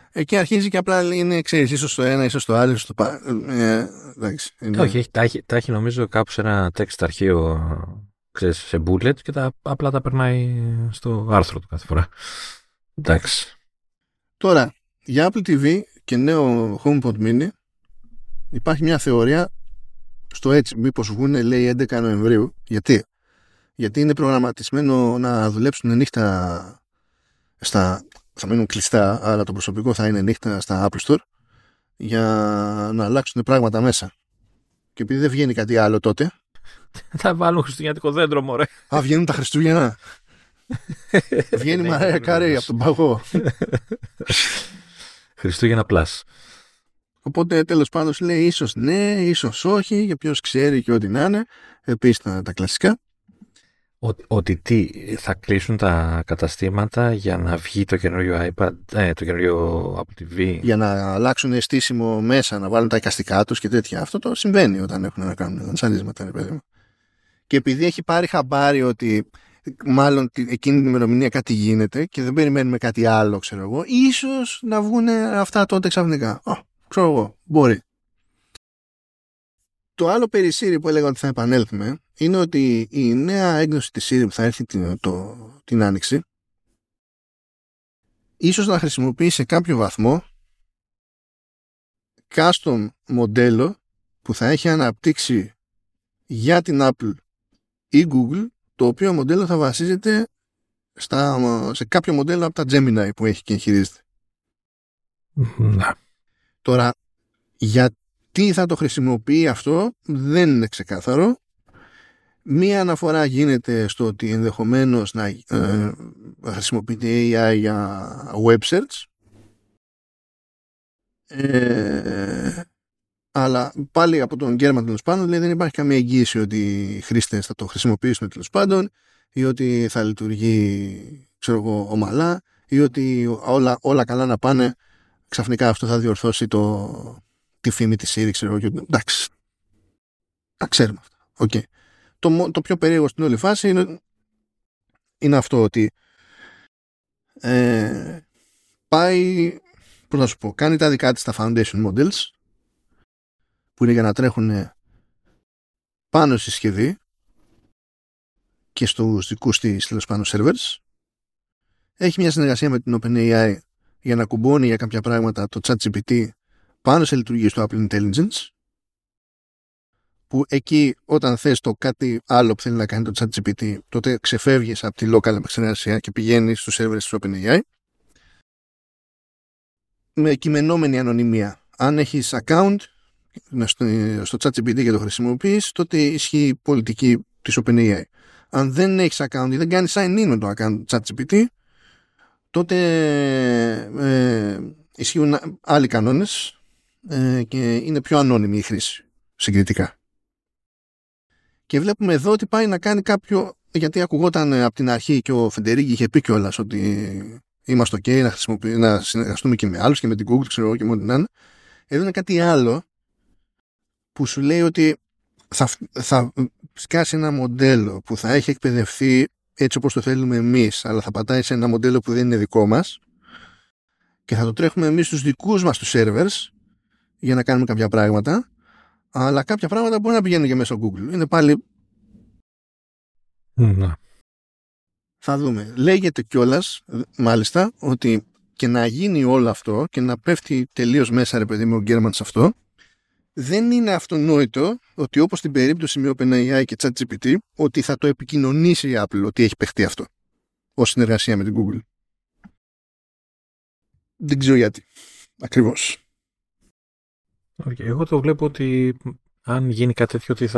Εκεί αρχίζει και απλά είναι, ξέρεις, ίσως το ένα, ίσως το άλλο, ίσως το εντάξει. Όχι, τα έχει νομίζω κάπου σε ένα text αρχείο, ξέρεις, σε bullet και απλά τα περνάει στο άρθρο του κάθε φορά. Εντάξει. Τώρα, για Apple TV και νέο HomePod Mini υπάρχει μια θεωρία στο έτσι, μήπως βγούνε, λέει, 11 Νοεμβρίου. Γιατί είναι προγραμματισμένο να δουλέψουν νύχτα θα μείνουν κλειστά, αλλά το προσωπικό θα είναι νύχτα στα Apple Store για να αλλάξουν πράγματα μέσα. Και επειδή δεν βγαίνει κάτι άλλο τότε, θα βάλουν χριστουγεννιάτικο δέντρο, μωρέ. Α, βγαίνουν τα Χριστούγεννα. Βγαίνει η Μαράια Κάρεϊ από τον παγό. Χριστούγεννα Plus. Οπότε τέλος πάντων λέει ίσως ναι, ίσως όχι, για ποιος ξέρει και ό,τι να είναι. Επίσης τα κλασικά. Ότι τι, θα κλείσουν τα καταστήματα για να βγει το καινούριο iPad, το καινούριο Apple TV. Για να αλλάξουν στήσιμο μέσα, να βάλουν τα εικαστικά τους και τέτοια. Αυτό το συμβαίνει όταν έχουν να κάνουν δανσανίσματα, ρε παιδί μου. Και επειδή έχει πάρει χαμπάρι ότι μάλλον εκείνη την ημερομηνία κάτι γίνεται και δεν περιμένουμε κάτι άλλο, ξέρω εγώ, ίσως να βγουν αυτά τότε ξαφνικά. Ξέρω εγώ, μπορεί. Το άλλο περί Siri που έλεγα ότι θα επανέλθουμε είναι ότι η νέα έκδοση της Siri που θα έρθει την Άνοιξη ίσως να χρησιμοποιεί σε κάποιο βαθμό custom μοντέλο που θα έχει αναπτύξει για την Apple ή Google, το οποίο μοντέλο θα βασίζεται σε κάποιο μοντέλο από τα Gemini που έχει και εγχειρίζεται. Να. Τώρα, γιατί θα το χρησιμοποιεί αυτό δεν είναι ξεκάθαρο. Μία αναφορά γίνεται στο ότι ενδεχομένως να χρησιμοποιείται AI για web search, αλλά πάλι από τον Γκέρμαν τέλος πάντων λέει δεν υπάρχει καμία εγγύηση ότι οι χρήστες θα το χρησιμοποιήσουν τέλος πάντων ή ότι θα λειτουργεί, ξέρω εγώ, ομαλά ή ότι όλα καλά να πάνε, ξαφνικά αυτό θα διορθώσει τη φήμη της Siri, ξέρω εγώ. Εντάξει, τα ξέρουμε αυτά. Okay. Το πιο περίεργο στην όλη φάση είναι αυτό ότι πάει, πώς να σου πω, κάνει τα δικά της τα foundation models που είναι για να τρέχουν πάνω στη συσκευή και στους δικούς της τέλος πάνω servers. Έχει μια συνεργασία με την OpenAI για να κουμπώνει για κάποια πράγματα το ChatGPT πάνω σε λειτουργίες του Apple Intelligence, που εκεί όταν θες το κάτι άλλο που θέλει να κάνει το ChatGPT, τότε ξεφεύγεις από τη local επεξεργασία και πηγαίνεις στους servers της OpenAI με κειμενόμενη ανωνυμία. Αν έχεις account στο ChatGPT και το χρησιμοποιείς, τότε ισχύει η πολιτική της OpenAI. Αν δεν έχεις account ή δεν κάνεις sign in με το account ChatGPT, τότε ισχύουν άλλοι κανόνες και είναι πιο ανώνυμη η χρήση συγκριτικά. Και βλέπουμε εδώ ότι πάει να κάνει κάποιο, γιατί ακουγόταν από την αρχή και ο Φεντερίγκη είχε πει κιόλας ότι είμαστε ok να συνεργαστούμε και με άλλους και με την Google, ξέρω εγώ, και με ό,τι να είναι. Εδώ είναι κάτι άλλο που σου λέει ότι θα σκάσει ένα μοντέλο που θα έχει εκπαιδευτεί έτσι όπως το θέλουμε εμείς, αλλά θα πατάει σε ένα μοντέλο που δεν είναι δικό μας και θα το τρέχουμε εμείς στους δικούς μας τους servers για να κάνουμε κάποια πράγματα, αλλά κάποια πράγματα μπορεί να πηγαίνουν και μέσα στο Google. Είναι πάλι... Να. Θα δούμε. Λέγεται κιόλας, μάλιστα, ότι και να γίνει όλο αυτό και να πέφτει τελείως μέσα, ρε παιδί μου, ο Γκέρμαν σε αυτό, δεν είναι αυτονόητο ότι όπως στην περίπτωση με OpenAI και ChatGPT, ότι θα το επικοινωνήσει η Apple ότι έχει παιχτεί αυτό ως συνεργασία με την Google. Δεν ξέρω γιατί. Ακριβώς. Okay. Εγώ το βλέπω ότι αν γίνει κάτι τέτοιο, ότι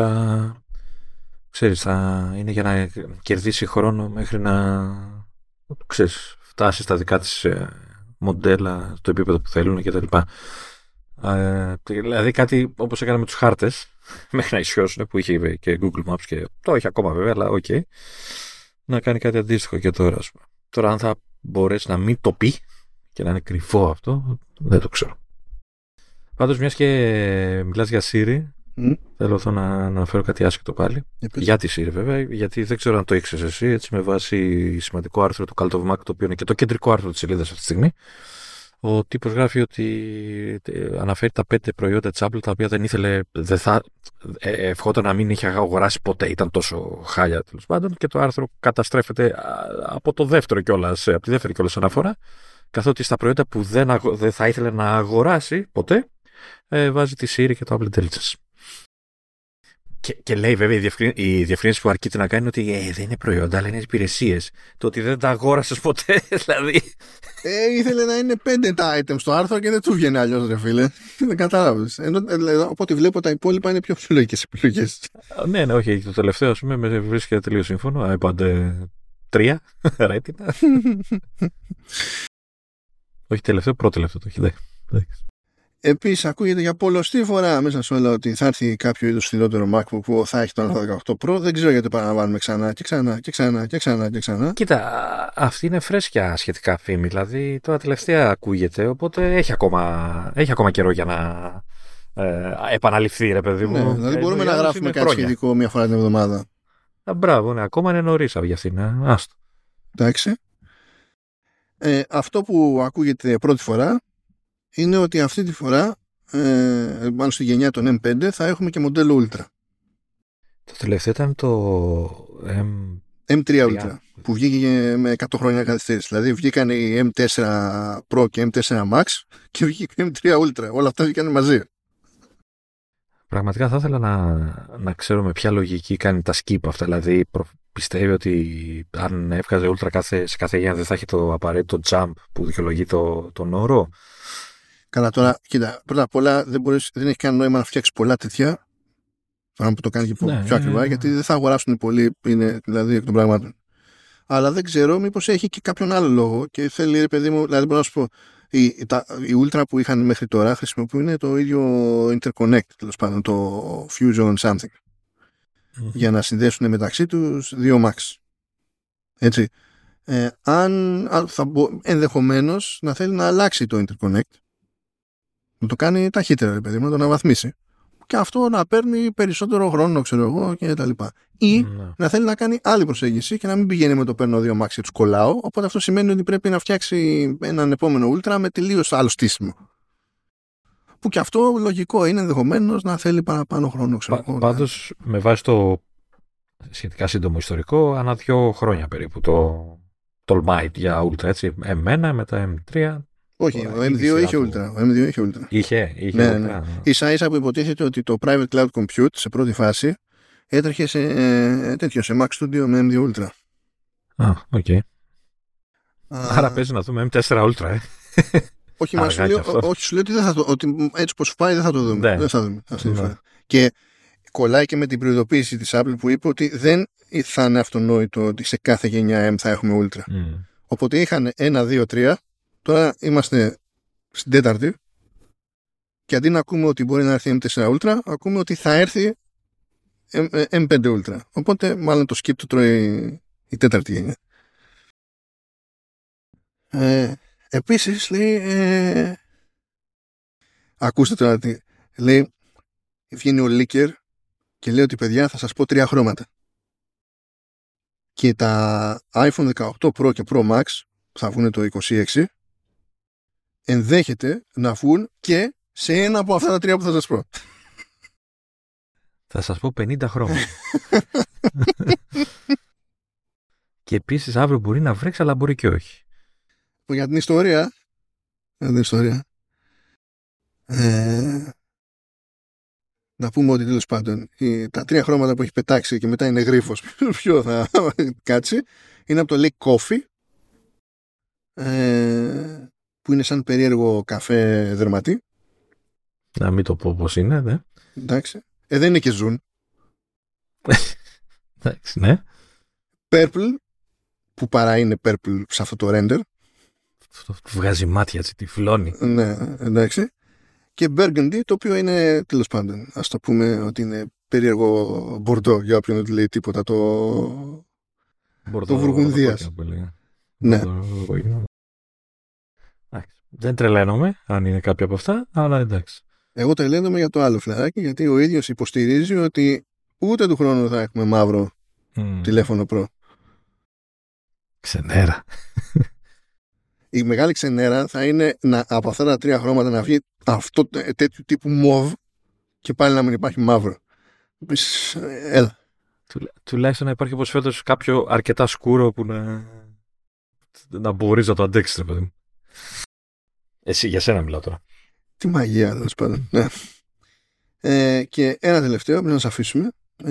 θα είναι για να κερδίσει χρόνο μέχρι να φτάσει στα δικά της μοντέλα, στο επίπεδο που θέλουν κτλ. Δηλαδή κάτι όπως έκανε με τους χάρτες μέχρι να ισιώσουν, που είχε και Google Maps και το έχει ακόμα βέβαια, αλλά ok, να κάνει κάτι αντίστοιχο και τώρα, ας πούμε. Τώρα αν θα μπορέσει να μην το πει και να είναι κρυφό αυτό, δεν το ξέρω. Πάντως, μιας και μιλάς για Siri, θέλω εδώ να αναφέρω κάτι άσχετο πάλι. Για τη Siri βέβαια, γιατί δεν ξέρω αν το ήξερες εσύ, έτσι, με βάση σημαντικό άρθρο του Cult of Mac, το οποίο είναι και το κεντρικό άρθρο της σελίδας αυτή τη στιγμή. Ο τύπος γράφει ότι αναφέρει τα 5 προϊόντα της Apple τα οποία δεν ήθελε, ευχόταν να μην είχε αγοράσει ποτέ, ήταν τόσο χάλια τέλος πάντων, και το άρθρο καταστρέφεται από το δεύτερο κιόλας, από τη δεύτερη κιόλας αναφορά, καθότι στα προϊόντα που δεν θα ήθελε να αγοράσει ποτέ βάζει τη Siri και το Apple Intelligence. Και λέει βέβαια η διευκρίνηση που αρκείται να κάνει ότι δεν είναι προϊόντα, αλλά είναι υπηρεσίες. Το ότι δεν τα αγόρασες ποτέ, δηλαδή. Ήθελε να είναι 5 τα items στο άρθρο και δεν του βγαίνει αλλιώς, ρε φίλε. Δεν κατάλαβες. Οπότε βλέπω τα υπόλοιπα είναι πιο ψηλογικές επιλογές. Ναι, όχι. Το τελευταίο, ας πούμε, με βρίσκεται τελείως σύμφωνο. iPad 3, Retina. Όχι τελευταίο, πρώτο τελευταίο το έχει. Επίσης ακούγεται για πολλοστή φορά μέσα σε όλα ότι θα έρθει κάποιο είδους φθηνότερο MacBook που θα έχει το A18 Pro. Δεν ξέρω γιατί το παραλαμβάνουμε ξανά και ξανά και ξανά και ξανά και ξανά. Κοίτα, αυτή είναι φρέσκια σχετικά φήμη. Δηλαδή τώρα τελευταία ακούγεται, οπότε έχει ακόμα καιρό για να επαναληφθεί, ρε παιδί μου. Ναι, δηλαδή μπορούμε να γράφουμε κάτι σχετικό μία φορά την εβδομάδα. Μπράβο, ναι, ακόμα είναι νωρίς για αυτήν. Άστο. Εντάξει. Αυτό που ακούγεται πρώτη φορά είναι ότι αυτή τη φορά, πάνω στη γενιά των M5, θα έχουμε και μοντέλο Ultra. Το τελευταίο ήταν το M3 Ultra, που βγήκε με 100 χρόνια καθυστέρηση. Δηλαδή βγήκαν οι M4 Pro και M4 Max και βγήκε M3 Ultra. Όλα αυτά βγήκαν μαζί. Πραγματικά θα ήθελα να ξέρω με ποια λογική κάνει τα skip αυτά. Δηλαδή πιστεύει ότι αν έβγαζε Ultra σε κάθε γενιά δεν θα έχει το απαραίτητο jump που δικαιολογεί τον όρο. Καλά, τώρα, κοίτα, πρώτα απ' όλα δεν έχει κανένα νόημα να φτιάξει πολλά τέτοια. Τώρα που το κάνει και πιο ακριβά, γιατί δεν θα αγοράσουν πολλοί, είναι δηλαδή εκ των πραγμάτων. Αλλά δεν ξέρω, μήπως έχει και κάποιον άλλο λόγο και θέλει, ρε παιδί μου, δηλαδή μπορώ να σου πω, οι Ultra που είχαν μέχρι τώρα χρησιμοποιούν το ίδιο interconnect, τέλος πάντων, το Fusion something, για να συνδέσουν μεταξύ τους δύο Max. Έτσι. Ενδεχομένως να θέλει να αλλάξει το interconnect, να το κάνει ταχύτερα, ρε παιδί μου, να το αναβαθμίσει. Και αυτό να παίρνει περισσότερο χρόνο, ξέρω εγώ, και τα λοιπά. Ή να θέλει να κάνει άλλη προσέγγιση και να μην πηγαίνει με το παίρνω δύο Max και τους κολλάω. Οπότε αυτό σημαίνει ότι πρέπει να φτιάξει έναν επόμενο Ultra με τελείως άλλο στήσιμο. Που και αυτό λογικό είναι, ενδεχομένως να θέλει παραπάνω χρόνο, ξέρω εγώ. Πάντως, με βάση το σχετικά σύντομο ιστορικό, ανά 2 χρόνια περίπου τολμάει για Ultra, έτσι. M1, μετά M3. Όχι, ο M2 είχε Ultra. Είχε ναι, Ultra. Ναι. Ίσα-ίσα που υποτίθεται ότι το Private Cloud Compute σε πρώτη φάση έτρεχε σε Mac Studio με M2 Ultra. Οκ. Άρα παίζει να δούμε M4 Ultra, Όχι, σου λέω ότι έτσι πως πάει δεν θα το δούμε. Δεν θα δούμε αυτή τη φορά. Και κολλάει και με την προειδοποίηση της Apple που είπε ότι δεν θα είναι αυτονόητο ότι σε κάθε γενιά M θα έχουμε Ultra. Οπότε είχαν 1, 2, 3. Τώρα είμαστε στην τέταρτη και αντί να ακούμε ότι μπορεί να έρθει M4 Ultra, ακούμε ότι θα έρθει M5 Ultra. Οπότε μάλλον το skip του τρώει η τέταρτη γενιά. Επίσης λέει, ακούστε τώρα τι λέει, βγαίνει ο Leaker και λέει ότι παιδιά θα σας πω 3 χρώματα. Και τα iPhone 18 Pro και Pro Max θα βγουν το 26, ενδέχεται να βγουν και σε ένα από αυτά τα 3 που θα σας πω. Θα σας πω 50 χρώματα. Και επίσης αύριο μπορεί να βρέξει, αλλά μπορεί και όχι. Για την ιστορία, να πούμε ότι τέλος πάντων τα 3 χρώματα που έχει πετάξει και μετά είναι γρίφος ποιο θα κάτσει, είναι από το λέει Coffee, που είναι σαν περίεργο καφέ δερματί. Να μην το πω πώς είναι, ναι. Εντάξει. Δεν είναι και ζουν. Εντάξει, ναι. Purple, που παρά είναι purple σε αυτό το render. Βγάζει μάτια, έτσι, τυφλώνει. Ναι, εντάξει. Και Burgundy, το οποίο είναι, τέλος πάντων, ας το πούμε ότι είναι περίεργο μπορντό, για όποιον δεν του λέει τίποτα, το Βουργουνδίας. Ναι. Δεν τρελαίνομαι αν είναι κάποια από αυτά, αλλά εντάξει. Εγώ τρελαίνομαι για το άλλο φιλαράκι, γιατί ο ίδιος υποστηρίζει ότι ούτε του χρόνου θα έχουμε μαύρο τηλέφωνο Pro. Ξενέρα. Η μεγάλη ξενέρα θα είναι από αυτά τα 3 χρώματα να βγει αυτό τέτοιου τύπου μοβ και πάλι να μην υπάρχει μαύρο. Έλα. Τουλάχιστον να υπάρχει όπως φέτος κάποιο αρκετά σκούρο που να μπορείς να το αντέξεις, ρε παιδί μου. Εσύ, για σένα μιλάω τώρα. Τι μαγεία, τέλος πάντων. Ναι. Και ένα τελευταίο πριν να σας αφήσουμε.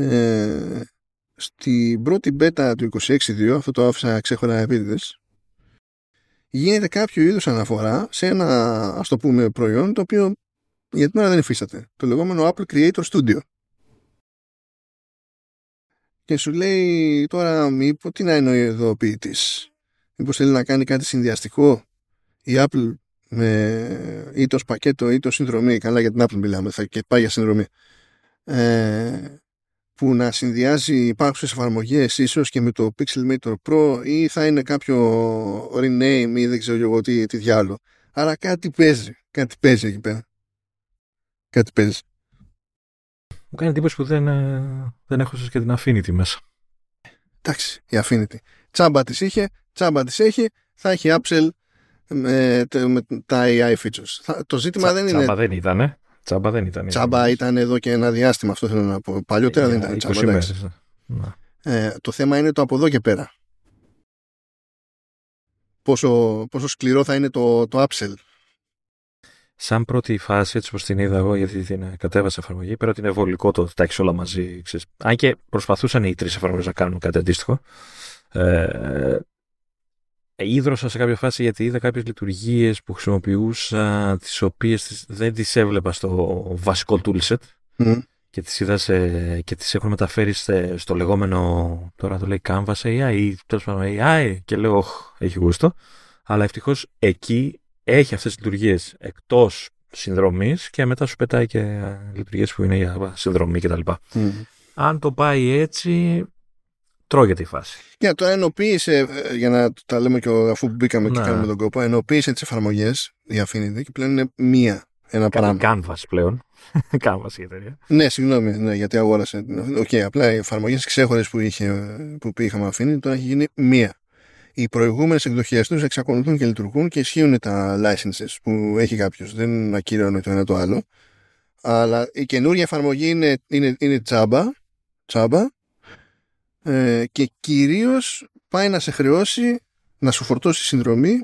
Στην πρώτη beta του 26.2, αυτό το άφησα ξέχωρα επίτηδες, γίνεται κάποιο είδους αναφορά σε ένα, ας το πούμε, προϊόν το οποίο για την ώρα δεν υφίσταται. Το λεγόμενο Apple Creator Studio. Και σου λέει τώρα τι να εννοεί εδώ ο ποιητής. Μήπως θέλει να κάνει κάτι συνδυαστικό η Apple με ή το πακέτο ή το συνδρομή. Καλά, για την Apple μιλάμε, θα και πάει για συνδρομή. Που να συνδυάζει υπάρχουσες εφαρμογές ίσως και με το Pixelmator Pro, ή θα είναι κάποιο rename ή δεν ξέρω εγώ τι διάλογο. Άρα κάτι παίζει εκεί πέρα. Κάτι παίζει. Μου κάνει εντύπωση που δεν έχωσες και την Affinity μέσα. Εντάξει, η Affinity. Τσάμπα της είχε, τσάμπα της έχει, θα έχει upsell με τα AI features. Το ζήτημα δεν είναι... Τσάμπα δεν ήταν. Τσάμπα ήταν εδώ και ένα διάστημα, αυτό θέλω να πω. Παλιότερα δεν ήταν τσάμπα. Μέρες, το θέμα είναι το από εδώ και πέρα. Πόσο σκληρό θα είναι το upsell. Σαν πρώτη φάση, έτσι όπως την είδα εγώ, γιατί την κατέβασα εφαρμογή, πέρα ότι είναι βολικό το ότι τα έχεις όλα μαζί. Ξέρεις. Αν και προσπαθούσαν οι 3 εφαρμογές να κάνουν κάτι αντίστοιχο. Ίδρωσα σε κάποια φάση γιατί είδα κάποιες λειτουργίες που χρησιμοποιούσα, τις οποίες δεν τις έβλεπα στο βασικό toolset και τις είδα και τις έχουν μεταφέρει στο λεγόμενο, τώρα το λέει Canvas AI ή τέλος πάντων AI, και λέω έχει γούστο, αλλά ευτυχώς εκεί έχει αυτές τις λειτουργίες εκτός συνδρομής και μετά σου πετάει και λειτουργίες που είναι για συνδρομή κτλ. Αν το πάει έτσι, τρώγεται η φάση. Και το ενοποίησε, για να τα λέμε και αφού μπήκαμε και κάνουμε τον κόπο, ενοποίησε τις εφαρμογές η Affinity και πλέον είναι ένα πράγμα. Canvas πλέον. Canvas η εταιρεία. Ναι, συγγνώμη, ναι, γιατί αγόρασε. Απλά οι εφαρμογές ξέχωρες που είχαμε Affinity τώρα έχει γίνει μία. Οι προηγούμενες εκδοχές τους εξακολουθούν και λειτουργούν και ισχύουν τα licenses που έχει κάποιος. Δεν ακυρώνει το ένα το άλλο. Αλλά η καινούργια εφαρμογή είναι τσάμπα. Και κυρίως πάει να σε χρεώσει να σου φορτώσει συνδρομή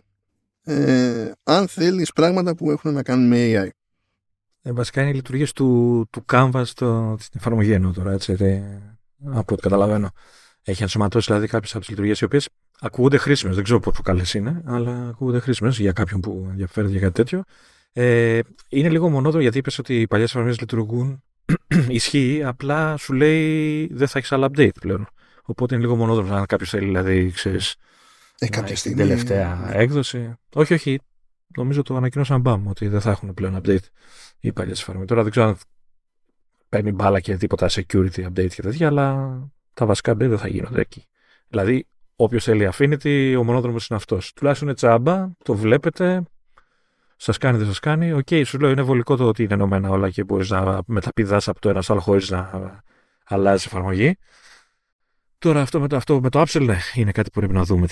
αν θέλεις πράγματα που έχουν να κάνουν με AI. Βασικά είναι οι λειτουργίες του Canvas στην εφαρμογή εννοώ τώρα, έτσι, από ό,τι καταλαβαίνω. Έχει ενσωματώσει δηλαδή κάποιες από τις λειτουργίες οι οποίες ακούγονται χρήσιμες. Δεν ξέρω πόσο καλές είναι, αλλά ακούγονται χρήσιμες για κάποιον που ενδιαφέρεται για κάτι τέτοιο. Είναι λίγο μονόδρο γιατί είπες ότι οι παλιές εφαρμογές λειτουργούν. Ισχύει, απλά σου λέει δεν θα έχεις άλλα update πλέον. Οπότε είναι λίγο μονόδρομο αν κάποιος θέλει, δηλαδή, ξέρεις, κάποια στιγμή... την τελευταία έκδοση. Όχι. Νομίζω το ανακοινώσαν μπαμ ότι δεν θα έχουν πλέον update οι παλιές εφαρμογές. Τώρα δεν ξέρω αν παίρνει μπάλα και τίποτα security update και τέτοια, αλλά τα βασικά update δεν θα γίνονται εκεί. Δηλαδή, όποιος θέλει Affinity, ο μονόδρομος είναι αυτός. Τουλάχιστον είναι τσάμπα, το βλέπετε, σας κάνει, δεν σας κάνει. Οκ, σου λέω, είναι βολικό το ότι είναι ενωμένα όλα και μπορείς να μεταπηδάς από το ένα στο άλλο χωρίς να αλλάζει εφαρμογή. Τώρα αυτό με το upsell, ναι, είναι κάτι που πρέπει να δούμε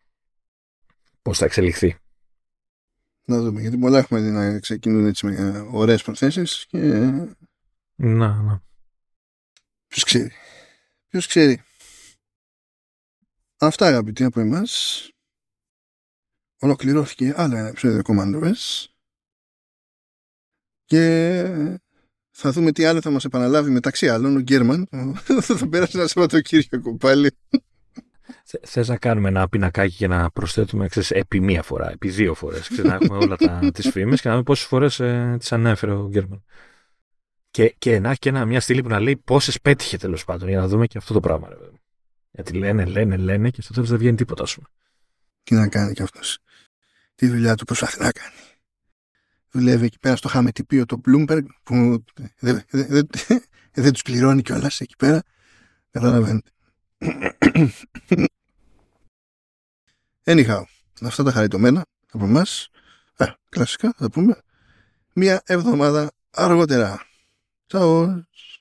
πώς θα εξελιχθεί. Να δούμε, γιατί πολλά έχουμε δει να ξεκινούν έτσι με ωραίες προθέσεις και... Να. Ποιος ξέρει. Αυτά, αγαπητοί, από εμάς. Ολοκληρώθηκε άλλο ένα επεισόδιο CommanderOS και θα δούμε τι άλλο θα μας επαναλάβει, μεταξύ άλλων ο Γκέρμαν. Θα πέρασε ένα Σαββατοκύριακο πάλι. Θες να κάνουμε ένα πινακάκι και να προσθέτουμε, επί μία φορά, επί 2 φορές, να έχουμε όλα τις φήμες και να δούμε πόσες φορές τις ανέφερε ο Γκέρμαν. Και να έχει μια στήλη που να λέει πόσες πέτυχε, τέλος πάντων, για να δούμε και αυτό το πράγμα. Ρε. Γιατί λένε και στο τέλος δεν βγαίνει τίποτα, ας πούμε. Τι να κάνει κι αυτός. Τι δουλειά του προσπαθεί να κάνει. Δουλεύει εκεί πέρα στο χαμετυπίο το Bloomberg που δεν τους κληρώνει κιόλας εκεί πέρα. Καταλαβαίνετε. Anyhow, αυτά τα χαριτωμένα από εμάς. Κλασικά θα πούμε. Μία εβδομάδα αργότερα. Ciao.